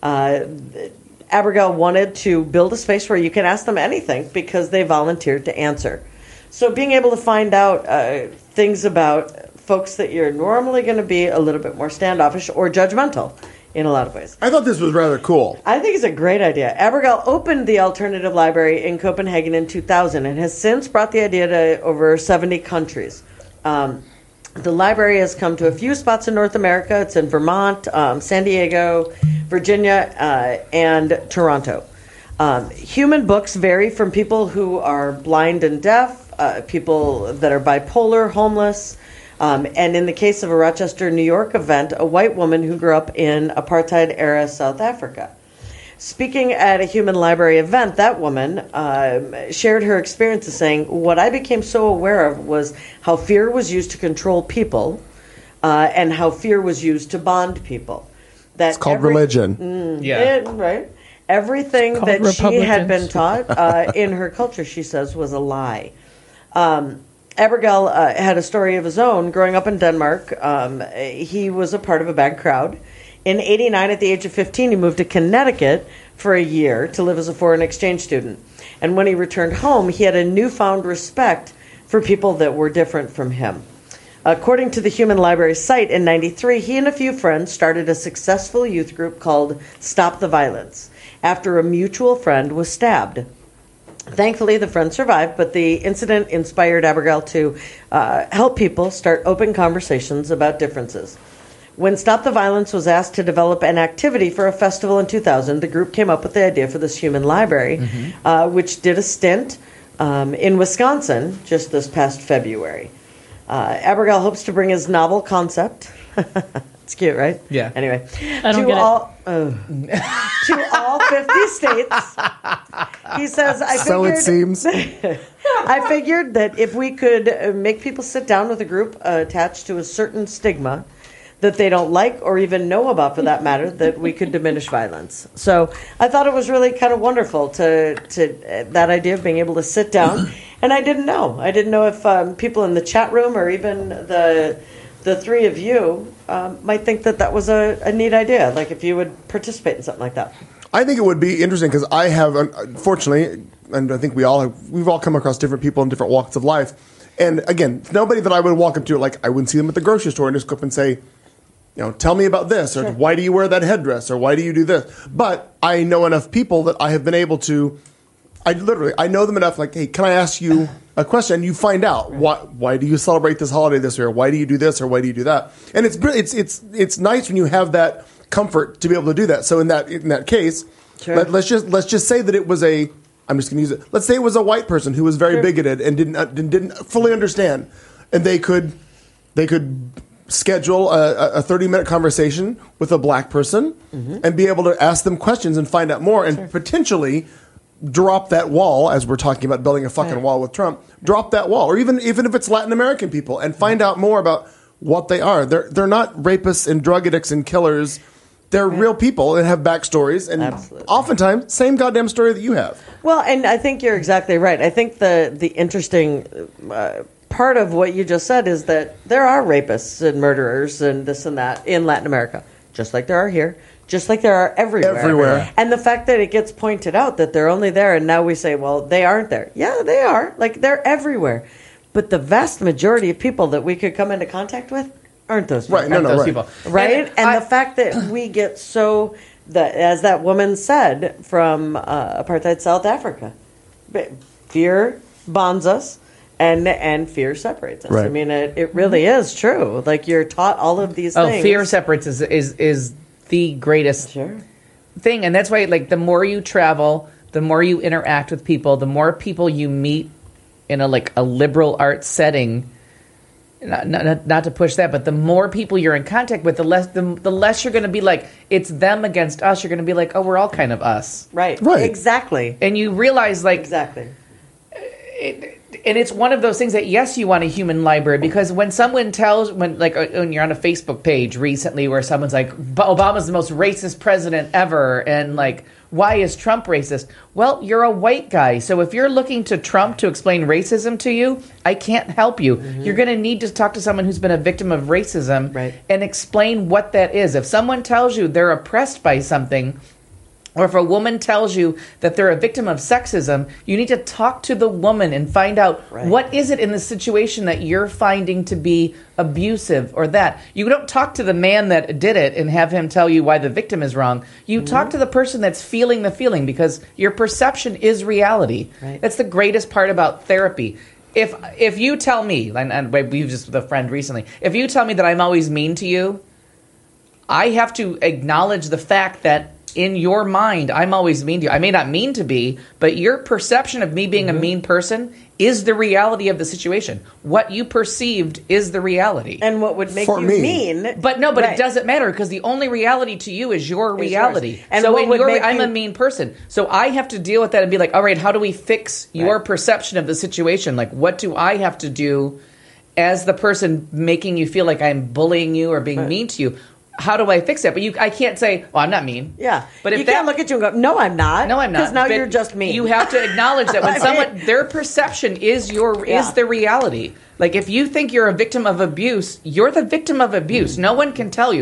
Abergel wanted to build a space where you can ask them anything because they volunteered to answer. So being able to find out things about folks that you're normally going to be a little bit more standoffish or judgmental in a lot of ways. I thought this was rather cool. I think it's a great idea. Abergel opened the alternative library in Copenhagen in 2000 and has since brought the idea to over 70 countries. The library has come to a few spots in North America. It's in Vermont, San Diego, Virginia, and Toronto. Human books vary from people who are blind and deaf, people that are bipolar, homeless, and in the case of a Rochester, New York event, a white woman who grew up in apartheid-era South Africa. Speaking at a Human Library event, that woman shared her experiences saying, what I became so aware of was how fear was used to control people and how fear was used to bond people. That It's called religion. Yeah. Right. Everything called that she had Republicans. been taught in her culture, she says, was a lie. Abergel had a story of his own. Growing up in Denmark, he was a part of a bad crowd, In 89, at the age of 15, he moved to Connecticut for a year to live as a foreign exchange student. And when he returned home, he had a newfound respect for people that were different from him. According to the Human Library site, in 93, he and a few friends started a successful youth group called Stop the Violence after a mutual friend was stabbed. Thankfully, the friend survived, but the incident inspired Abigail to help people start open conversations about differences. When Stop the Violence was asked to develop an activity for a festival in 2000, the group came up with the idea for this human library, which did a stint in Wisconsin just this past February. Abigail hopes to bring his novel concept. It's cute, right? Yeah. Anyway, I don't get it. to all 50 states. He says, So it seems. I figured that if we could make people sit down with a group attached to a certain stigma that they don't like or even know about, for that matter, that we could diminish violence. So I thought it was really kind of wonderful to that idea of being able to sit down. And I didn't know. I didn't know if people in the chat room or even the three of you might think that was a neat idea, like if you would participate in something like that. I think it would be interesting because I have, unfortunately, and I think we've all come across different people in different walks of life. And again, nobody that I would walk up to, like I wouldn't see them at the grocery store and just go up and say, tell me about this, or why do you wear that headdress, or why do you do this? But I know enough people that I have been able to, I know them enough, like, hey, can I ask you a question? You find out, why do you celebrate this holiday this year? Why do you do this, or why do you do that? And it's nice when you have that comfort to be able to do that. So in that case, let's just say that it was I'm just going to use it. Let's say it was a white person who was very bigoted and didn't fully understand, and they could schedule a 30-minute conversation with a black person and be able to ask them questions and find out more and potentially drop that wall, as we're talking about building a fucking wall with Trump, drop that wall. Or even if it's Latin American people, and find out more about what they are. They're not rapists and drug addicts and killers. They're real people that have backstories, and oftentimes, same goddamn story that you have. Well, and I think you're exactly right. I think the interesting part of what you just said is that there are rapists and murderers and this and that in Latin America, just like there are here, just like there are everywhere. And the fact that it gets pointed out that they're only there, and now we say, well, they aren't there. Yeah, they are. Like, they're everywhere. But the vast majority of people that we could come into contact with aren't those people. Right, people. Right? And the fact that we get so, as that woman said from apartheid South Africa, fear bonds us. And fear separates us. Right. I mean, it really is true. Like, you're taught all of these things. Fear separates is the greatest thing. And that's why, like, the more you travel, the more you interact with people, the more people you meet in a liberal arts setting, not to push that, but the more people you're in contact with, the less you're going to be like, it's them against us. You're going to be like, oh, we're all kind of us. Right. Exactly. And you realize, like... Exactly. And it's one of those things that, yes, you want a human library, because when someone when you're on a Facebook page recently where someone's like, Obama's the most racist president ever, and like, why is Trump racist? Well, you're a white guy, so if you're looking to Trump to explain racism to you, I can't help you. You're going to need to talk to someone who's been a victim of racism and explain what that is. If someone tells you they're oppressed by something, or if a woman tells you that they're a victim of sexism, you need to talk to the woman and find out what is it in the situation that you're finding to be abusive or that. You don't talk to the man that did it and have him tell you why the victim is wrong. You talk to the person that's feeling the feeling, because your perception is reality. Right. That's the greatest part about therapy. If you tell me, and we've just with a friend recently, if you tell me that I'm always mean to you, I have to acknowledge the fact that in your mind, I'm always mean to you. I may not mean to be, but your perception of me being a mean person is the reality of the situation. What you perceived is the reality. And what would make you mean. But it doesn't matter, because the only reality to you is your reality. And so I'm a mean person. So I have to deal with that and be like, all right, how do we fix your perception of the situation? Like, what do I have to do as the person making you feel like I'm bullying you or being mean to you? How do I fix that? But I can't say, well, I'm not mean. Yeah. But if you can't look at you and go, no, I'm not. No, I'm not. Because now you're just mean. You have to acknowledge that when their perception is is the reality. Like, if you think you're a victim of abuse, you're the victim of abuse. No one can tell you.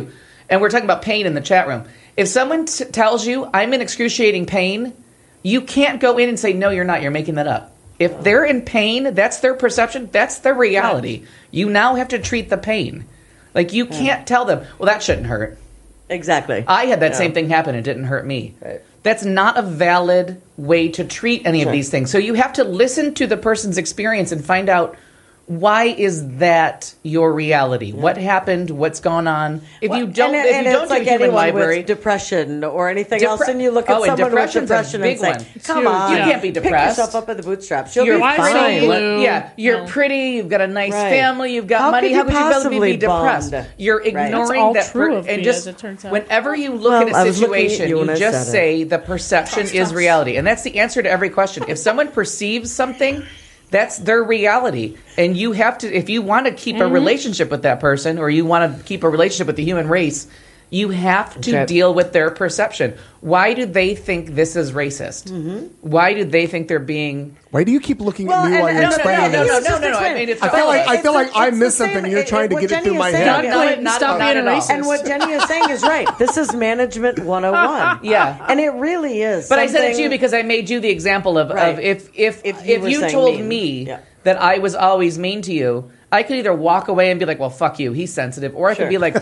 and we're talking about pain in the chat room. If someone tells you, I'm in excruciating pain, you can't go in and say, no, you're not. You're making that up. If they're in pain, that's their perception. That's their reality. You now have to treat the pain. Like, you can't tell them, well, that shouldn't hurt. Exactly. I had that same thing happen. It didn't hurt me. Right. That's not a valid way to treat any of these things. So you have to listen to the person's experience and find out, why is that your reality? What happened? What's going on? If you don't, and if you don't it's do like human anyone library, with depression or anything else, and you look at and someone with depression's a depression and big say, one. "Come Huge. on, You can't be depressed. Pick yourself up by the bootstraps. You'll you're be pretty, fine." blue. you're No. pretty. You've got a nice Right. family. You've got How money. could How you could you possibly be depressed? bond? You're Right. ignoring That's all that. true of and me, just as it turns out. whenever you look Well, I at a was looking at situation, you when you I just said say the perception is reality, and that's the answer to every question. If someone perceives something, that's their reality. And you have to, if you want to keep a relationship with that person, or you want to keep a relationship with the human race, you have to Okay. deal with their perception. Why do they think this is racist? Why do they think they're being... Why do you keep looking Well, at me and- while you're and- explaining no, this? no, no. I mean, it's I feel like It's I the missed same- something. You're trying to what get it Jenny through is my saying head. is- Clayton, stop being a at all. racist. And what Jenny is saying is right. This is management 101. Yeah. And it really is. But I said it to something- you because I made you the example of Right. if you were you saying told mean. me Yeah. that I was always mean to you, I could either walk away and be like, well, fuck you, he's sensitive, or I Sure. could be like,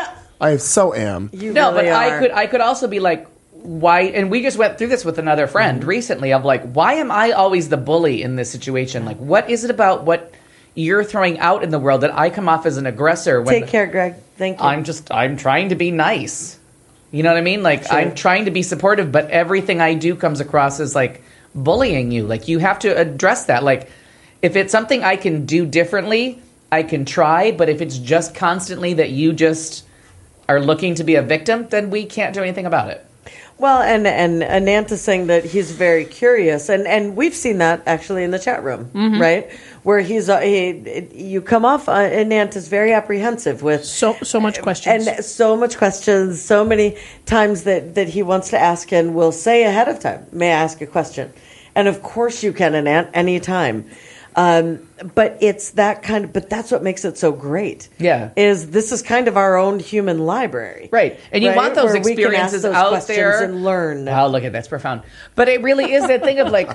I so am. You no, really but are. I could also be like, why? And we just went through this with another friend recently of like, why am I always the bully in this situation? Like, what is it about what you're throwing out in the world that I come off as an aggressor when Take care, Greg. Thank you. I'm trying to be nice. You know what I mean? Like, I'm trying to be supportive, but everything I do comes across as like bullying you. Like, you have to address that. Like, if it's something I can do differently, I can try, but if it's just constantly that you just are looking to be a victim, then we can't do anything about it. Well, and Anant is saying that he's very curious, and we've seen that actually in the chat room, right? Where you come off, Anant is very apprehensive with So much questions. and so much questions, so many times that he wants to ask and will say ahead of time, "May I ask a question?" And of course you can, Anant, anytime. But it's that kind of, but that's what makes it so great. Yeah. Is this is kind of our own human library. Right. And you right? want those Where we can ask experiences those out questions there. and learn. Wow, look at that's profound. But it really is that thing of like,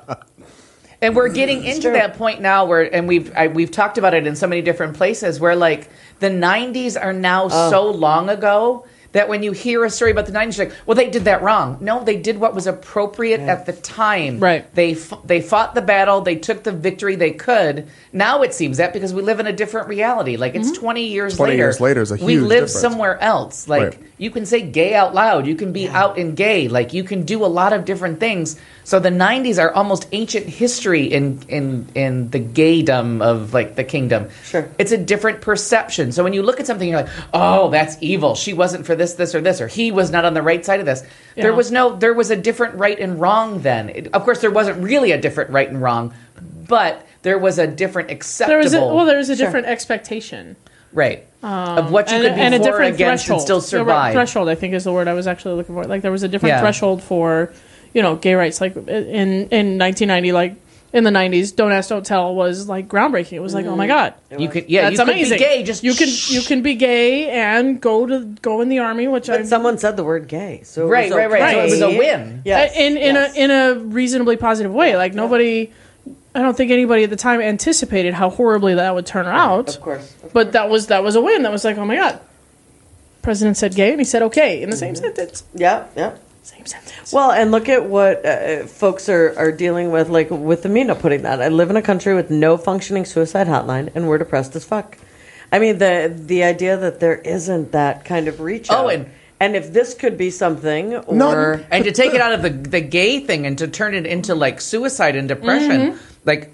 and we're getting into that point now where, and we've talked about it in so many different places where like the 90s are now so long ago that when you hear a story about the 90s, you're like, well, they did that wrong. No, they did what was appropriate at the time. Right. They fought the battle. They took the victory they could. Now it seems that because we live in a different reality. Like it's 20 years 20 later. years later is a we huge live difference. somewhere else. Like Right. you can say gay out loud. You can be out and gay. Like you can do a lot of different things. So the 90s are almost ancient history in the gaydom of like the kingdom. Sure. It's a different perception. So when you look at something, you're like, oh, that's evil. She wasn't for this, or this, or he was not on the right side of this. Yeah. There was a different right and wrong then. Of course, there wasn't really a different right and wrong, but there was a different acceptable. there was a different expectation. right of what you could be and a for different against threshold. and still survive. Threshold, I think, is the word I was actually looking for. Like there was a different Yeah. threshold for, gay rights. Like in 1990, like in the 90s, Don't Ask, Don't Tell was like groundbreaking. It was like, oh my god, You could, that's you could amazing. be gay. Just you can be gay and go in the army, which I But someone said the word gay, so it Right, was right, right. okay. So it was a win. Yes. in a reasonably positive way. Like nobody, I don't think anybody at the time anticipated how horribly that would turn out. Of course. But that was a win. That was like, oh my god, president said gay and he said okay in the same sentence. Yeah, yeah. Same sentence. Well, and look at what folks are dealing with, like with Amina putting that. I live in a country with no functioning suicide hotline, and we're depressed as fuck. I mean, the idea that there isn't that kind of reach out. And if this could be something, or And to take it out of the gay thing and to turn it into like suicide and depression, like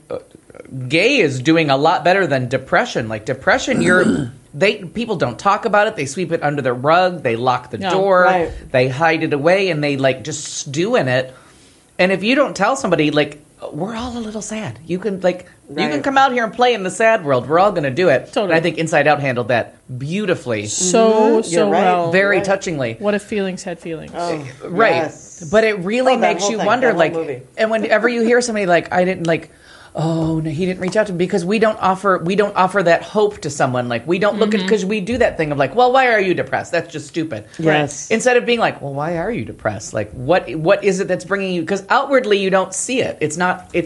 gay is doing a lot better than depression. Like depression, people don't talk about it. They sweep it under the rug. They lock the door. Right. They hide it away, and they like just stew in it. And if you don't tell somebody, like we're all a little sad. You can you can come out here and play in the sad world. We're all going to do it. Totally. And I think Inside Out handled that beautifully, So You're right. well. very touchingly. What if feelings had feelings? Right. Yes. But it really Oh, that makes whole you thing, wonder, that whole like, movie. and whenever you hear somebody like, I didn't like, oh no, he didn't reach out to me, because we don't offer that hope to someone. Like, we don't look at, because we do that thing of like, well, why are you depressed? That's just stupid. Yes. Instead of being like, well, why are you depressed? Like, what is it that's bringing you? Because outwardly you don't see it. It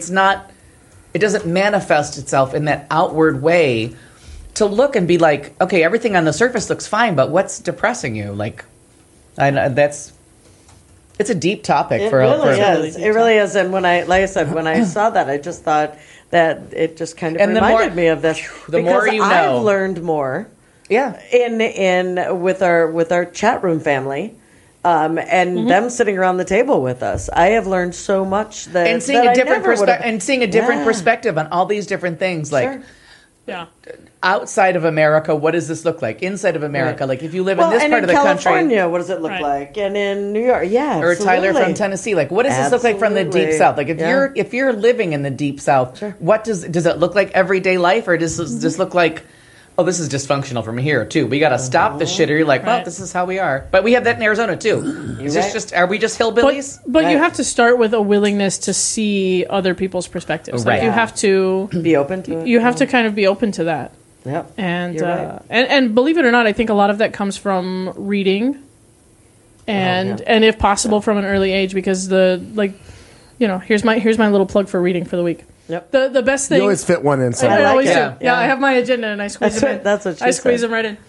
doesn't manifest itself in that outward way to look and be like, okay, everything on the surface looks fine, but what's depressing you? Like, I know it's a deep topic It for really a, is. It really is. And when I saw that, I just thought that it just kind of reminded me of this. The more you know. I've learned more. Yeah. In with our chat room family. And them sitting around the table with us, I have learned so much and seeing a different perspective on all these different things. Like, Sure. Yeah. outside of America, what does this look like? Inside of America, like if you live in this part of the California, country, what does it look Right. like? And in New York, yeah, or Tyler absolutely. from Tennessee, like what does this look like from the deep Absolutely. South? Like Yeah. if you're living in the deep South, what does it look like everyday life, or does it just look like, oh, this is dysfunctional from here too? We got to stop this shit. Or you're like, well, Right. this is how we are. But we have that in Arizona too. Is this right. just are we just hillbillies? But you Right. have to start with a willingness to see other people's perspectives. Like Right. you have to Be open to it. you have to kind of be open to that. Yep. And You're right. and believe it or not, I think a lot of that comes from reading, and if possible from an early age, because here's my little plug for reading for the week. Yep. The best thing You always fit one in I somewhere. like always it. do. Yeah. Yeah, I have my agenda and I squeeze them in. That's what she I squeeze said. them right in.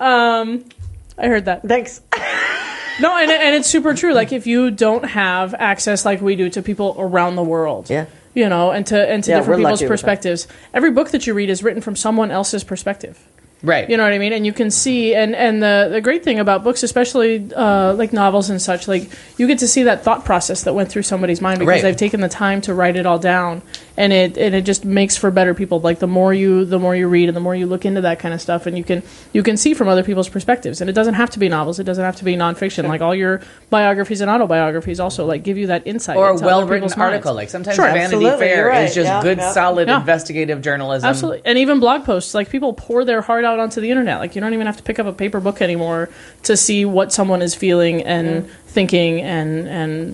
I heard that. Thanks. No, and it's super true. Like if you don't have access like we do to people around the world, Yeah. and to Yeah, we're different people's lucky with that. perspectives. Every book that you read is written from someone else's perspective. Right. You know what I mean? And you can see, and the great thing about books, especially like novels and such, like you get to see that thought process that went through somebody's mind because Right. they've taken the time to write it all down, and it just makes for better people. Like the more you read and the more you look into that kind of stuff, and you can see from other people's perspectives. And it doesn't have to be novels. It doesn't have to be nonfiction. Like all your biographies and autobiographies also like give you that insight Or a into other well-written people's minds. article. Like sometimes Sure. Vanity Absolutely, Fair you're right. is just Yeah, good, yeah. solid Yeah. investigative journalism. Absolutely. And even blog posts, like people pour their heart out onto the internet. Like you don't even have to pick up a paper book anymore to see what someone is feeling and thinking and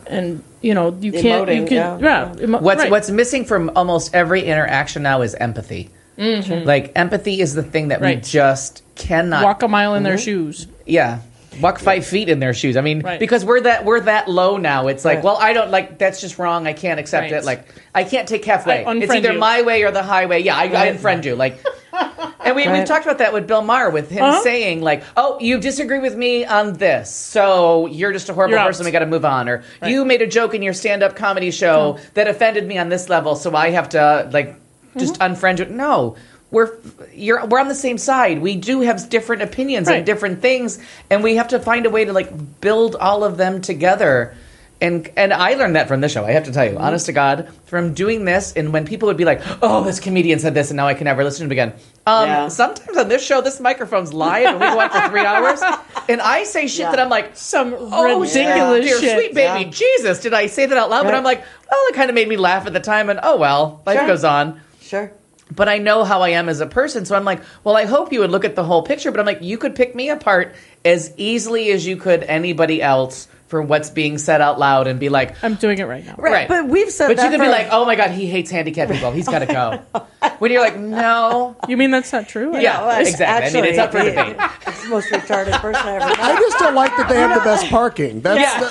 you can't Emoting, What's missing from almost every interaction now is empathy. Mm-hmm. Like empathy is the thing that we Right. just cannot walk a mile in their shoes. Yeah. Walk 5 feet in their shoes. I mean, Right. because we're that low now. It's like, Right. well, I don't like that's just wrong. I can't accept Right. it. Like, I can't take halfway. I It's unfriend either you. my way or the highway. Yeah, I unfriend you. Like, and we've Right. talked about that with Bill Maher, with him saying like, "Oh, you disagree with me on this, so you're just a horrible You're out. person. We got to move on." Or you made a joke in your stand-up comedy show that offended me on this level, so I have to like just unfriend you. No. We're on the same side. We do have different opinions Right. and different things, and we have to find a way to like build all of them together. And I learned that from this show. I have to tell you, honest to God, from doing this, and when people would be like, "Oh, this comedian said this, and now I can never listen to him again." Yeah. Sometimes on this show, this microphone's live, and we go on for 3 hours, and I say shit that I'm like, Some "Oh, ridiculous dear shit. sweet baby Yeah. Jesus, did I say that out loud?" But Right. I'm like, "Well, it kind of made me laugh at the time, and oh well, life Sure. goes on." Sure. But I know how I am as a person, so I'm like, well, I hope you would look at the whole picture, but I'm like, you could pick me apart as easily as you could anybody else for what's being said out loud and be like, I'm doing it right now. right. But we've said But that you could be for- like, oh my God, he hates handicapped people. He's got to go. When you're like, no. You mean that's not true? Yeah, well, exactly. I mean, it's up for he- debate. It's the most retarded person I ever met. I just don't like that they have the best parking. That's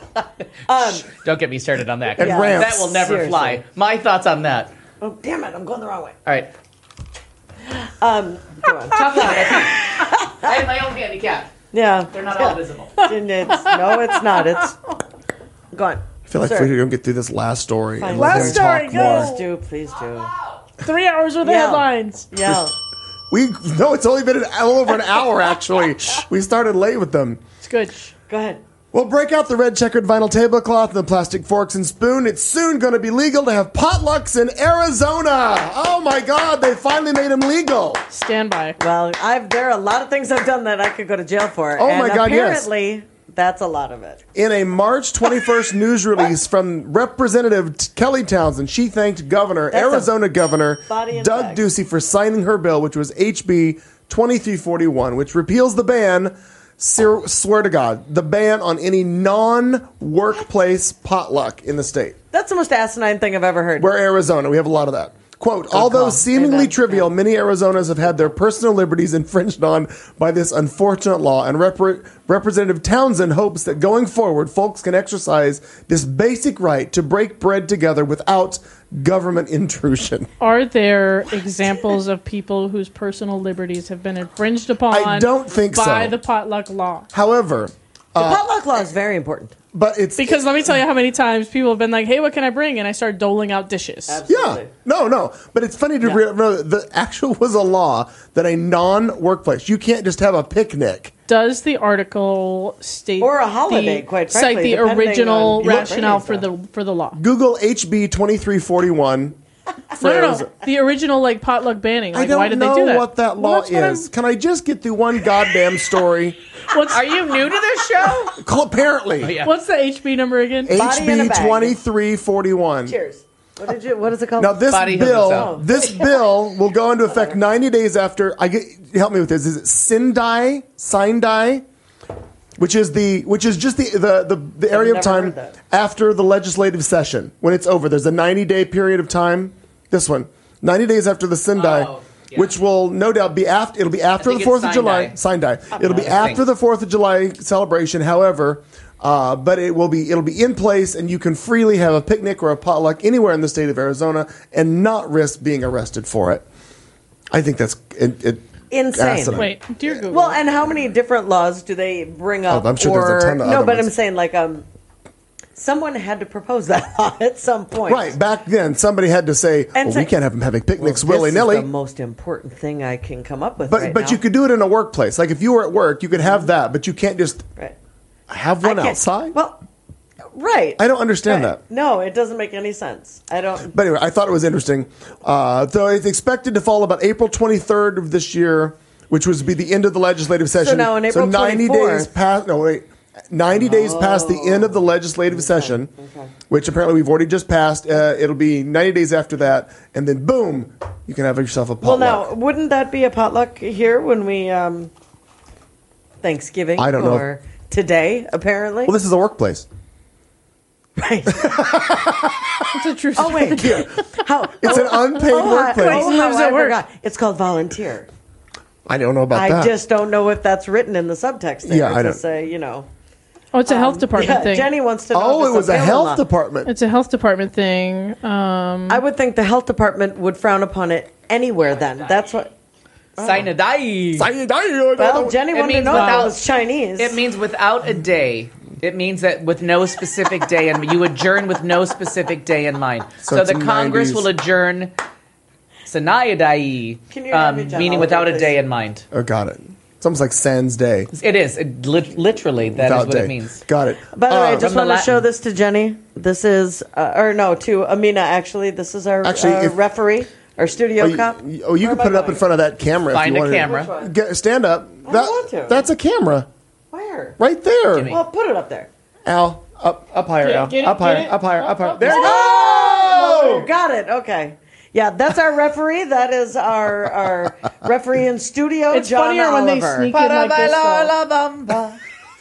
Don't get me started on that. And 'cause ramps. that will never Seriously. fly. My thoughts on that. Oh, damn it, I'm going the wrong way. All right. Go on. Tough luck. I have my own handicap. Yeah. They're not all visible. No, it's not. It's go on. I feel like Sir. we don't get through this last story. Fine. And let Last him story, talk go. more. Please do. 3 hours with the Yeah. headlines. Yeah. It's only been a little over an hour actually. We started late with them. It's good. Go ahead. Well, break out the red checkered vinyl tablecloth and the plastic forks and spoon. It's soon going to be legal to have potlucks in Arizona. Oh my God, they finally made them legal. Stand by. Well, there are a lot of things I've done that I could go to jail for. Oh, and my God, yes. apparently, that's a lot of it. In a March 21st news release from Representative Kelly Townsend, she thanked Arizona Governor body and Doug bag. Ducey for signing her bill, which was HB 2341, which repeals the ban swear to God, the ban on any non-workplace potluck in the state. That's the most asinine thing I've ever heard. We're Arizona. We have a lot of that. Quote, although call. seemingly Amen. trivial, many Arizonas have had their personal liberties infringed on by this unfortunate law, and Representative Townsend hopes that going forward, folks can exercise this basic right to break bread together without government intrusion. Are there examples of people whose personal liberties have been infringed upon I don't think by so. the potluck law? However, The potluck law is very important. but it's... Because let me tell you how many times people have been like, hey, what can I bring? And I start doling out dishes. Yeah, no. But it's funny to remember the actual was a law that a non-workplace, you can't just have a picnic. Does the article state Or a holiday, quite cite frankly, the depending original on rationale what brings for the law? Google HB 2341. No. The original like potluck banning. Like, I don't why did know they do that? what that Well, law that's what is. Can I just get through one goddamn story? Are you new to this show? Apparently. Yeah. What's the HB number again? Body in a HB bag. 2341. Cheers. What is it called? Now this Body of bill, itself. this bill will go into effect 90 days after. Help me with this. Is it Sindai? Which is just the area of never time heard that. after the legislative session when it's over. There's a 90-day period of time. This one, 90 days after the Sindai, Oh, yeah. which will no doubt be after. It'll be after the think 4th it's of July. Sindai. Sindai. It'll be after the 4th of July celebration. However, but it'll be in place, and you can freely have a picnic or a potluck anywhere in the state of Arizona and not risk being arrested for it. I think that's Insane. asinine. Wait, dear Google. Well, and how many different laws do they bring up? Oh, I'm sure there's a ton of no, other but ones. I'm saying like someone had to propose that law at some point. Right, back then, somebody had to say, And we can't have them having picnics Well, willy-nilly. This is the most important thing I can come up with But right but now. you could do it in a workplace. Like if you were at work, you could have that, but you can't just Right. have I one can't- outside. Well, right. I don't understand Right. that. No, it doesn't make any sense. I don't. But anyway, I thought it was interesting. So it's expected to fall about April 23rd of this year, which would be the end of the legislative session. now on April 90 days 24th. past. No, wait. 90 days past the end of the legislative session, which apparently we've already just passed. It'll be 90 days after that, and then boom, you can have yourself a Well, potluck. now, wouldn't that be a potluck here when we Thanksgiving? I don't know. Or today, apparently. Well, this is a workplace. Right. it's a true Oh wait. How? It's an unpaid workplace. Who lives I at work? forgot. It's called volunteer. I don't know about I that. just don't know if that's written in the subtext there Yeah, I to don't- say, Oh, it's a health department Yeah, thing. Jenny wants to know. Oh, if it it's was a failing health law. department. It's a health department thing. I would think the health department would frown upon it anywhere. Then that's what. Sinadai. Well, Jenny It wanted to means know if that without- was Chinese. It means without a day. It means that with no specific day, and you adjourn with no specific day in mind. So So it's the Congress 90s. will adjourn Sinayadai, Can you have me, Jen, meaning Oliver, without a please? day in mind. Oh, got it. It's almost like Sans Day. It is. Literally, that is Without what day. it means. Got it. By the way, I just From the want to show Latin. this to Jenny. This is, to Amina. Actually, this is our Actually, if- referee, our studio cop. You Where can am I put it up in going? front of that camera. Find if you a wanted. camera. Stand up. I don't want to. That's a camera. Where? Right there. Jimmy. Well, put it up there. Al, up higher, Al. get it, Up higher, get it. up higher, up higher. Up, There you Oh, go! got it. Okay. Yeah, that's our referee. That is our referee in studio, It's John funnier when they Oliver. sneak in like this. though.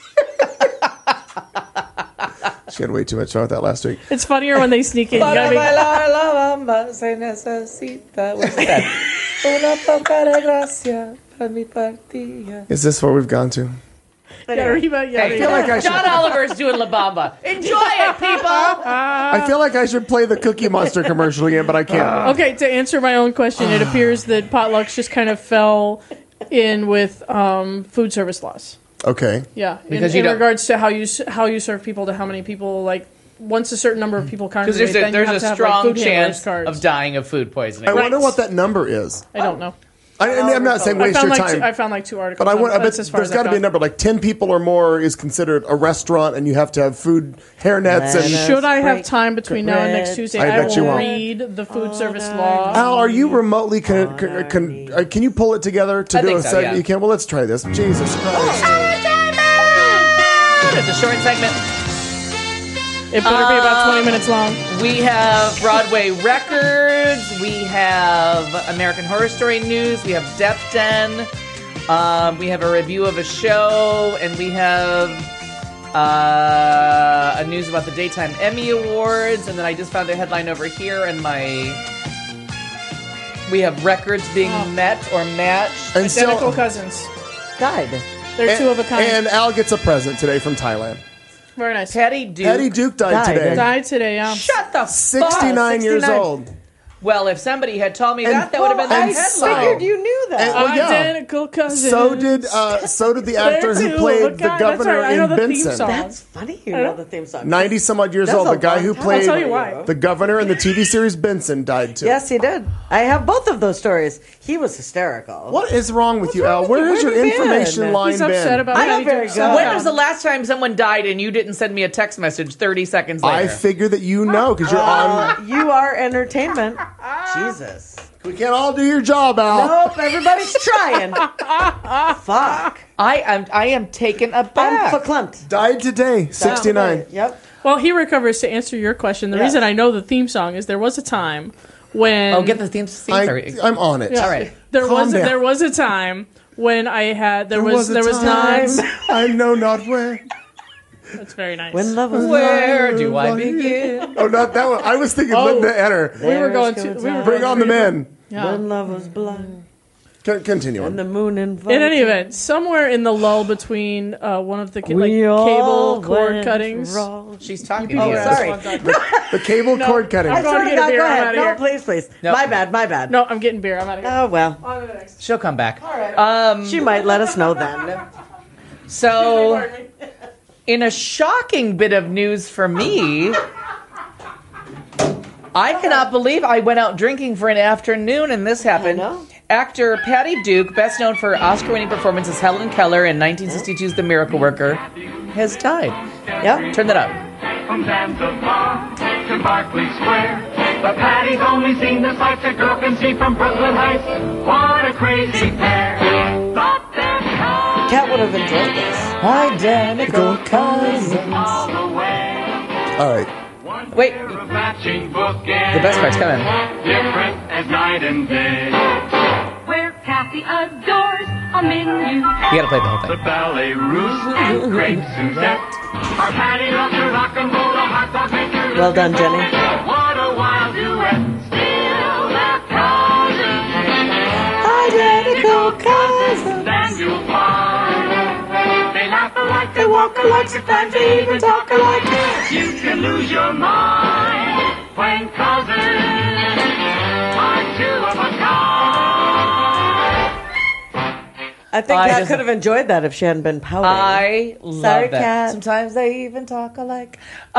She had way too much fun with that last week. It's funnier when they sneak in. You gotta be- Se necesita. What's that? Una poca de gracia para mi partida. Is this where we've gone to? gotta rebound, Hey, feel like John Oliver's doing La Bamba. Enjoy it, people. I feel like I should play the Cookie Monster commercial again, but I can't. Okay, to answer my own question, it appears that potlucks just kind of fell in with food service laws. Okay. Yeah, Because in you don't- regards to how you serve people to how many people, like once a certain number of people Because congregate, then you there's have a to have strong like, food handlers chance cards. of dying of food poisoning. I wonder what that number is. I don't know. I'm not saying I waste found your like time. I found like two articles. But I bet that's as far there's as I've got to be a gone. number like 10 people or more is considered a restaurant, and you have to have food, hairnets, and. Lettuce. Should I have break time between now and next bread. Tuesday? I I, bet you will won't. read the food service law. Al, are you remotely? Can you pull it together to I do think a so, segment? yeah. You can. Well, let's try this. Jesus Christ! It's a short segment. It better be about 20 minutes long. We have Broadway records. We have American Horror Story news. We have Def Den. We have a review of a show, and we have a news about the Daytime Emmy Awards, and then I just found a headline over here, and we have records being met or matched. And Identical cousins. Died. They're two of a kind. And Al gets a present today from Thailand. Very nice. Patty Duke. Patty Duke died today. Died today, yeah. Shut the 69 years 69. old. Well, if somebody had told me And- that would have been the and headline. Figured you knew that. And- well, yeah. Identical cousins. So did the actor They're who two played of a the kind. That's governor right. I know in the theme Benson. song. That's funny. You know the theme song. 90 some odd years That's old. a The guy long who time played I'll tell you why. the governor in the TV series Benson died too. Yes, he did. I have both of those stories. He was hysterical. What is wrong with you, wrong Al? with Where you? has your Where have you information been? line He's upset been? about I'm not Patty very Duke's good. son. When was the last time someone died and you didn't send me a text message 30 seconds later? I figure that you know because you're on. You are entertainment. Jesus. We can't all do your job, Al. Nope, everybody's trying. Fuck. I am taken I'm aback. verklempt. Died today, 69. Yep. Well, he recovers to answer your question. The Yes. reason I know the theme song is there was a time when Oh, get the theme. Sorry. I'm on it. Yeah. All right. Calm down. There was a time when I had there was a time. I know not where. That's very nice. When love was Where do I begin? Oh, not that one. I was thinking Linda Enter. we were going to Bring on the men. yeah. When love was blind Continue and on. the moon invited. In any event, somewhere in the lull between one of the We all cable cord went cuttings. wrong. She's talking Oh, to you. sorry. The cable cord cutting. I'm going Swear to to get a God, beer. go I'm ahead. out of No, here. please. No. My bad. No, I'm getting beer. I'm out of here. Oh, well. On to the next. She'll come back. She might let us know then. So, Pardon me. in a shocking bit of news for me, I cannot believe I went out drinking for an afternoon and this happened. I know. Actor Patty Duke, best known for Oscar-winning performance as Helen Keller in 1962's The Miracle Worker, has died. Yep. Turn that up. From Zanzibar to Berkeley Square, but Patty's only seen the sights a girl can see from Brooklyn Heights. What a crazy pair! Thought that Cat would have enjoyed this. Identical cousins. all the way. All right. Wait, Pair of matching bookends, the best part's coming. different as night and day. Where Kathy adores a menu. You gotta play the whole The thing. ballet roost and great Suzette. Our Patty loves to rock and roll, a hot dog maker. Well done, Jenny. What a wild duet. Still they're cousins. Identical cousins. Then you'll find they laugh alike, they walk alike, sometimes they even talk alike. You can lose your mind when cousins are two of a kind. I think I Cat just- could have enjoyed that if she hadn't been pouting. I love Sorry, that. Cat. Sometimes they even talk alike.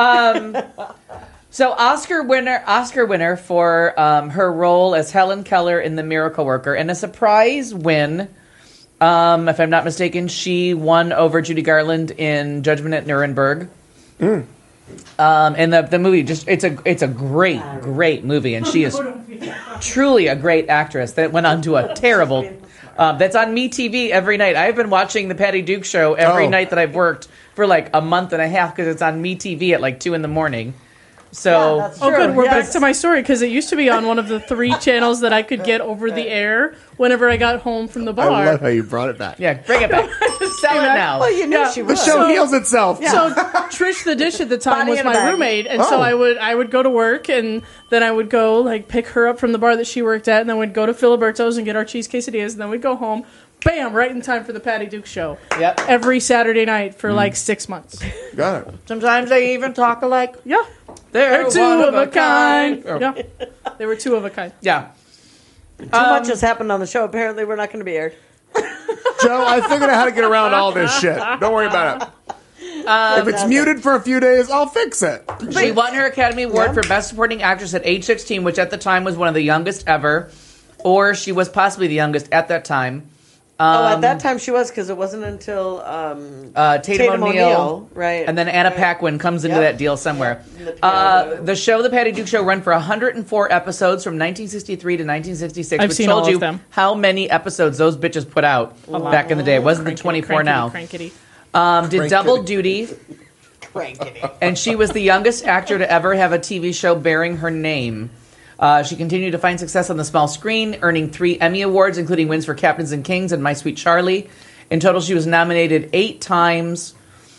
So Oscar winner for her role as Helen Keller in The Miracle Worker, and a surprise win. If I'm not mistaken, she won over Judy Garland in Judgment at Nuremberg. And the movie it's a great movie, and she is truly a great actress that went on to a terrible. That's on MeTV every night. I've been watching the Patty Duke show every night that I've worked for like a month and a half because it's on MeTV at like 2 a.m. So that's Oh, true. good. We're Yes. back to my story because it used to be on one of the 3 channels that I could get over the air whenever I got home from the I bar. love how you brought it back. yeah, bring it back. Sell it now. Well, you knew Yeah. she The would. show heals itself. So Trish the Dish at the time Body was in a my bag. roommate, and so Oh. I would go to work, and then I would go like pick her up from the bar that she worked at, and then we'd go to Filiberto's and get our cheese quesadillas, and then we'd go home. Bam! Right in time for the Patty Duke show. Yep. Every Saturday night for like 6 months. Got it. Sometimes they even talk alike. Yeah, They're two one of a kind. Oh. Yeah, they were 2 of a kind. Yeah. Too much has happened on the show. Apparently, we're not going to be aired. Joe, I figured out how to get around all this shit. Don't worry about it. If it's muted for a few days, I'll fix it. She won her Academy Award for Best Supporting Actress at age 16, which at the time was one of the youngest ever, or she was possibly the youngest at that time. At that time she was, because it wasn't until Tatum O'Neal, right? and then Anna Paquin comes into Yep. that deal somewhere. Yep. The show, The Patty Duke Show, ran for 104 episodes from 1963 to 1966, I've which seen told all of you them. how many episodes those bitches put out back in the day. It wasn't the 24 now. Crankety. Did double duty, and she was the youngest actor to ever have a TV show bearing her name. She continued to find success on the small screen, earning 3 Emmy Awards, including wins for Captains and Kings and My Sweet Charlie. In total, she was nominated 8 times.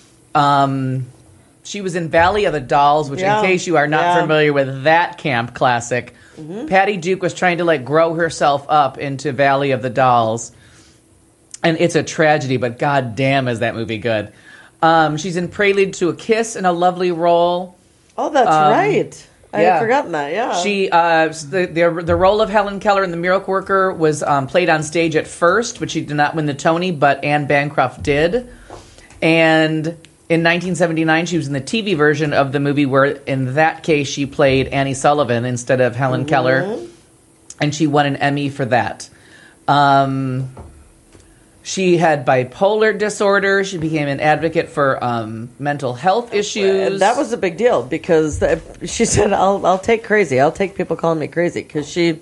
She was in Valley of the Dolls, which, in case you are not familiar with that camp classic, Patty Duke was trying to grow herself up into Valley of the Dolls. And it's a tragedy, but god damn is that movie good. She's in Prelude to a Kiss in a lovely role. Oh, that's right. I had forgotten that, yeah. She the role of Helen Keller in The Miracle Worker was played on stage at first, but she did not win the Tony, but Anne Bancroft did. And in 1979, she was in the TV version of the movie where, in that case, she played Annie Sullivan instead of Helen Keller. And she won an Emmy for that. She had bipolar disorder. She became an advocate for mental health issues. That was a big deal because she said, "I'll take crazy. I'll take people calling me crazy," because she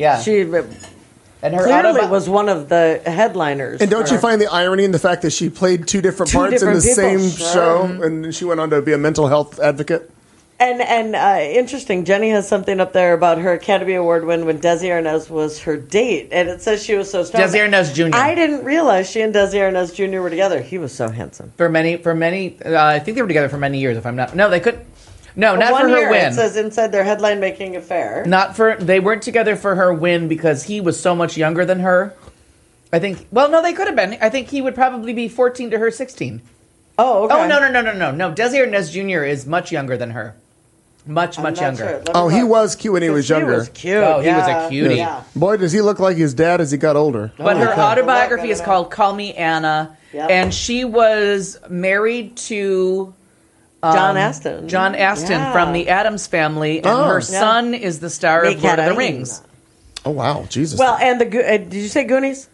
and her clearly was one of the headliners. And don't you find the irony in the fact that she played 2 different parts in the same show, and she went on to be a mental health advocate? And interesting, Jenny has something up there about her Academy Award win when Desi Arnaz was her date, and it says she was so strong. Desi Arnaz Jr. I didn't realize she and Desi Arnaz Jr. were together. He was so handsome. For many, I think they were together for many years. If I'm not, no, they could. No, not for her win. It says inside their headline making affair. They weren't together for her win because he was so much younger than her. I think. Well, no, they could have been. I think he would probably be 14 to her 16. Oh, okay. Oh, no. Desi Arnaz Jr. is much younger than her. Much younger. Sure. He was cute when he was younger. He was cute. Oh, he was a cutie. Yeah. Boy, does he look like his dad as he got older. But her autobiography is called Call Me Anna. Yep. And she was married to John Astin. From the Addams Family. And her son is the star of Lord of the Rings. Oh, wow. Jesus. Well, and did you say Goonies?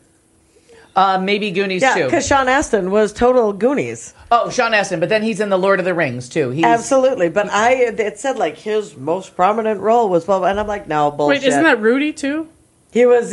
Maybe Goonies, too. Yeah, because Sean Astin was total Goonies. Oh, Sean Astin, but then he's in the Lord of the Rings, too. Absolutely, but it said, his most prominent role was, and I'm like, no, bullshit. Wait, isn't that Rudy, too? He was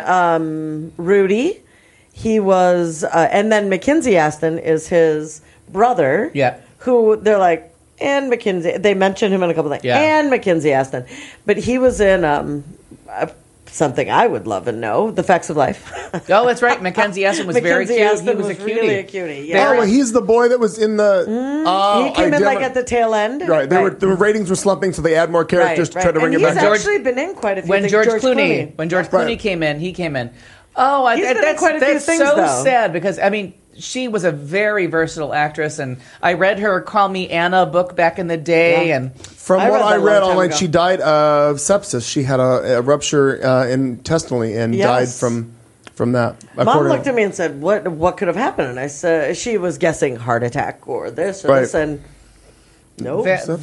in Rudy. He was, and then Mackenzie Astin is his brother. Yeah. Who, they're like, and Mackenzie, they mentioned him in a couple of things. Yeah. And Mackenzie Astin. But he was in, something I would love and know, The Facts of Life. Oh, that's right. Mackenzie Astin was very cute. Astin he was a cutie. Really a cutie. Yeah. Oh, well, he's the boy that was in the... he came in at the tail end. Right. The ratings were slumping, so they add more characters to try to bring it back. He's actually been in quite a few things. When George Clooney came in, he came in. Oh, that's quite a few things, so though. sad because, she was a very versatile actress, and I read her Call Me Anna book back in the day, and... From what I read online, she died of sepsis. She had a rupture intestinally and died from that. Mom looked at me and said, "What could have happened?" And I said, she was guessing heart attack or this or this, and no.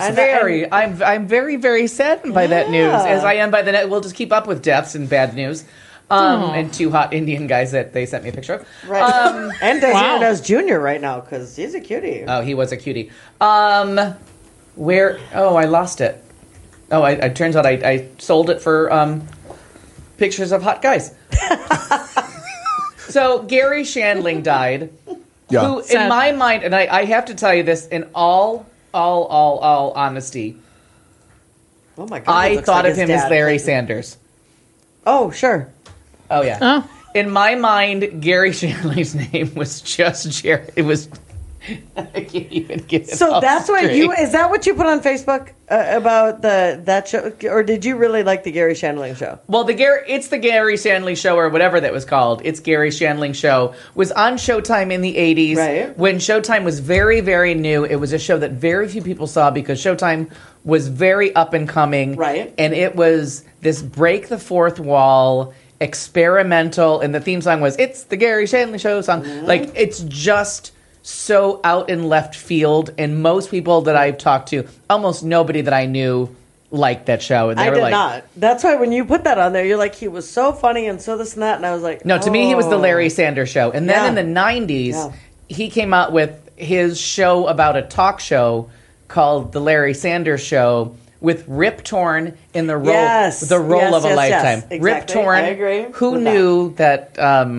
I'm very, very saddened by that news, as I am by the net. We'll just keep up with deaths and bad news. And 2 hot Indian guys that they sent me a picture of. Right. And Desi Arnaz Jr. right now, because he's a cutie. Oh, he was a cutie. Where? Oh, I lost it. Oh, it turns out I sold it for pictures of hot guys. So Gary Shandling died. Yeah. Who, in my mind, and I have to tell you this in all honesty. Oh my God! I thought of him as Larry Sanders. Oh, sure. Oh yeah. Oh. In my mind, Gary Shandling's name was just Jerry. It was. I can't even get it. So that's why is that what you put on Facebook about that show, or did you really like the Gary Shandling show? Well, it's the Gary Shandling show, or whatever that was called. It's Gary Shandling show was on Showtime in the 80s, right? When Showtime was very, very new. It was a show that very few people saw because Showtime was very up and coming, right? And it was this break the fourth wall, experimental, and the theme song was "It's the Gary Shandling Show" song. Mm-hmm. It's just so out in left field, and most people that I've talked to, almost nobody that I knew liked that show. And they were not. That's why when you put that on there, you're like, he was so funny and so this and that, and I was like, no, to me he was the Larry Sanders Show. And then in the 90s, he came out with his show about a talk show called The Larry Sanders Show with Rip Torn in the role of a lifetime. Yes, exactly. Rip Torn, I agree who knew that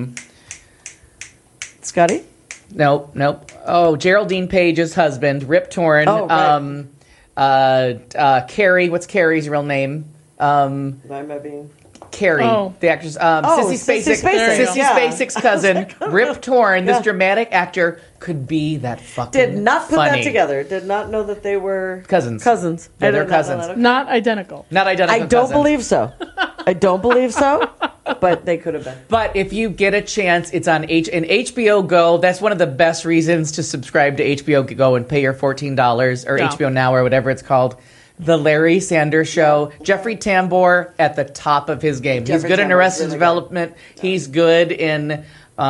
Scotty? Nope. Oh, Geraldine Page's husband, Rip Torn. Oh, right. Carrie, what's Carrie's real name? Why am I being... Carrie, the actress, Sissy Spacek's cousin, Rip Torn, this dramatic actor, could be that fucking Did not put funny. that together. Did not know that they were Cousins. Yeah, they're cousins. Not identical. Not identical I don't cousins. believe so. I don't believe so, but they could have been. But if you get a chance, it's on HBO Go. That's one of the best reasons to subscribe to HBO Go and pay your $14 or HBO Now or whatever it's called. The Larry Sanders Show. Jeffrey Tambor at the top of his game. He's good in Arrested Development. He's good in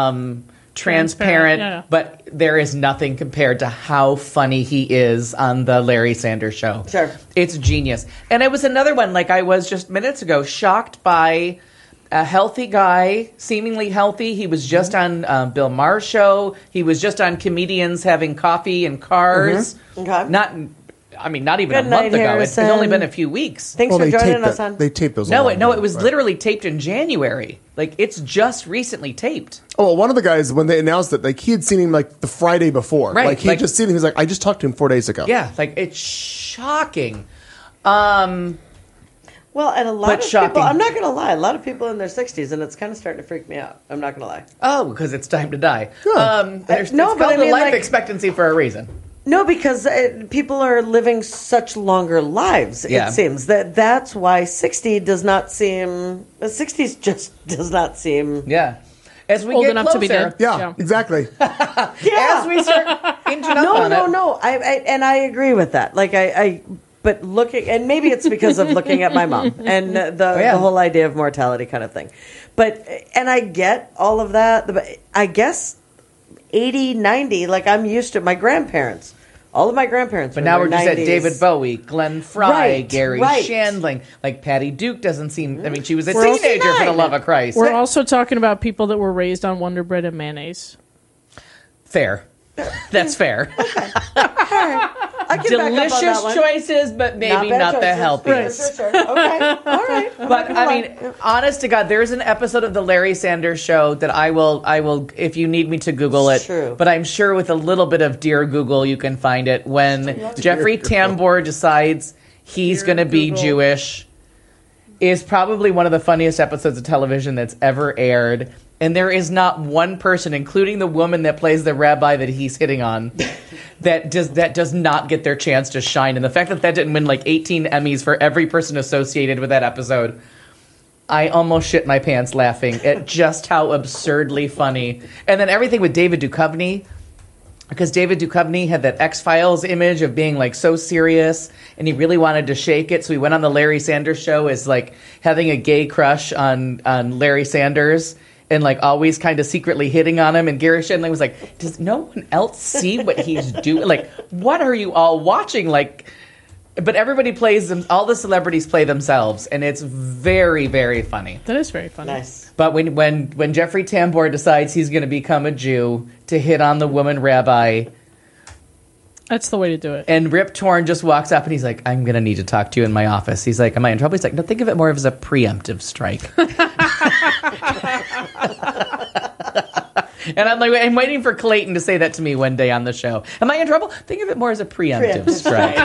Transparent. But there is nothing compared to how funny he is on The Larry Sanders Show. Sure. It's genius. And it was another one, like I was just minutes ago, shocked by a healthy guy, seemingly healthy. He was just on Bill Maher's show. He was just on Comedians Having Coffee in Cars. Okay. Not even Good a night, month ago. It's Harrison. only been a few weeks. Thanks for joining us on... They taped those. No, it was literally taped in January. Like, it's just recently taped. Oh, well, one of the guys, when they announced it, like, he had seen him, like, the Friday before. Right, Like, he had just seen him. He was like, I just talked to him 4 days ago. Yeah, like, it's shocking. Well, and a lot of shocking. people, I'm not going to lie, a lot of people in their 60s, and it's kind of starting to freak me out. I'm not going to lie. Oh, because it's time to die. Yeah. It's No, called but I the mean, life like- expectancy for a reason. No, because people are living such longer lives, Yeah. it seems. That's why 60 does not seem... 60s just does not seem... Yeah. As we Old get enough closer, to be dead. Yeah, exactly. as we start inching up on it. No. And I agree with that. Like, but looking... And maybe it's because of looking at my mom and the whole idea of mortality kind of thing. But... And I get all of that. But I guess... 80, 90, like I'm used to my grandparents. All of my grandparents. But now we're just at 90s. David Bowie, Glenn Fry, Right, Gary right. Shandling. Like Patty Duke doesn't seem. I mean, she was a We're also- teenager for the love of Christ. We're also talking about people that were raised on Wonder Bread and mayonnaise. Fair. That's fair. I can back up on Delicious that one. choices, but maybe bad not the choices. healthiest. Sure. Okay. All right. But I mean, honest to God, there's an episode of the Larry Sanders Show that I will, if you need me to Google it. True. But I'm sure with a little bit of Dear Google, you can find it when Jeffrey Tambor decides he's going to be Jewish. Is probably one of the funniest episodes of television that's ever aired. And there is not one person, including the woman that plays the rabbi that he's hitting on, that does not get their chance to shine. And the fact that didn't win like 18 Emmys for every person associated with that episode, I almost shit my pants laughing at just how absurdly funny. And then everything with David Duchovny, because David Duchovny had that X-Files image of being like so serious, and he really wanted to shake it, so he went on the Larry Sanders Show as like having a gay crush on Larry Sanders. And like always kind of secretly hitting on him. And Gary Shandling was like, does no one else see what he's doing? Like, what are you all watching? Like, but everybody plays them. All the celebrities play themselves. And it's very, very funny. That is very funny. Nice. But when Jeffrey Tambor decides he's going to become a Jew to hit on the woman rabbi, That's the way to do it. and Rip Torn just walks up and he's like, I'm going to need to talk to you in my office. He's like, am I in trouble? He's like, no, think of it more as a preemptive strike. And I'm like, I'm waiting for Clayton to say that to me one day on the show. Am I in trouble? Think of it more as a preemptive strike.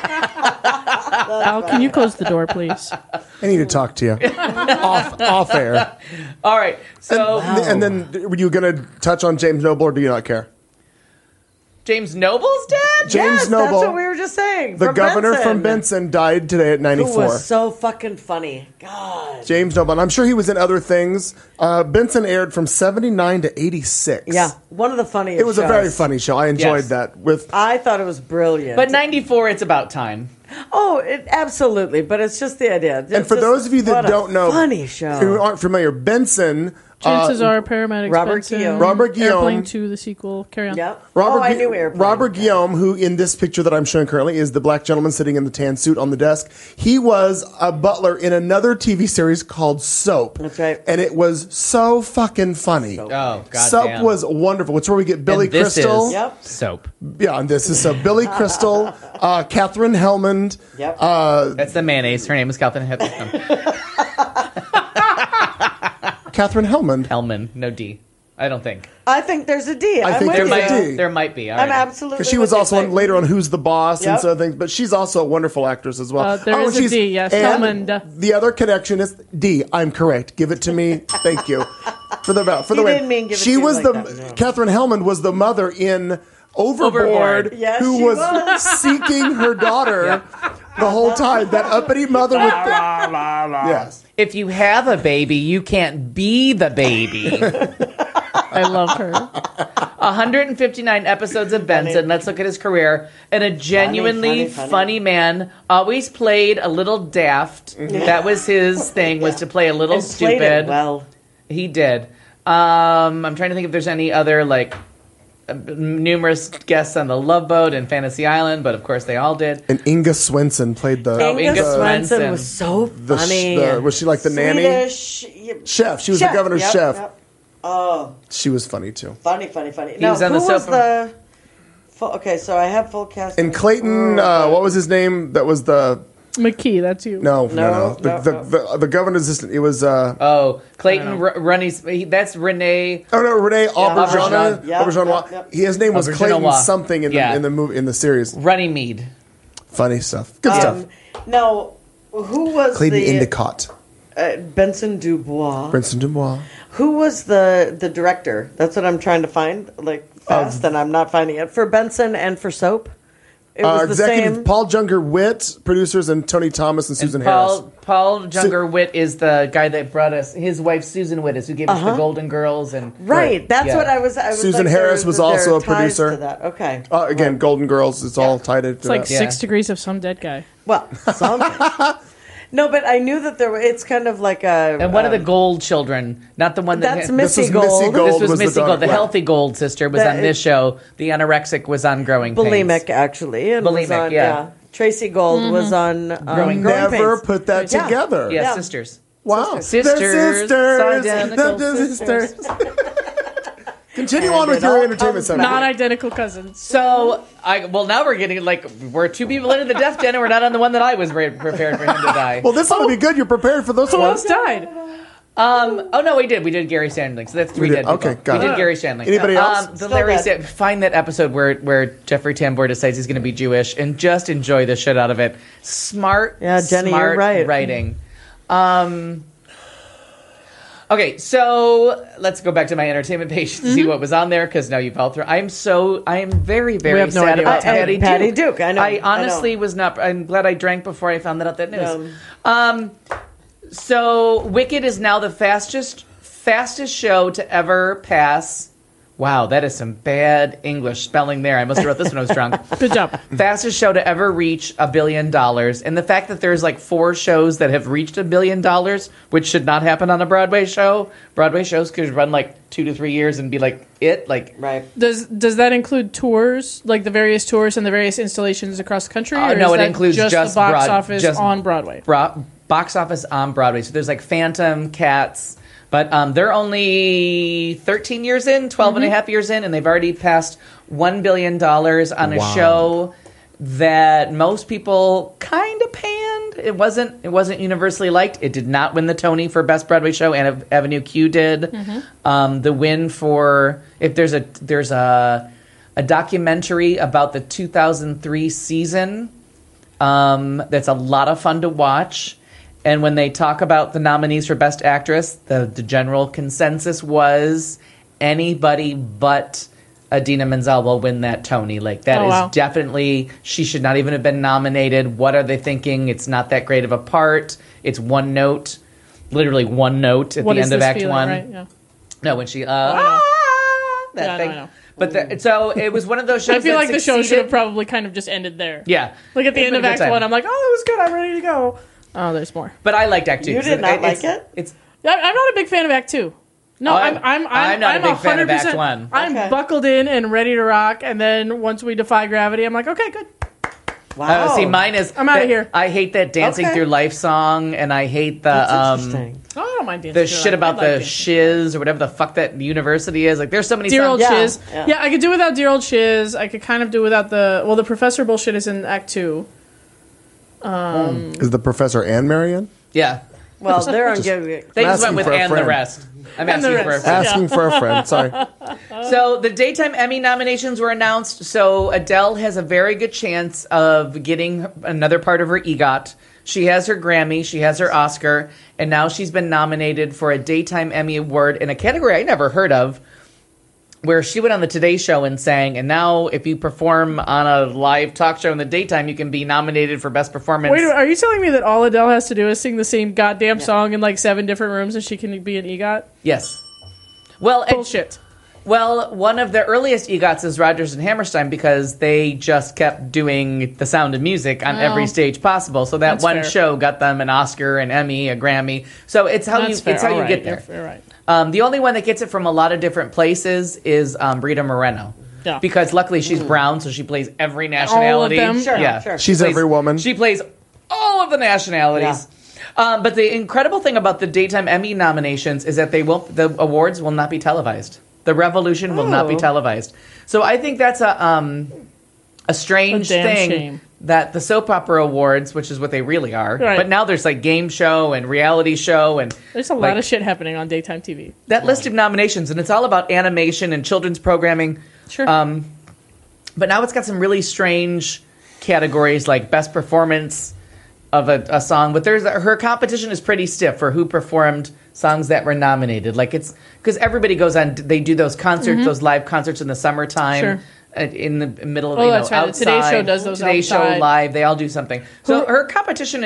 Al, can you close the door, please? I need to talk to you off air. All right. So And then, were you going to touch on James Noble, or do you not care? James Noble's dead? James Yes, Noble, that's what we were just saying. the from governor Benson, from Benson, died today at who 94. was so fucking funny. God. James Noble, and I'm sure he was in other things. Benson aired from 79 to 86. Yeah, one of the funniest. It was a very shows. funny show. I enjoyed Yes. that. With I thought it was brilliant. But 94, it's about time. Oh, absolutely. But it's just the idea. and for those of you that don't know, funny show. who aren't familiar, Benson. Chances are paramedics. Robert Benson, Guillaume. Robert Guillaume. Airplane 2, the sequel. Carry on. Yep. Robert, I knew Airplane. Robert Guillaume, who in this picture that I'm showing currently is the black gentleman sitting in the tan suit on the desk. He was a butler in another TV series called Soap. That's right. And it was so fucking funny. Oh, goddamn. Soap was wonderful. It's where we get Billy And this Crystal. is Yep. Soap. Yeah, and this is so Billy Crystal, Catherine Hellman. Yep. That's the mayonnaise. Her name is Catherine Catherine Hellman. Hellman. No D. I don't think. I think there's a D. I I'm think with there's you. a D. There might be. All I'm right. absolutely. Because she was with also you. on, later on Who's the Boss and Yep. so things, but she's also a wonderful actress as well. There is and a D, yes, and Hellman. the other connection is D. I'm correct. Give it to me. Thank you for the You win. didn't mean give it She to you was like the that, no. Catherine Hellman was the mother in Overboard, Yes, who she was. seeking her daughter the whole time. That uppity mother with yes. If you have a baby, you can't be the baby. I love her. 159 episodes of Benson. Let's look at his career. And a genuinely funny man. Always played a little daft. That was his thing, was to play a little And played it stupid. well. He did. I'm trying to think if there's any other, like, numerous guests on The Love Boat and Fantasy Island, but of course they all did. And Inga Swenson played the Inga Swenson Swenson. was so funny. was she like the nanny? Swedish Chef. She was the governor's Yep, chef. yep. Oh, She was funny too. funny. He was on the who was soap- the? Okay, so I have full cast. And Clayton, what was his name? That was the McKee, that's you. no. No. The governor's assistant. It was Clayton Runny's. That's Renee. Renee Auberjonois. Auberjonois. Yeah, Auberjonois. yep. His name was Clayton Auberjonois. something in Yeah. the movie in the series. Runnymede. Funny stuff. Good stuff. Now, who was Clayton the Endicott. Benson Dubois? Benson Dubois. Who was the director? That's what I'm trying to find, like fast, and I'm not finding it for Benson and for Soap. It was the Executive same. Paul Junger Witt, producers, and Tony Thomas and Susan Harris. Paul Junger Witt is the guy that brought us. His wife Susan Witt is who gave us the Golden Girls and Right, that's Yeah. what I was. Susan like, Harris was also a ties producer. to that. Okay. Again, Golden Girls. It's all tied into It's like that. Yeah. 6 degrees of some dead guy. Well, something. No, but I knew that there were. It's kind of like a. and one of the Gold children, not the one that That's This Missy was Gold. Missy Gold. This was was the Missy daughter, Gold. The right. healthy Gold sister was That on this show. The anorexic was on Growing Pains. Bulimic, actually. And was Bulimic, on, yeah. Tracy Gold was on Growing Never Pains. put that Yeah. together. Yeah, Yeah. sisters. Wow. Sisters. They're sisters. Identical They're sisters. Continue And on with it your all entertainment comes segment. Non-identical cousins. So, now we're getting, we're two people into the death den and we're not on the one that I was prepared for him to die. Well, this ought to be good. You're prepared for this Who one. else died? Oh, no, we did. We did Gary Shandling. So that's three We dead did. people. Okay, got we it. did Gary Shandling. Anybody else? The Still Larry dead. find that episode where Jeffrey Tambor decides he's going to be Jewish and just enjoy the shit out of it. Smart, Yeah, Jenny, smart you're right. writing. Okay, so let's go back to my entertainment page to see what was on there because now you've all through. I am very, very have no sad idea about what's Patty Duke. Duke. I know. I honestly was not. I'm glad I drank before I found that out that news. Yeah. So Wicked is now the fastest show to ever pass. Wow, that is some bad English spelling there. I must have wrote this when I was drunk. Good job. Fastest show to ever reach $1 billion. And the fact that there's 4 shows that have reached $1 billion, which should not happen on a Broadway show. Broadway shows could run 2 to 3 years and be it. Right. Does that include tours, like the various tours and the various installations across the country? Or no, is it that includes just just the box Broad- office just- on Broadway. Box office on Broadway. So there's Phantom, Cats, but they're only 13 years in, 12 and a half years in, and they've already passed $1 billion on a show that most people kind of panned. It wasn't universally liked. It did not win the Tony for Best Broadway Show, and Avenue Q did. The win for there's a documentary about the 2003 season that's a lot of fun to watch. And when they talk about the nominees for Best Actress, the general consensus was anybody but Idina Menzel will win that Tony. That is definitely, she should not even have been nominated. What are they thinking? It's not that great of a part. It's one note, literally one note at What the is end of this Act feeling, 1. right? Yeah. No, when she, I that thing. I know. But so it was one of those shows I feel that like the show should succeeded. have probably kind of just ended there. Yeah. Like at the It's end been of a good Act time. 1, I'm like, oh, that was good. I'm ready to go. Oh, there's more. But I liked Act 2. You did not like it? It's I'm not a big fan of Act 2. No, Oh, I'm not a big fan of 100%. Act 1. I'm Okay. buckled in and ready to rock, and then once we defy gravity, I'm like, okay, good. Wow. See, mine is. I'm outta that- here. I hate that Dancing Okay. Through Life song, and I hate the That's interesting. Oh, I don't mind dancing. the through shit life. about I like the dancing. shiz or whatever the fuck that university is. There's so many Dear old songs. Yeah, Shiz. yeah. Yeah, I could do without Dear Old Shiz. I could kind of do without the professor bullshit is in Act 2. Is the professor Anne Marion? Yeah. Well, they're on Give. They just asking went with for a and the friend. rest. I'm asking the for a rest. friend. Asking for a friend. Sorry. So the Daytime Emmy nominations were announced. So Adele has a very good chance of getting another part of her EGOT. She has her Grammy, she has her Oscar, and now she's been nominated for a Daytime Emmy Award in a category I never heard of, where she went on the Today Show and sang, and now if you perform on a live talk show in the daytime, you can be nominated for Best Performance. Wait, are you telling me that all Adele has to do is sing the same goddamn song in like 7 different rooms and she can be an EGOT? Yes. Well, Bullshit. Well, one of the earliest EGOTs is Rodgers and Hammerstein because they just kept doing The Sound of Music on every stage possible. So that That's one fair. show got them an Oscar, an Emmy, a Grammy. So it's how That's fair. it's how All you right. get there. You're right. The only one that gets it from a lot of different places is Rita Moreno. Yeah. Because luckily she's brown, so she plays every nationality. them? Sure, Yeah. sure. She's Plays- every woman. She plays all of the nationalities. But the incredible thing about the Daytime Emmy nominations is that the awards will not be televised. The revolution will not be televised. So I think that's a strange A damn thing shame. that the soap opera awards, which is what they really are, Right. but now there's like game show and reality show and There's a lot of shit happening on daytime TV. that list of nominations, and it's all about animation and children's programming. Sure. But now it's got some really strange categories like best performance of a song. But her competition is pretty stiff for who performed songs that were nominated. Like it's because everybody goes on. They do those concerts, those live concerts in the summertime. Sure. In the middle of Oh, that's right. The outside. Today Show does those Today Show outside. live. They all do something. So her competition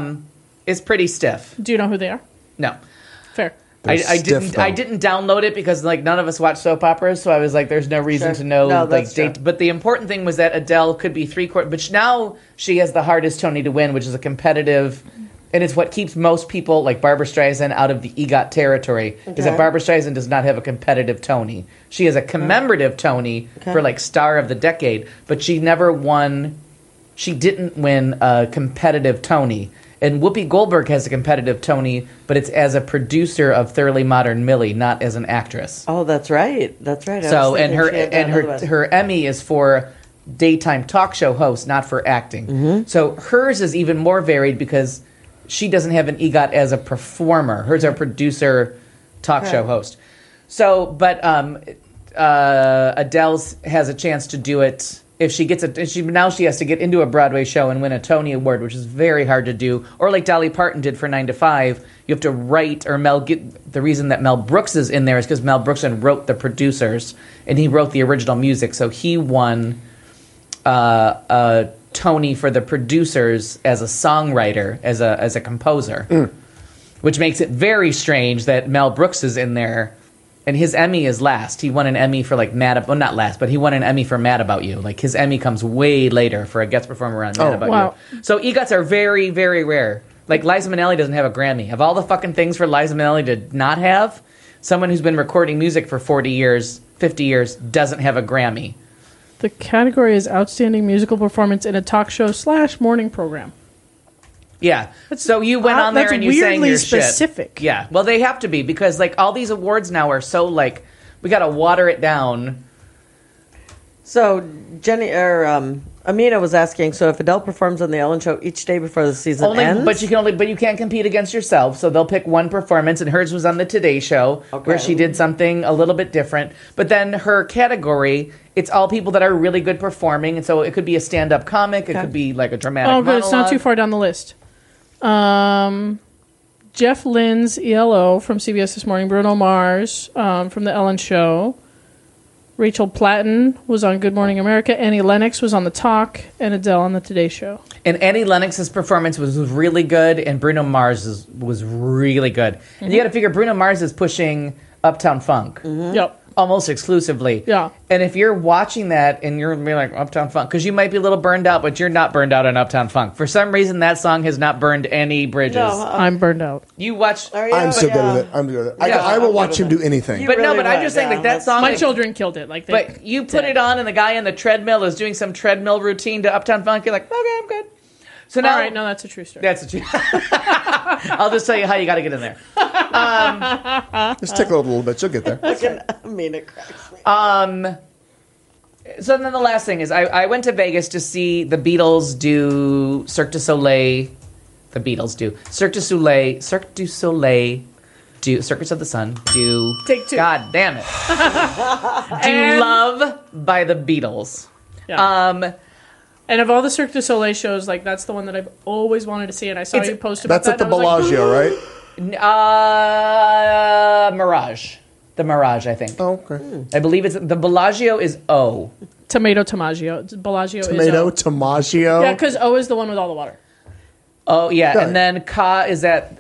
is pretty stiff. Do you know who they are? No. Fair. They're stiff, though. I didn't download it because like none of us watch soap operas, so I was like, there's no reason Sure. to know No, like that's true. date. But the important thing was that Adele could be 3/4, but now she has the hardest Tony to win, which is a competitive, and it's what keeps most people like Barbra Streisand out of the EGOT territory. Is that Okay. Barbra Streisand does not have a competitive Tony. She has a commemorative Tony for like Star of the Decade, but she never won. She didn't win a competitive Tony. And Whoopi Goldberg has a competitive Tony, but it's as a producer of Thoroughly Modern Millie, not as an actress. Oh, that's right. That's right. I So, was and thinking she had that otherwise. her Emmy is for daytime talk show host, not for acting. So hers is even more varied because she doesn't have an EGOT as a performer. Hers are producer, talk show host. So, but Adele's has a chance to do it. If she gets now she has to get into a Broadway show and win a Tony Award, which is very hard to do. Or like Dolly Parton did for 9 to 5, you have to write, or the reason that Mel Brooks is in there is because Mel Brooks wrote the producers and he wrote the original music, so he won a Tony for the producers as a songwriter, as a composer, which makes it very strange that Mel Brooks is in there. And his Emmy is last. He won an Emmy for like not last, but he won an Emmy for Mad About You. Like his Emmy comes way later for a guest performer on Mad About wow. You. So EGOTs are very, very rare. Like Liza Minnelli doesn't have a Grammy. Of all the fucking things for Liza Minnelli to not have, someone who's been recording music for 40 years, 50 years, doesn't have a Grammy. The category is outstanding musical performance in a talk show / morning program. Yeah. So you went on there that's and you sang weirdly your specific. shit. Yeah. Well, they have to be because like all these awards now are so like we got to water it down. So Jenny Amina was asking. So if Adele performs on the Ellen Show each day before the season ends, But you can't compete against yourself. So they'll pick one performance, and hers was on the Today Show where she did something a little bit different. But then her category, it's all people that are really good performing, and so it could be a stand-up comic, it could be like a dramatic. Oh, good. It's not monologue. too far down the list. Jeff Lynn's ELO from CBS This Morning, Bruno Mars from The Ellen Show, Rachel Platten was on Good Morning America, Annie Lennox was on The Talk, and Adele on The Today Show. And Annie Lennox's performance was really good, and Bruno Mars was really good. And you got to figure Bruno Mars is pushing Uptown Funk. Yep. Almost exclusively. Yeah. And if you're watching that and you're be like, Uptown Funk, because you might be a little burned out, but you're not burned out on Uptown Funk. For some reason, that song has not burned any bridges. I'm burned out. You watch... I'm so good with it. I'm good with it. I will watch him do anything. But really but I'm would, just saying, like, that song... My like, children killed it. Like, but you put it on and the guy on the treadmill is doing some treadmill routine to Uptown Funk, you're like, okay, I'm good. So now... All right, no, that's a true story. That's a true... I'll just tell you how you got to get in there. Just tickle it a little bit. You'll get there. Amina cracks me. So then the last thing is I went to Vegas to see the Beatles do Cirque du Soleil the Beatles do. Cirque du Soleil do. Circus of the Sun do. Take two. God damn it. Do Love by the Beatles. Yeah. And of all the Cirque du Soleil shows, like that's the one that I've always wanted to see, and I saw you post about That's that. at the Bellagio, right? Mirage. The Mirage, I think. Oh, okay. I believe it's the Bellagio is O. Tomato Tomaggio. Bellagio Tomato is O. Tomaggio. Yeah, because O is the one with all the water. Oh yeah, Good. and then Ka is at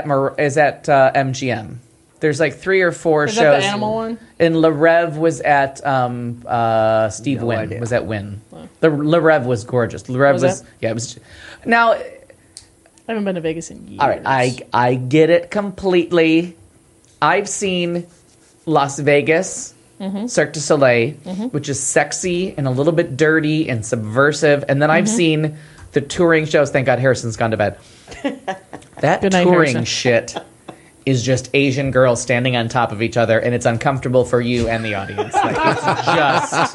MGM. There's like 3 or 4 Is shows. that the animal one? And Le Rev was at Steve Wynn. idea. Was at Wynn. The Le Rev was gorgeous. Le Rev Was was it? yeah. It was now. I haven't been to Vegas in years. All right, I get it completely. I've seen Las Vegas, Cirque du Soleil, which is sexy and a little bit dirty and subversive, and then I've seen the touring shows. Thank God Harrison's gone to bed. That Good night, touring Harrison. shit is just Asian girls standing on top of each other, and it's uncomfortable for you and the audience. Like it's just,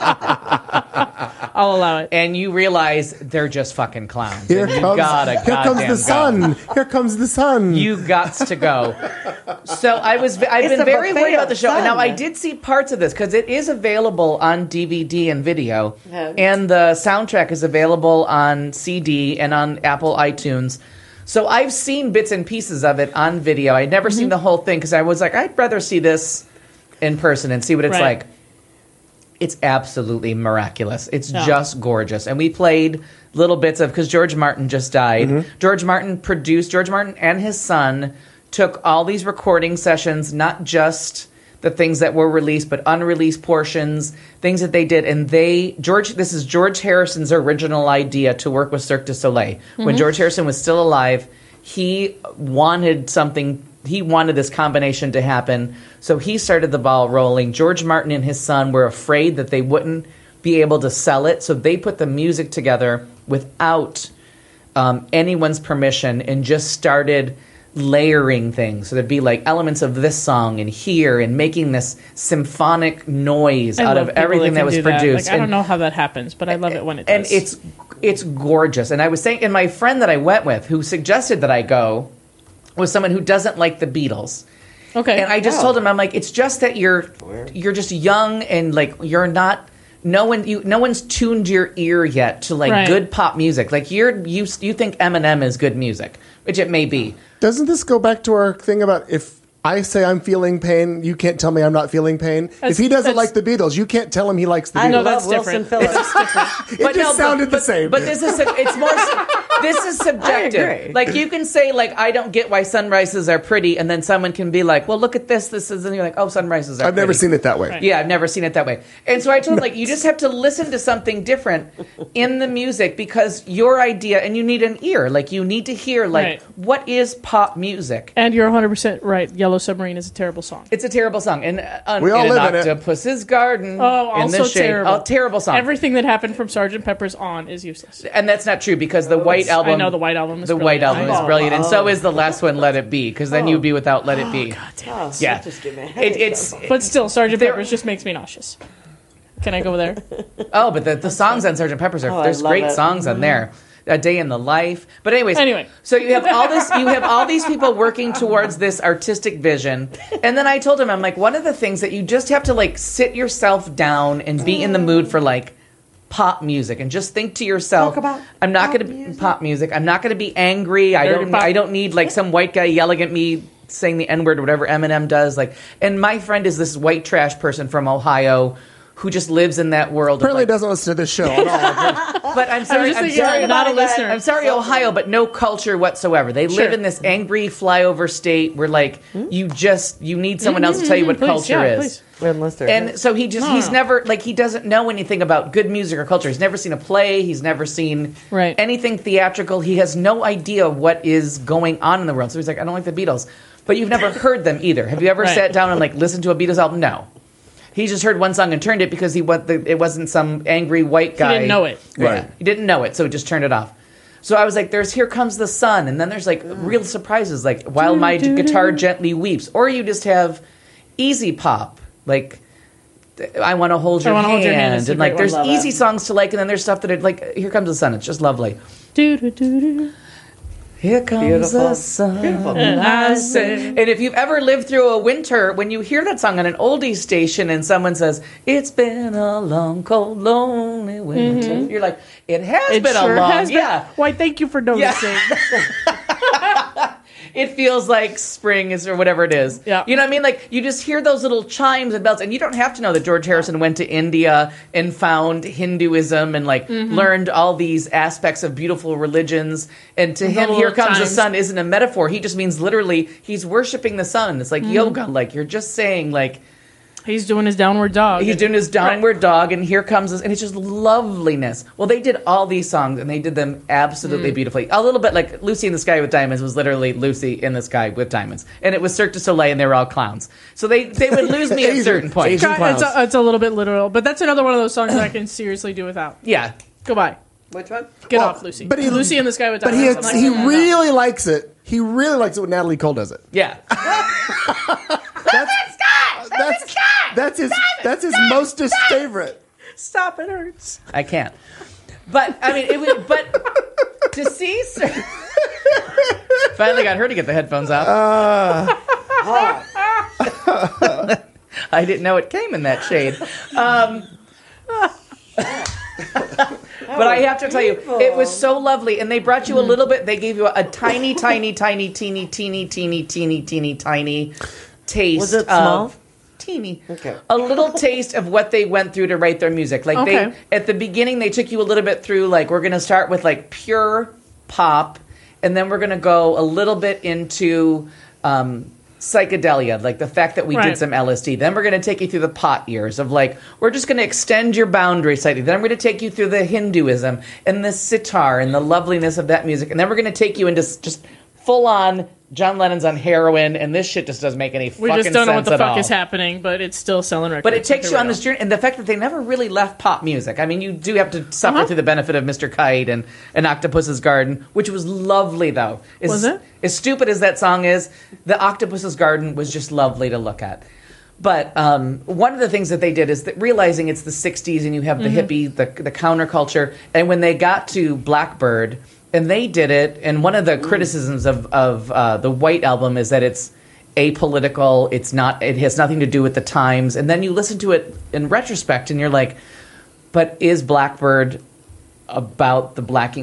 I'll allow it. and you realize they're just fucking clowns. Here and you comes, gotta here comes goddamn the go. sun. Here comes the sun. You gots to go. So I've It's been a very buffet worried about of the show. fun. Now I did see parts of this because it is available on DVD and video, Yeah. and the soundtrack is available on CD and on Apple iTunes. So I've seen bits and pieces of it on video. I'd never seen the whole thing because I was like, I'd rather see this in person and see what it's Right. like. It's absolutely miraculous. It's Yeah. just gorgeous. And we played little bits of, because George Martin just died. George Martin and his son took all these recording sessions, not just the things that were released, but unreleased portions, things that they did. And this is George Harrison's original idea to work with Cirque du Soleil. When George Harrison was still alive, he wanted this combination to happen. So he started the ball rolling. George Martin and his son were afraid that they wouldn't be able to sell it. So they put the music together without anyone's permission and just started layering things. So there'd be like elements of this song and here and making this symphonic noise I out love of people everything that that was can do produced. Like, I don't know how that happens, but I love it when it And does. it's gorgeous. And I was saying, and my friend that I went with who suggested that I go was someone who doesn't like the Beatles. okay. And I just told him, I'm like, it's just that you're just young and like you're not. No one's tuned your ear yet to like Right. good pop music. Like you think Eminem is good music, which it may be. Doesn't this go back to our thing about if I say I'm feeling pain, you can't tell me I'm not feeling pain? If he doesn't like the Beatles, you can't tell him he likes the I Beatles. know love that's Wilson different. Phillips. It just sounded the same. But this is it's more. This is subjective. agree. Like you can say like I don't get why sunrises are pretty, and then someone can be like, well, look at this. This is, and you're like, oh, sunrises are. I've never pretty. seen it that way. Right. Yeah, I've never seen it that way. And so I told him, like, you just have to listen to something different in the music because your idea, and you need an ear. Like, you need to hear, like, Right. what is pop music? And you're 100% right. Yellow Submarine is a terrible song. It's a terrible song. And We all in live in an it. Octopus's Garden. Oh, in the also shade. terrible. Oh, terrible song. Everything that happened from Sgt. Pepper's on is useless. And that's not true because the White Album. I know the White Album is The brilliant. White Album is Oh, brilliant, and so is the last one, Let It Be, because then you'd be without Let It Be. Oh, Yeah, just give me a headache. it's But still, Sgt. There- Pepper's just makes me nauseous. Can I go there? oh, but the songs on Sgt. Pepper's are I there's love great it. songs on there. A Day in the Life, but anyways. Anyway. So you have all these people working towards this artistic vision, and then I told him, I'm like, one of the things that you just have to like sit yourself down and be in the mood for like pop music, and just think to yourself, Talk about I'm not pop going to be music. pop music. I'm not going to be angry. Dirty pop. I don't need like some white guy yelling at me saying the N-word or whatever Eminem does. Like, and my friend is this white trash person from Ohio who just lives in that world. Apparently of, like, doesn't listen to this show at all. but I'm sorry, just I'm thinking, sorry, not a listener. I'm sorry, Ohio, but no culture whatsoever. They Sure. live in this angry flyover state where, like, you need someone else to tell you what Please, culture yeah, is. please. We're in Lister. And so he's No. never, like, he doesn't know anything about good music or culture. He's never seen a play. He's never seen Right. anything theatrical. He has no idea what is going on in the world. So he's like, I don't like the Beatles. But you've never heard them either. Have you ever Right. sat down and, like, listened to a Beatles album? No. He just heard one song and turned it because it wasn't some angry white guy. didn't know it. Yeah. Right. He didn't know it, so he just turned it off. So I was like, there's Here Comes the Sun, and then there's like real surprises, like While My Guitar Gently Weeps. Or you just have easy pop, like I Want to Hold Your Wanna Hand. Hold Your Hand is a And like great there's one. easy songs to like, and then there's stuff that are like Here Comes the Sun. It's just lovely. Do, do, do, do. Here comes Beautiful. the sun. Beautiful. And I say. And if you've ever lived through a winter, when you hear that song on an oldies station and someone says, "It's been a long, cold, lonely winter," you're like, "It has It been sure a long, has been. yeah." Why, thank you for noticing. It feels like spring is or whatever it is. Yeah. You know what I mean? Like you just hear those little chimes and bells, and you don't have to know that George Harrison went to India and found Hinduism and like learned all these aspects of beautiful religions. And to him, little "Here comes the chimes. sun" isn't a metaphor. He just means literally he's worshiping the sun. It's like yoga. Like you're just saying like He's doing his downward dog. he's doing his downward dog, and here comes this, and it's just loveliness. Well, they did all these songs, and they did them absolutely beautifully. A little bit like Lucy in the Sky with Diamonds was literally Lucy in the Sky with Diamonds, and it was Cirque du Soleil, and they were all clowns. So they would lose me at certain points. Asian clowns. It's a little bit literal, but that's another one of those songs that I can seriously do without. Yeah. Goodbye. Which one? Get Well, off, Lucy. but he- Lucy in the Sky with But Diamonds. he really likes it. He really likes it when Natalie Cole does it. Yeah. That's his mostest favorite. Stop, it hurts. I can't. But I mean, it was. But to see, finally got her to get the headphones off. I didn't know it came in that shade. But I have to tell you, it was so lovely, and they brought you a little bit. They gave you a tiny, tiny, tiny, teeny, teeny, teeny, teeny, teeny, tiny taste. Was it of- small? Teeny. Okay. A little taste of what they went through to write their music. Like Okay. they at the beginning they took you a little bit through like we're going to start with like pure pop, and then we're going to go a little bit into psychedelia, like the fact that we Right. did some LSD. Then we're going to take you through the pot years of like we're just going to extend your boundaries slightly. Then I'm going to take you through the Hinduism and the sitar and the loveliness of that music, and then we're going to take you into just full on John Lennon's on heroin, and this shit just doesn't make any We fucking just don't know what sense the at fuck all. is happening, but it's still selling records. But it takes Here you we on go. this journey, and the fact that they never really left pop music. I mean, you do have to suffer through the benefit of Mr. Kite and Octopus's Garden, which was lovely, though. Was it? As stupid as that song is, the Octopus's Garden was just lovely to look at. But one of the things that they did is that realizing it's the 60s and you have the hippie, the counterculture, and when they got to Blackbird, and they did it, and one of the criticisms of the White Album is that it's apolitical, it has nothing to do with the times, and then you listen to it in retrospect and you're like, but is Blackbird about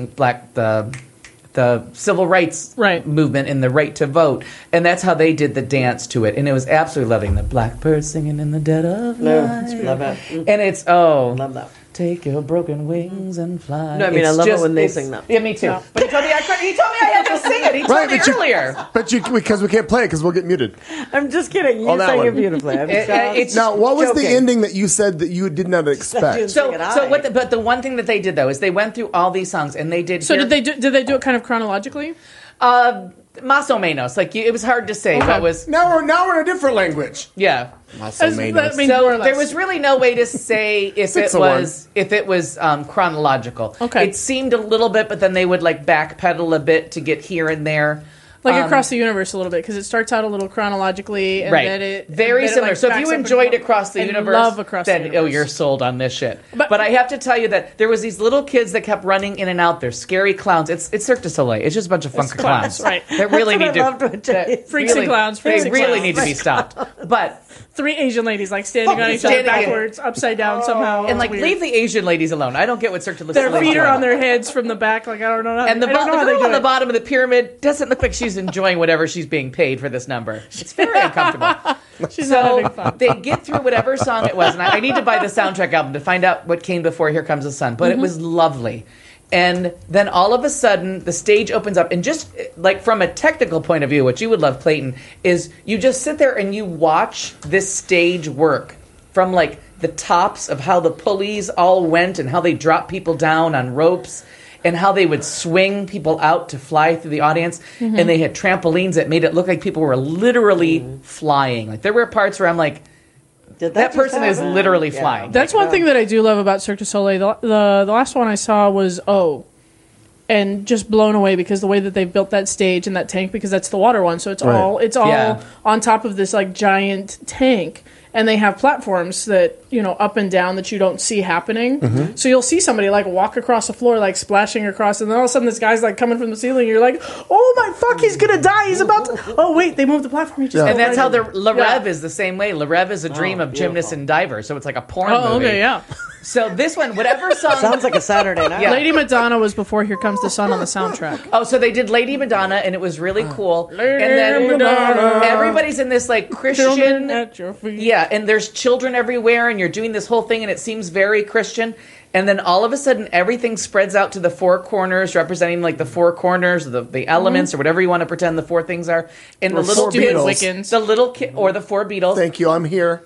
the civil rights Right. movement and the right to vote? And that's how they did the dance to it, and it was absolutely lovely. The blackbird singing in the dead of night. Love it. And it's Love that. take your broken wings and fly. No, I mean, I love it when they sing that. Yeah, me too. But he told me I had to sing it. He told me earlier. But because we can't play it because we'll get muted. I'm just kidding. You On that sang one. it beautifully. I'm just It's Now, what was the joking. ending that you said that you did not expect? So Sing it what? But the one thing that they did though is they went through all these songs and they did. So did they do it kind of chronologically? Más o menos. Like it was hard to say. What was? Now we're in a different language. Yeah. That means more or So less. there was really no way to say if it 601. was chronological. Okay. It seemed a little bit, but then they would like backpedal a bit to get here and there. Like Across the Universe a little bit, because it starts out a little chronologically, and Right. then it Very then it, similar. like, so if backs you up and enjoyed forth. Across the I Universe, love Across the then Universe. you're sold on this shit. But- But I have to tell you that there was these little kids that kept running in and out. They're scary clowns. It's Cirque du Soleil. It's just a bunch of funky clowns, clowns. right. That really That's need what I loved to with Jay. that Freaks and clowns, freaks They and really clowns. need to be stopped. But 3 Asian ladies like standing on each other Standing- backwards, upside down somehow. and It's like weird. leave the Asian ladies alone. I don't get what Cirque du Their Soleil. feet are on their heads from the back. Like I don't know. And the I don't know how they girl do on the it. bottom of the pyramid doesn't look like she's enjoying whatever she's being paid for this number. It's very uncomfortable. She's not having So fun. they get through whatever song it was, and I need to buy the soundtrack album to find out what came before Here Comes the Sun. But it was lovely. And then all of a sudden, the stage opens up, and just like from a technical point of view, what you would love, Clayton, is you just sit there and you watch this stage work from like the tops of how the pulleys all went and how they dropped people down on ropes and how they would swing people out to fly through the audience. And they had trampolines that made it look like people were literally flying. Like there were parts where I'm like, Did that just person is happen? literally Yeah. flying. That's one thing that I do love about Cirque du Soleil. The last one I saw was and just blown away because the way that they've built that stage and that tank, because that's the water one, so it's Right. all Yeah. on top of this like giant tank, and they have platforms that, up and down that you don't see happening. Mm-hmm. So you'll see somebody like walk across the floor, like splashing across, and then all of a sudden this guy's like coming from the ceiling. And you're like, oh my fuck, he's gonna die. He's about to. Oh wait, they moved the platform. He just And that's how the right La Rev is the same way. La Rev is a dream of gymnasts and divers, so it's like a porn movie. Oh, okay, yeah. So this one, whatever song... Sounds like a Saturday night. Yeah. Lady Madonna was before Here Comes the Sun on the soundtrack. Oh, so they did Lady Madonna, and it was really cool. Lady and then Madonna. everybody's in this like Children Christian... at your feet. Yeah, and there's children everywhere, and you're doing this whole thing, and it seems very Christian. And then all of a sudden, everything spreads out to the four corners, representing like the four corners, the elements, or whatever you want to pretend the four things are. And the little four kids, Beatles. Wiccans. the little kid, or the four Beatles. Thank you. I'm here.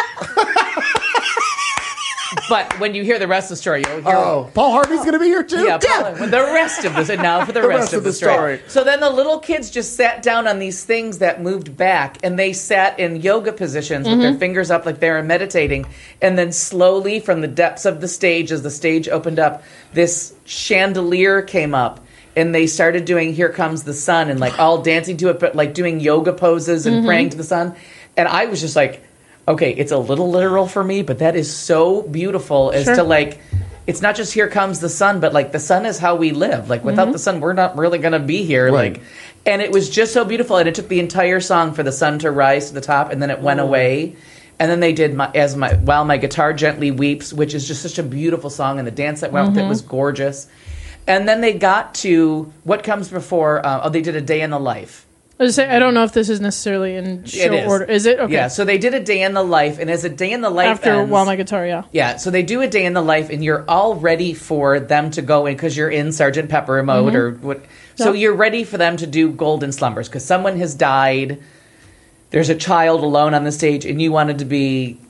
But when you hear the rest of the story, you'll hear. Oh, Paul Harvey's going to be here too? Yeah, Paul, the rest of this, and now for the rest of the story. So then the little kids just sat down on these things that moved back, and they sat in yoga positions with their fingers up like they were meditating, and then slowly from the depths of the stage, as the stage opened up, this chandelier came up, and they started doing Here Comes the Sun, and like all dancing to it, but like doing yoga poses and praying to the sun. And I was just like, okay, it's a little literal for me, but that is so beautiful as to like, it's not just Here Comes the Sun, but like the sun is how we live. Like without the sun, we're not really going to be here. Right. Like, and it was just so beautiful. And it took the entire song for the sun to rise to the top, and then it went away. And then they did While My Guitar Gently Weeps, which is just such a beautiful song, and the dance that went with it was gorgeous. And then they got to what comes before. They did A Day in the Life. I was gonna say, I don't know if this is necessarily in show order. Is it? Okay. Yeah, so they did A Day in the Life, and as A Day in the Life After ends, While My Guitar, yeah. Yeah, so they do A Day in the Life, and you're all ready for them to go in, because you're in Sgt. Pepper mode, or what. So you're ready for them to do Golden Slumbers, because someone has died, there's a child alone on the stage, and you wanted to be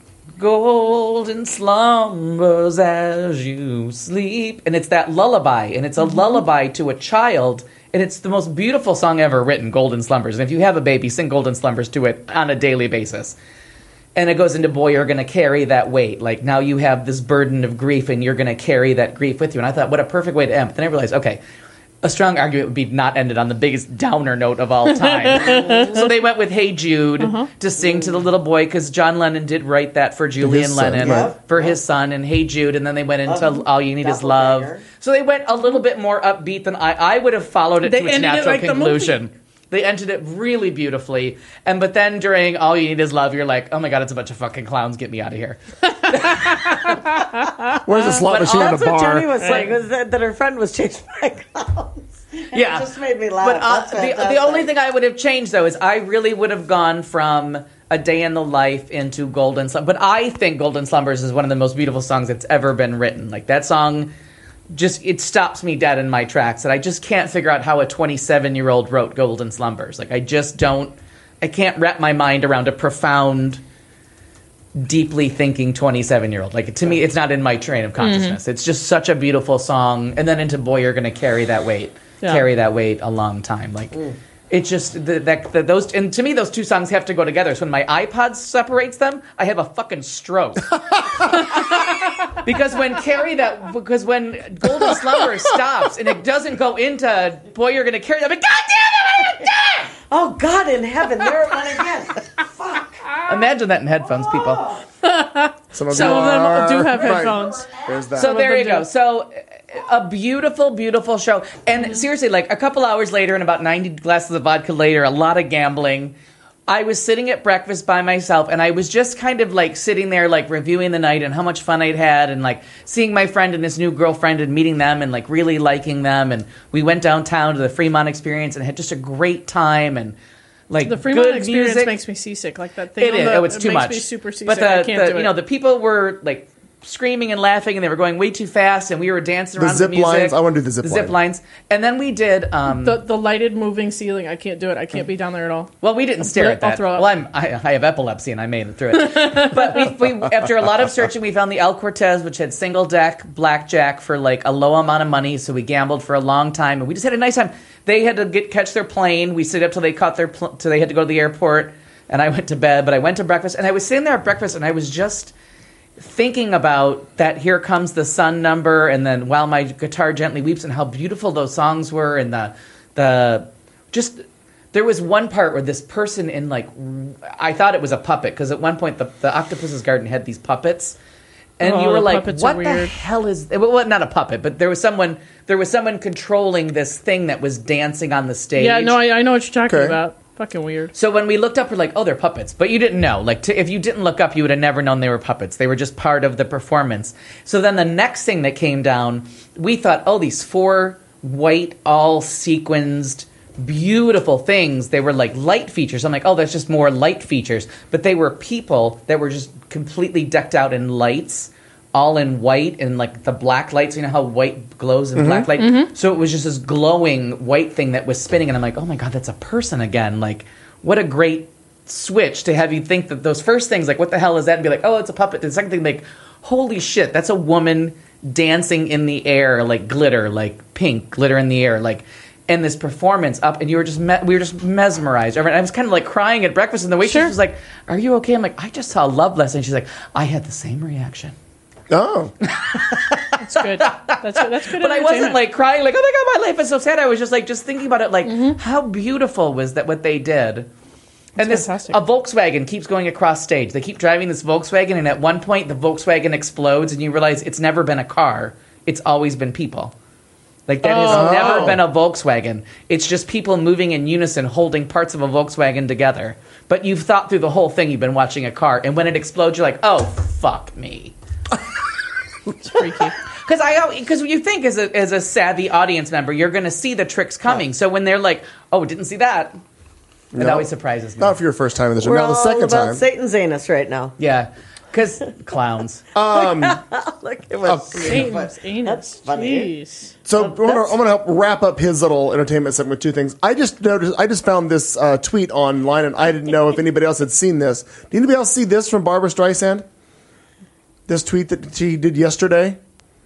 golden slumbers as you sleep. And it's that lullaby, and it's a lullaby to a child. And it's the most beautiful song ever written, Golden Slumbers. And if you have a baby, sing Golden Slumbers to it on a daily basis. And it goes into, boy, you're going to carry that weight. Like, now you have this burden of grief, and you're going to carry that grief with you. And I thought, what a perfect way to end. But then I realized, okay, a strong argument would be not ended on the biggest downer note of all time. So they went with Hey Jude to sing to the little boy, because John Lennon did write that for Julian Lennon, for his son, and Hey Jude. And then they went into All You Need Is Love. So they went a little bit more upbeat than I would have followed it to its natural conclusion. They ended it really beautifully. But then during All You Need Is Love, you're like, oh my God, it's a bunch of fucking clowns. Get me out of here. Where's the slot machine in a That's what bar? Jenny was saying, was that her friend was chased by clowns. And Yeah. It just made me laugh. But That's the fantastic. only thing I would have changed, though, is I really would have gone from A Day in the Life into Golden Slumbers. But I think Golden Slumbers is one of the most beautiful songs that's ever been written. Like, that song just, it stops me dead in my tracks. And I just can't figure out how a 27-year-old wrote Golden Slumbers. Like, I can't wrap my mind around a profound, deeply thinking 27-year-old. Like, to me, it's not in my train of consciousness. It's just such a beautiful song. And then into Boy, You're Gonna Carry That Weight. Yeah. Carry that weight a long time. Like, it's just those. And to me, those two songs have to go together. So when my iPod separates them, I have a fucking stroke. because when Golden Slumber stops and it doesn't go into Boy, You're Gonna Carry That Weight. God damn it! Oh, God in heaven, there it went again. Fuck. Imagine that in headphones, people. Some of Some of them do have Right. headphones. There's that. So there you them go. do. So a beautiful, beautiful show. And seriously, like a couple hours later and about 90 glasses of vodka later, a lot of gambling, I was sitting at breakfast by myself, and I was just kind of like sitting there like reviewing the night and how much fun I'd had, and like seeing my friend and his new girlfriend and meeting them and like really liking them. And we went downtown to the Fremont Experience and had just a great time, and like The Fremont good Experience music. makes me seasick. Like that thing. It on is. the- Oh, it's too makes much. me super seasick. But I can't do it. the people were like screaming and laughing, and they were going way too fast, and we were dancing around zip the music. lines. I wanna do the zip line. lines. And then we did. the lighted moving ceiling. I can't do it. I can't be down there at all. Well, we didn't stare at I'll that. throw up. Well, I have epilepsy, and I made it through it. But we after a lot of searching, we found the El Cortez, which had single deck blackjack for like a low amount of money. So we gambled for a long time, and we just had a nice time. They had to catch their plane. We stayed up till they caught till they had to go to the airport, and I went to bed. But I went to breakfast, and I was sitting there at breakfast, and I was just thinking about that Here Comes the Sun number, and then While My Guitar Gently Weeps, and how beautiful those songs were, and there's There was one part where this person in I thought it was a puppet because at one point the Octopus's Garden had these puppets, and you were the like, puppets "What are the weird. hell is?" Well, not a puppet, but there was someone controlling this thing that was dancing on the stage. Yeah, no, I know what you're talking Okay. about. Fucking weird. So when we looked up, we're like, "Oh, they're puppets," but you didn't know. If you didn't look up, you would have never known they were puppets. They were just part of the performance. So then the next thing that came down, we thought, "Oh, these 4 white, all sequenced." Beautiful things. They were like light features. I'm like, oh, that's just more light features. But they were people that were just completely decked out in lights, all in white and like the black lights. You know how white glows in black light? So it was just this glowing white thing that was spinning. And I'm like, oh my God, that's a person again. Like, what a great switch to have you think that those first things, like, what the hell is that? And be like, oh, it's a puppet. The second thing, like, holy shit, that's a woman dancing in the air, like glitter, like pink glitter in the air, like. And this performance up, and you were just we were just mesmerized. I was kind of like crying at breakfast, and the waitress was like, "Are you okay?" I'm like, "I just saw Loveless," and she's like, "I had the same reaction." Oh. That's good. That's good. But I wasn't like crying, like, "Oh my God, my life is so sad." I was just like, just thinking about it, like, how beautiful was that what they did? And this fantastic. a Volkswagen keeps going across stage. They keep driving this Volkswagen, and at one point, the Volkswagen explodes, and you realize it's never been a car; it's always been people. Like, that has never been a Volkswagen. It's just people moving in unison, holding parts of a Volkswagen together. But you've thought through the whole thing. You've been watching a car. And when it explodes, you're like, oh, fuck me. It's freaky. Because you think as a savvy audience member, you're going to see the tricks coming. So when they're like, oh, didn't see that, it always surprises me. Not for your first time in the show. We're Now the all second about time. Satan's anus right now. Yeah. Because clowns. Look, it was Satan's anus. That's funny. Jeez. So I'm going to help wrap up his little entertainment segment with 2 things. I just found this tweet online, and I didn't know if anybody else had seen this. Did anybody else see this from Barbara Streisand? This tweet that she did yesterday?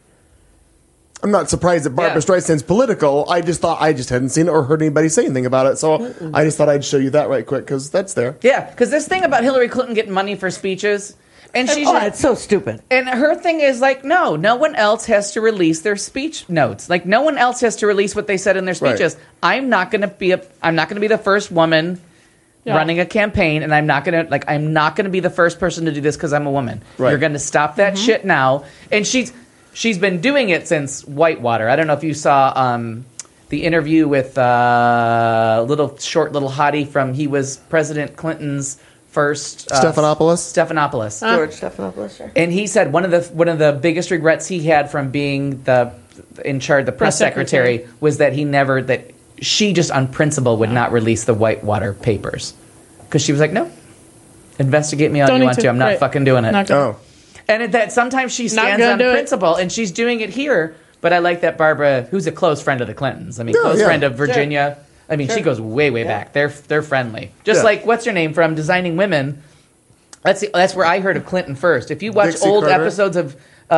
I'm not surprised that Barbara Streisand's political. I just thought I just hadn't seen it or heard anybody say anything about it. So I just thought I'd show you that right quick because that's there. Yeah, because this thing about Hillary Clinton getting money for speeches, and she's it's so stupid. And her thing is like, no one else has to release their speech notes. Like, no one else has to release what they said in their speeches. Right. I'm not going to be the first woman running a campaign, and I'm not going to be the first person to do this because I'm a woman. Right. You're going to stop that shit now. And she's been doing it since Whitewater. I don't know if you saw the interview with little hottie from, he was President Clinton's first Stephanopoulos. George Stephanopoulos, sure. And he said one of the biggest regrets he had from being the press secretary was that she just on principle would not release the Whitewater papers because she was like, no, investigate me all you want to. I'm not fucking doing it. Not gonna. And that sometimes she stands on principle, and she's doing it here. But I like that Barbara, who's a close friend of the Clintons. I mean, friend of Virginia. Sure. I mean, she goes way back. They're friendly. Just like, what's her name from Designing Women? That's where I heard of Clinton first. If you watch Dixie old Carter? episodes of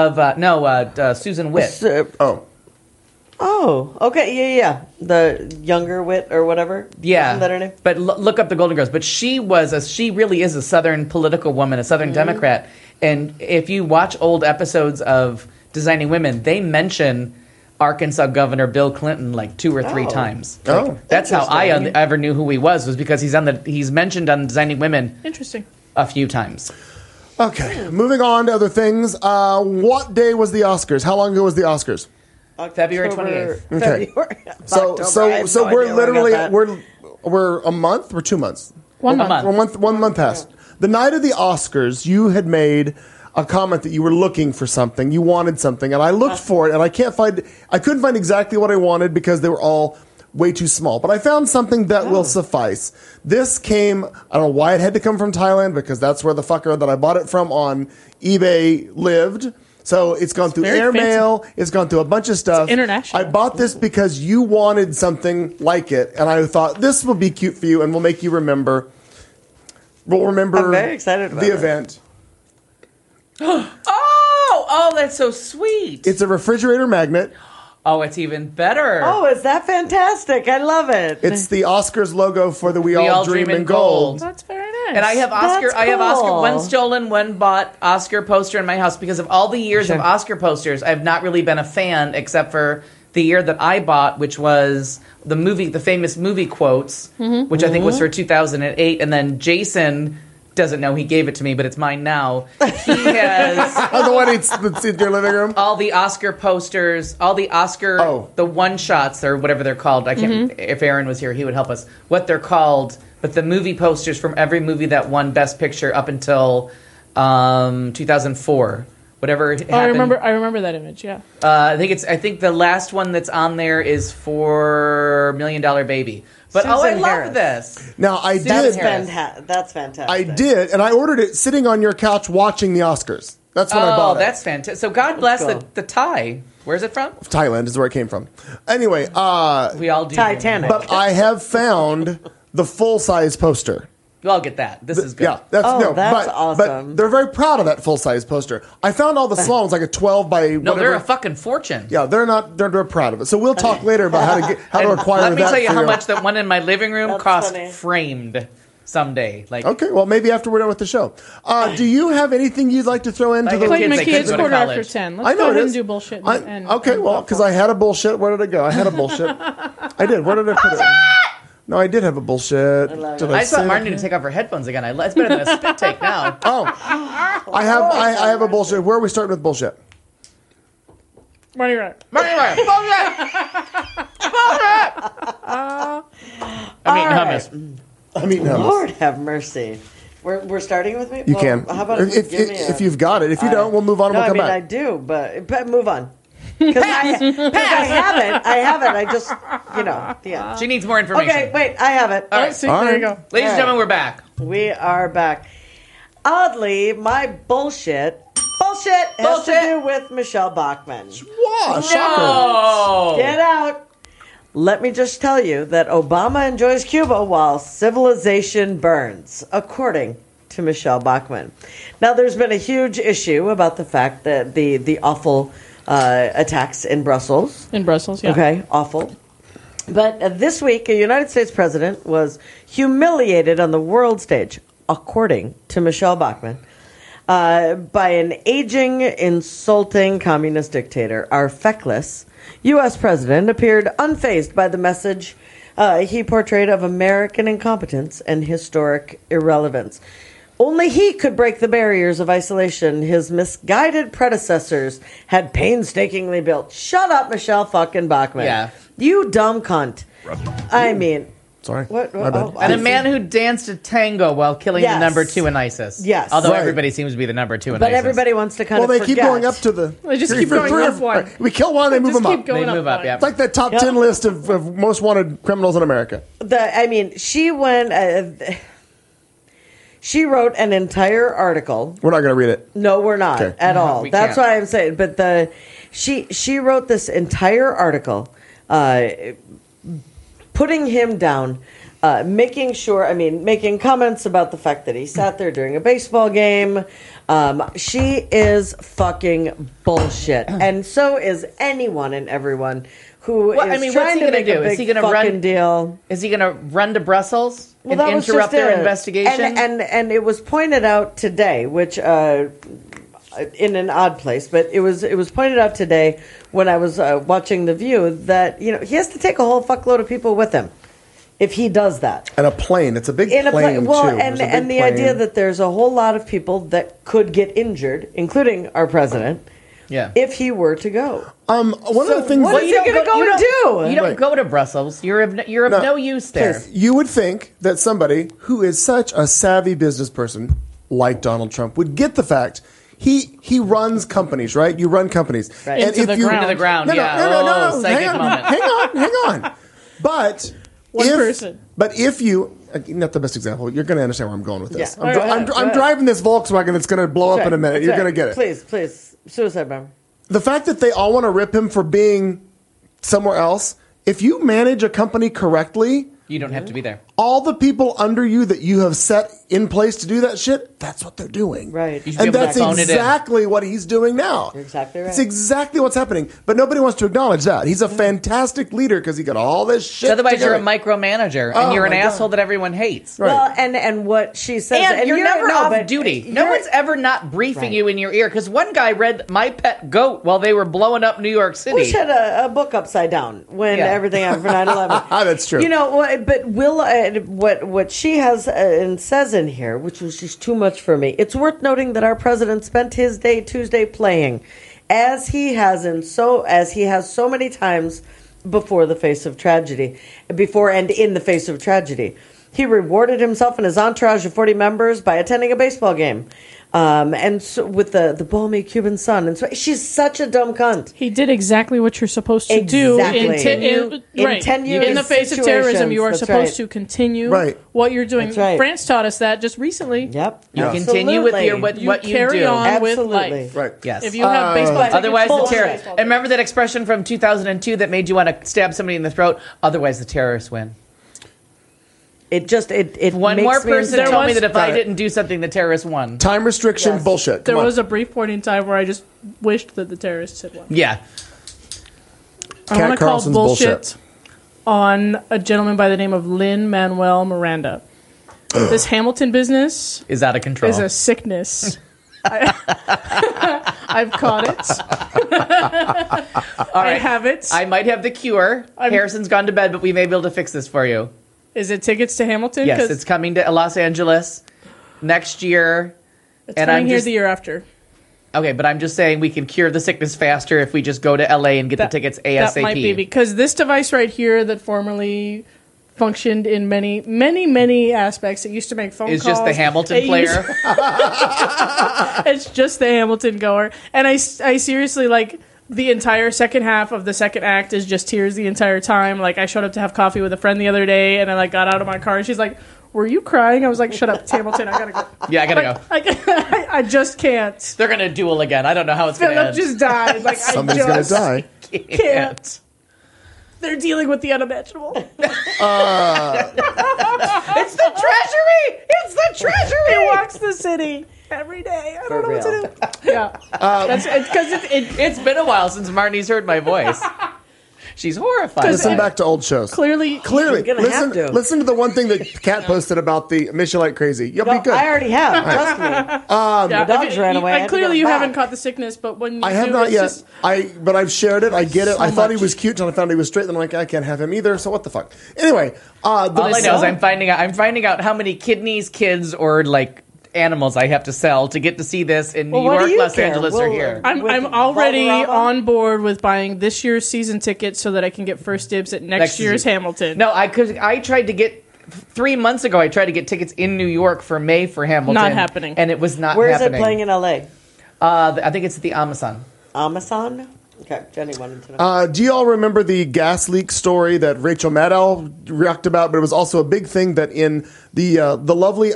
Susan Witt. Oh, okay, yeah. The younger wit or whatever. Yeah, Isn't that her name? But look up the Golden Girls. But she really is a Southern political woman, a Southern Democrat. And if you watch old episodes of Designing Women, they mention Arkansas Governor Bill Clinton like 2 or 3 times. That's how I ever knew who he was because he's mentioned on Designing Women. Interesting. A few times. Okay, moving on to other things. What day was the Oscars? How long ago was the Oscars? February 28th. Okay. February. So we're literally we're a month. We're 2 months. 1 month. 1 month past. The night of the Oscars, you had made a comment that you were looking for something. You wanted something, and I looked for it, and I couldn't find exactly what I wanted because they were all way too small. But I found something that will suffice. This came, I don't know why it had to come from Thailand, because that's where the fucker that I bought it from on eBay lived. So it's gone through airmail. It's gone through a bunch of stuff. It's international. I bought this because you wanted something like it, and I thought this will be cute for you and will make you remember. We'll remember I'm very excited about the it. event. Oh, that's so sweet. It's a refrigerator magnet. Oh, it's even better. Oh, is that fantastic? I love it. It's the Oscars logo for the We All Dream in Gold. That's very nice. And I have Oscar. That's I have Oscar. cool. One stolen, one bought Oscar poster in my house because of all the years of Oscar posters. I've not really been a fan except for the year that I bought, which was the famous movie quotes, which I think was for 2008, and then Jason doesn't know he gave it to me, but it's mine now. He has the one that's in your living room. all the Oscar posters, all the Oscar the one shots or whatever they're called. I can't. If Aaron was here, he would help us. What they're called, but the movie posters from every movie that won Best Picture up until 2004. Whatever happened. I remember that image. Yeah. I think the last one that's on there is for $1 Million Baby. But I Susan love Harris. this. Now I Susan did. Harris. That's fantastic. I did, and I ordered it sitting on your couch watching the Oscars. That's when I bought it. That's fantastic. So God bless cool. the Thai. Where's it from? Thailand is where it came from. Anyway, We all do. Titanic. but I have found the full size poster. We all get that. This is good. Yeah, that's that's but awesome. they're very proud of that full size poster. I found all the small ones, like a 12 by No, whatever. they're a fucking fortune. Yeah, they're not. They're proud of it. So we'll talk later about how to And acquire that. let me tell you for how your- much that one in my living room That's cost funny. framed someday. Like Okay, well maybe after we're done with the show. Do you have anything you'd like to throw into Like the? a Like kids, my they kids couldn't go to quarter after college. 10. I Let's know go it ahead is. and do bullshit. Okay, well, because I had a bullshit. Where did it go? I had a bullshit. I did. Where did I put it? No, I did have a bullshit. love Did it. I say thought it? Martin need to take off her headphones again. It's better than a spit take now. Oh, I have a bullshit. Where are we starting with bullshit? Marty Ryan. I'm eating hummus. I'm eating hummus. Lord have mercy. We're starting with me? You can. How about if you've got it. If you don't, we'll move on and No, we'll come I back. do, but move on. Because I have it. I just, the end. She needs more information. Okay, wait, I have it. All right. See, All there right. you go. Ladies and All right. gentlemen, we're back. We are back. Oddly, my bullshit has to do with Michelle Bachmann. Wow, shocker. Oh. Get out. Let me just tell you that Obama enjoys Cuba while civilization burns, according to Michelle Bachmann. Now, there's been a huge issue about the fact that the awful attacks in Brussels. In Brussels, yeah. Okay, awful. But this week, a United States president was humiliated on the world stage, according to Michelle Bachmann, by an aging, insulting communist dictator. Our feckless U.S. president appeared unfazed by the message he portrayed of American incompetence and historic irrelevance. Only he could break the barriers of isolation his misguided predecessors had painstakingly built. Shut up, Michelle fucking Bachmann. Yeah. You dumb cunt. I mean, Sorry. What? My bad. And a man who danced a tango while killing Yes. the number 2 in ISIS. Yes. Although Right. everybody seems to be the number 2 in but ISIS. everybody wants to kind Well, of they keep forget. going up to the. They just three keep for going three up or- one. We kill one, they move Just them keep up. going They move up, one. yeah. It's like that top 10 list of most wanted criminals in America. She went. She wrote an entire article. We're not going to read it. No, we're not Okay. at all. We That's can't. why I'm saying. But she wrote this entire article, putting him down, making comments about the fact that he sat there during a baseball game. She is fucking bullshit, and so is anyone and everyone who is What's trying he to gonna make do? a big Is he gonna fucking run? deal. Is he going to run to Brussels and that was interrupt just their it. investigation? And it was pointed out today, which in an odd place, but it was pointed out today when I was watching The View that he has to take a whole fuckload of people with him if he does that. And a plane. It's a big In a plane, well, too. and There's a big the plane. idea that there's a whole lot of people that could get injured, including our president, yeah. if he were to go. One of the things what is he going to go and do? You don't Right. go to Brussels. You're of no use there. You would think that somebody who is such a savvy business person like Donald Trump would get the fact he runs companies, right? You run companies. Right. And Into if the you, ground. Into the ground, No, yeah. no, psychic hang on, moment. hang on. But One person. But if you, not the best example, you're going to understand where I'm going with this. Yeah. I'm, Go ahead, I'm driving this Volkswagen that's going to blow up in a minute. That's You're right. going to get it. Please. Suicide bomber. The fact that they all want to rip him for being somewhere else, if you manage a company correctly, You don't have to be there. all the people under you that you have set in place to do that shit, that's what they're doing. Right. You should be And able to that's phone it in. exactly what he's doing now. You're exactly right. It's exactly what's happening. But nobody wants to acknowledge that. He's a fantastic leader because he got all this shit. 'Cause otherwise, together. you're a micromanager, and Oh, you're an my God. asshole that everyone hates. Right. Well, and what she says, And you're never no, off but duty. No you're- one's ever not briefing Right. you in your ear. Because one guy read My Pet Goat while they were blowing up New York City. Bush had a book upside down when Yeah. everything happened for 9/11. That's true. You know, but what she has and says in here, which was just too much for me. It's worth noting that our president spent his day Tuesday playing, as he has so many times before the face of tragedy, before and in the face of tragedy. He rewarded himself and his entourage of 40 members by attending a baseball game. And so with the balmy Cuban sun. And so she's such a dumb cunt. He did exactly what you're supposed to do Exactly. in tenuous in the face of terrorism. You are situations, that's supposed right. to continue Right. what you're doing. That's right. France taught us that just recently. Yep. You Yeah. continue with your Absolutely. what you carry do. on with Absolutely. life. Right. Yes. If you have baseball tickets, Otherwise, the full terror. baseball And remember that expression from 2002 that made you want to stab somebody in the throat? Otherwise, the terrorists win. It just it One makes more me person insane. told me that if I Got it. didn't do something, the terrorists won. Time restriction Yes. bullshit. There Come on. was a brief point in time where I just wished that the terrorists had won. Yeah. I want to call Carlson's bullshit on a gentleman by the name of Lin-Manuel Miranda. This Hamilton business Is out of control. is a sickness. I've caught it. All I right. have it. I might have the cure. Harrison's gone to bed, but we may be able to fix this for you. Is it tickets to Hamilton? Yes, 'Cause it's coming to Los Angeles next year. it's and coming I'm here just- the year after. Okay, but I'm just saying we can cure the sickness faster if we just go to LA and get the tickets ASAP. That might be because this device right here that formerly functioned in many, many, many aspects. It used to make phone It's calls. just the Hamilton It player. used- it's just the Hamilton goer. And I seriously, like, the entire second half of the second act is just tears the entire time. Like, I showed up to have coffee with a friend the other day, and I, like, got out of my car, and she's like, "Were you crying?" I was like, "Shut up, it's Hamilton. I gotta go." Yeah, I gotta go. I just can't. They're gonna duel again. I don't know how it's gonna Philip end. just died. Like, Somebody's I going just to die. can't. They're dealing with the unimaginable. It's the treasury. It's the treasury. He walks the city every day. I don't know what real. to do. Yeah, that's because It's been a while since Marnie's heard my voice. She's horrified. Listen back to old shows. clearly Clearly, You're gonna have to. listen to the one thing that Kat posted about the Mission Like Crazy. You'll No, be good. I already have. Trust me. Yeah, dogs if it- ran away, I had to clearly, get you them haven't back. caught the sickness, but when you I have do, not it's yet. just- But I've shared it. I get it. I thought he much. was cute until I found he was straight. Then I'm like, I can't have him either. So what the fuck? Anyway, All I know is I'm finding out how many kidneys, kids, or like animals I have to sell to get to see this in New Well, what do York, you Los care? Angeles, or We'll- here. I'm already on board with buying this year's season ticket so that I can get first dibs at next year's season. Hamilton. No, I tried to get 3 months ago. I tried to get tickets in New York for May for Hamilton. Not happening. and it was not. Where is happening. it playing in LA? I think it's at the Amazon. Amazon? Okay, Jenny wanted to know. do you all remember the gas leak story that Rachel Maddow reacted about? But it was also a big thing that in the lovely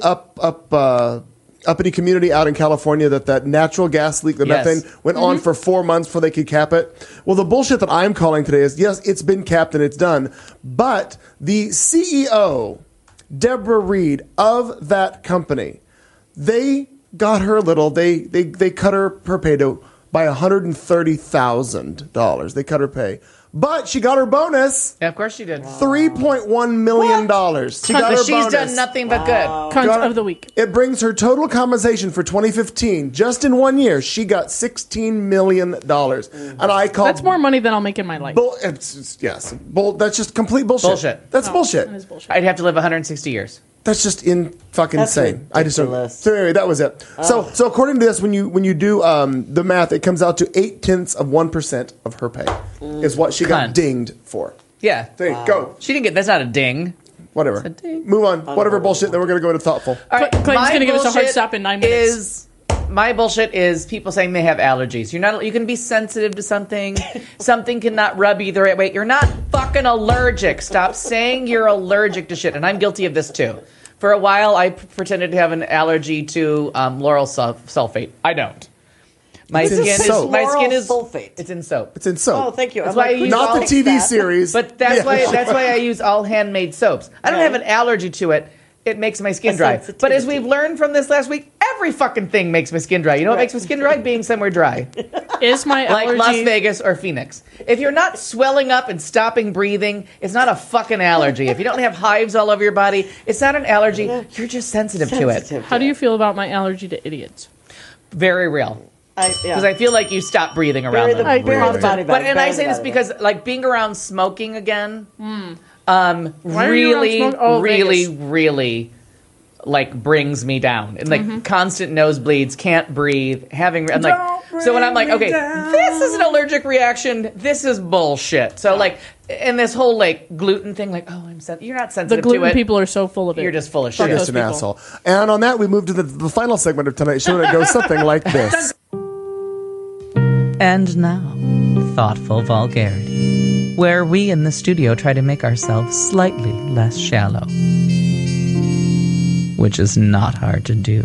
uppity community out in California that natural gas leak, the Yes. methane, went on for 4 months before they could cap it. Well, the bullshit that I'm calling today is, yes, it's been capped and it's done. But the CEO, Deborah Reed, of that company, they got her a little, they cut her pay to by $130,000. They cut her pay. But she got her bonus, Yeah, of course she did. $3.1 million. She got her She's bonus. done nothing but good. Cunt Got of the week. It brings her total compensation for 2015, just in 1 year, she got $16 million. And I call That's more money than I'll make in my life. yes. That's just complete bullshit. Bullshit. That's bullshit. That is bullshit. I'd have to live 160 years. That's just fucking That's insane. I just don't. ridiculous. So anyway, that was it. So according to this, when you do the math, it comes out to 0.8% of her pay is what she got Cunt. dinged for. Yeah. There you go. She didn't get. That's not a ding. Whatever. a ding. Move on. Whatever bullshit. Then we're gonna go to thoughtful. All right, Clayton's my gonna give us a hard bullshit stop in 9 minutes. My bullshit is people saying they have allergies. You're not. You can be sensitive to something. Something cannot rub you the right way. You're not fucking allergic. Stop saying you're allergic to shit. And I'm guilty of this too. For a while, I pretended to have an allergy to lauryl sulfate. I don't. My It's in skin is soap. my skin is sulfate. It's in soap. It's in soap. Oh, thank you. That's I'm why I who's use Not all the TV that? series. But that's Yeah. why I use all handmade soaps. I don't Right. have an allergy to it. It makes my skin A dry. But as sensitivity. we've learned from this last week, every fucking thing makes my skin dry. You know what makes my skin dry? Being somewhere dry. Is my Like allergy Las Vegas or Phoenix. If you're not swelling up and stopping breathing, it's not a fucking allergy. If you don't have hives all over your body, it's not an allergy. You're just sensitive to it. Sensitive How to do you it. feel about my allergy to idiots? Very real. Because I feel like you stop breathing around bury the, them. bury the body But bag. and I bury say the this body because like being around smoking again, Why are you around really, smoke- oh, really, Vegas. really like brings me down. And like constant nosebleeds, can't breathe, having I'm like so when I'm like, okay, this is an allergic reaction, this is bullshit. So like and this whole like gluten thing, like, oh you're not The sensitive gluten to it. people are so full of it. You're just full of You're shit. just an people. asshole. And on that, we move to the final segment of tonight's show, and it goes something like this. And now, Thoughtful Vulgarity, where we in the studio try to make ourselves slightly less shallow. Which is not hard to do.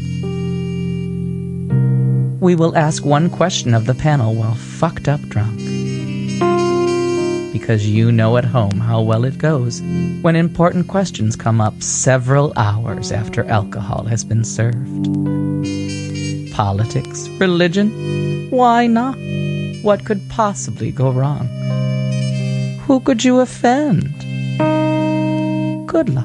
We will ask one question of the panel while fucked up drunk. Because you know at home how well it goes when important questions come up several hours after alcohol has been served. Politics, religion, why not? What could possibly go wrong? Who could you offend? Good luck.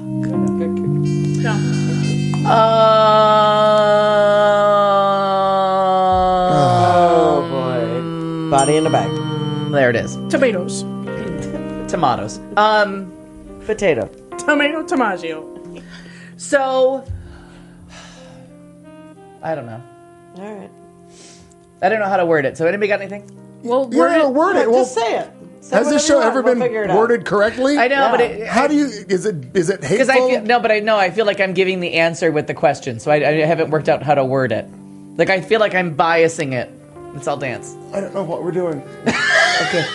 Oh boy. Body in a bag. There it is. Tomatoes. Tomatoes. Potato. Tomato tomaggio. So I don't know. All right. I don't know how to word it. So anybody got anything? Well, You're going to word it. Well, Just say it. Say has this whatever show you want. ever We'll been figure it out. worded correctly? I know, Yeah. but it, How do you? Is it hateful? because I feel, no, but I know I feel like I'm giving the answer with the question, so I haven't worked out how to word it. Like I feel like I'm biasing it. It's all dance. I don't know what we're doing. Okay.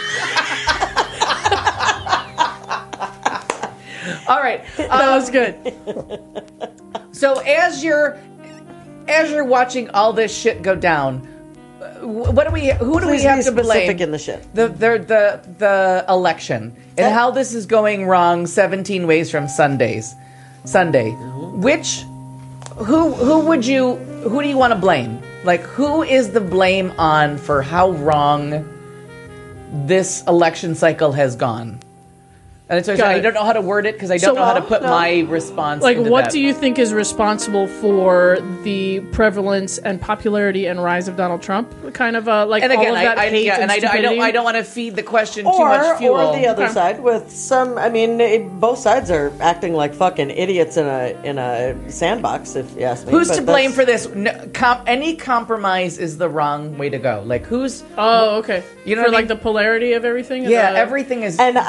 All right. that was good. So as you're watching all this shit go down, what do we? Who do we Please have be to blame? specific in the shit. The election and how this is going wrong 17 ways from Sunday. Which who do you want to blame? Like who is the blame on for how wrong this election cycle has gone? And so Got I it. don't know how to word it because I don't So, know how to put my response. Like, into what that. do you think is responsible for the prevalence and popularity and rise of Donald Trump? Kind of like And again, all of that hate and stupidity? I don't want to feed the question too much fuel. Or the other Okay. side with some. I mean, both sides are acting like fucking idiots in a sandbox. If you ask me, Who's But to blame that's- for this? Any compromise is the wrong way to go. Like who's? Oh, okay. You know for what I like mean? the polarity of everything. and Yeah, the- everything is. And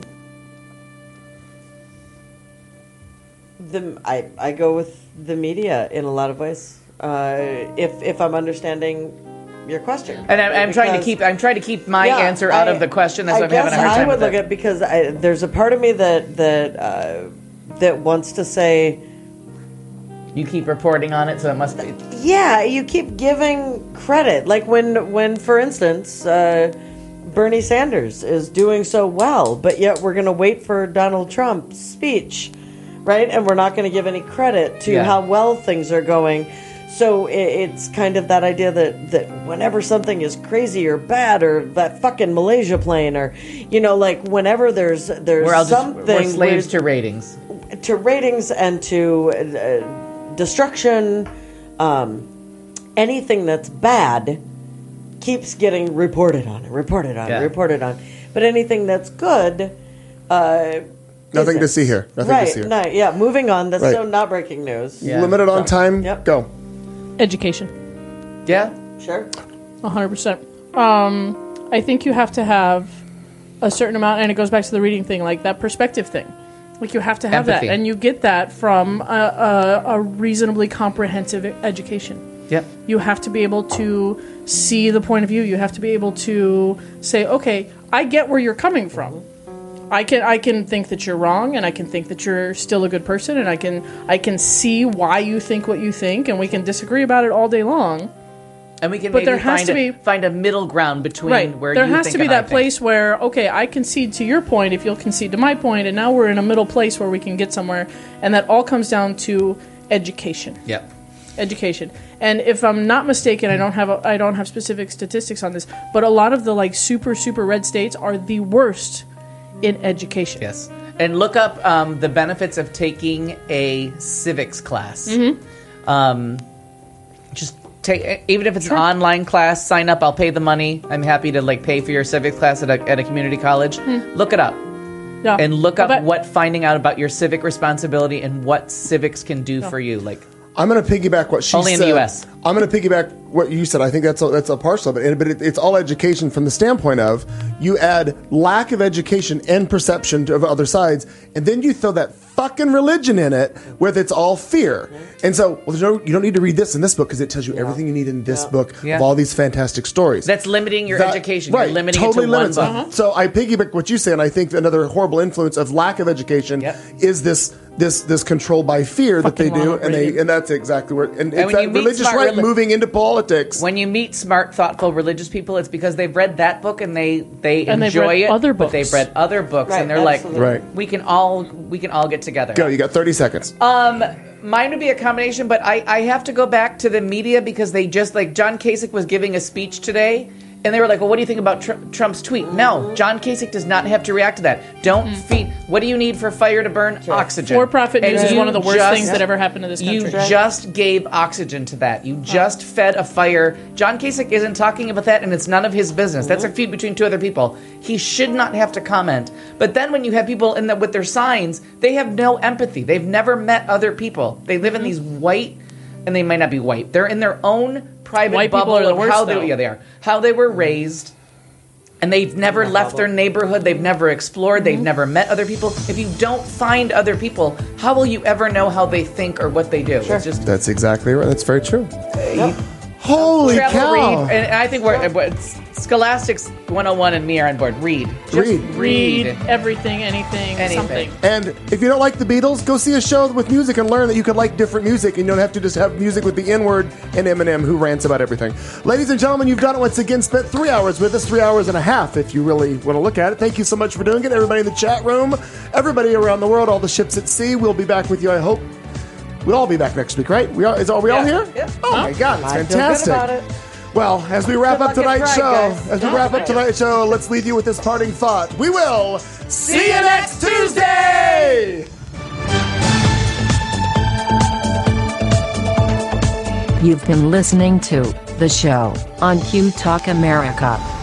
I go with the media in a lot of ways. If I'm understanding your question, And I'm trying to Because- keep my Yeah, answer out of the question. That's I why I'm having a guess hard time I would with look it. at because there's a part of me that wants to say, You keep reporting on it, so it must be. yeah, you keep giving credit. Like when for instance, Bernie Sanders is doing so well, but yet we're going to wait for Donald Trump's speech, right? And we're not going to give any credit to Yeah. how well things are going. So it's kind of that idea that whenever something is crazy or bad, or that fucking Malaysia plane, or like whenever there's something we're slaves with- to ratings. to ratings and to destruction, anything that's bad keeps getting reported on. But anything that's good, Nothing to isn't. see here. Nothing Right? to see here. No, yeah. Moving on. That's Right. so not breaking news. Yeah. Limited on time. Yep. Go. education. Yeah. Sure. 100%. I think you have to have a certain amount, and it goes back to the reading thing, like that perspective thing. Like you have to have Empathy. that, and you get that from a reasonably comprehensive education. Yep. You have to be able to see the point of view. You have to be able to say, okay, I get where you're coming from. I can think that you're wrong, and I can think that you're still a good person, and I can see why you think what you think, and we can disagree about it all day long. And we can But maybe there has to find a middle ground between Right. where there you has think to be and I that think. place where, okay, I concede to your point if you'll concede to my point, and now we're in a middle place where we can get somewhere. And that all comes down to education. Yep. Education. And if I'm not mistaken, I don't have specific statistics on this, but a lot of the like super red states are the worst in education. Yes. And look up the benefits of taking a civics class. Just take, even if it's an online class, sign up. I'll pay the money. I'm happy to like pay for your civics class at a community college. Look it up. Yeah. And look up But- what finding out about your civic responsibility and what civics can do for you. Like, I'm going to piggyback what she Only in said. the US. I'm going to piggyback what you said. I think that's a partial of it. But it's all education from the standpoint of you add lack of education and perception of other sides, and then you throw that fucking religion in it where it's all fear. And so, you don't need to read this in this book because it tells you everything you need in this book Yeah. of all these fantastic stories. that's limiting your education. Right, You're limiting totally it to one limits book. it. So I piggyback what you say, and I think another horrible influence of lack of education Yep. is this control by fear that they Fucking do, Ronald and Reagan. that's exactly where and it's when that you meet religious smart right reli- moving into politics. When you meet smart, thoughtful, religious people, it's because they've read that book and they And they've enjoy read it. other But they've books. read other books, Right, and they're absolutely. like, Right. we can all get together. Go, you got 30 seconds. Mine would be a combination, but I have to go back to the media because they just, like, John Kasich was giving a speech today, and they were like, well, what do you think about Trump's tweet? No, John Kasich does not have to react to that. Don't feed. What do you need for fire to burn? Oxygen. For-profit And news is you one of the worst just- things that ever happened to this country. You just gave oxygen to that. You just fed a fire. John Kasich isn't talking about that, and it's none of his business. That's a feud between two other people. He should not have to comment. But then when you have people with their signs, they have no empathy. They've never met other people. They live in these white, and they might not be white. They're in their own private White people bubble are the of worst, how though. they are, how they were raised. And they've never left their neighborhood. They've never explored. They've never met other people. If you don't find other people, how will you ever know how they think or what they do? It's just That's exactly right. That's very true. Holy travel, cow! read. And I think Scholastics 101 and me are on board. Read. Just Read everything, anything, Anything. something. And if you don't like the Beatles, go see a show with music and learn that you can like different music, and you don't have to just have music with the N-word and Eminem who rants about everything. Ladies and gentlemen, you've done it once again. Spent 3 hours with us, 3 hours and a half if you really want to look at it. Thank you so much for doing it. Everybody in the chat room, everybody around the world, all the ships at sea. We'll be back with you, I hope. We'll all be back next week, right? Are we all here? Yeah. Oh my God, it's I feel good fantastic. about it. Well, as we wrap Good up luck at tonight's Pride, show, guys. let's leave you with this parting thought. We will see you next Tuesday! You've been listening to The Show on Q Talk America.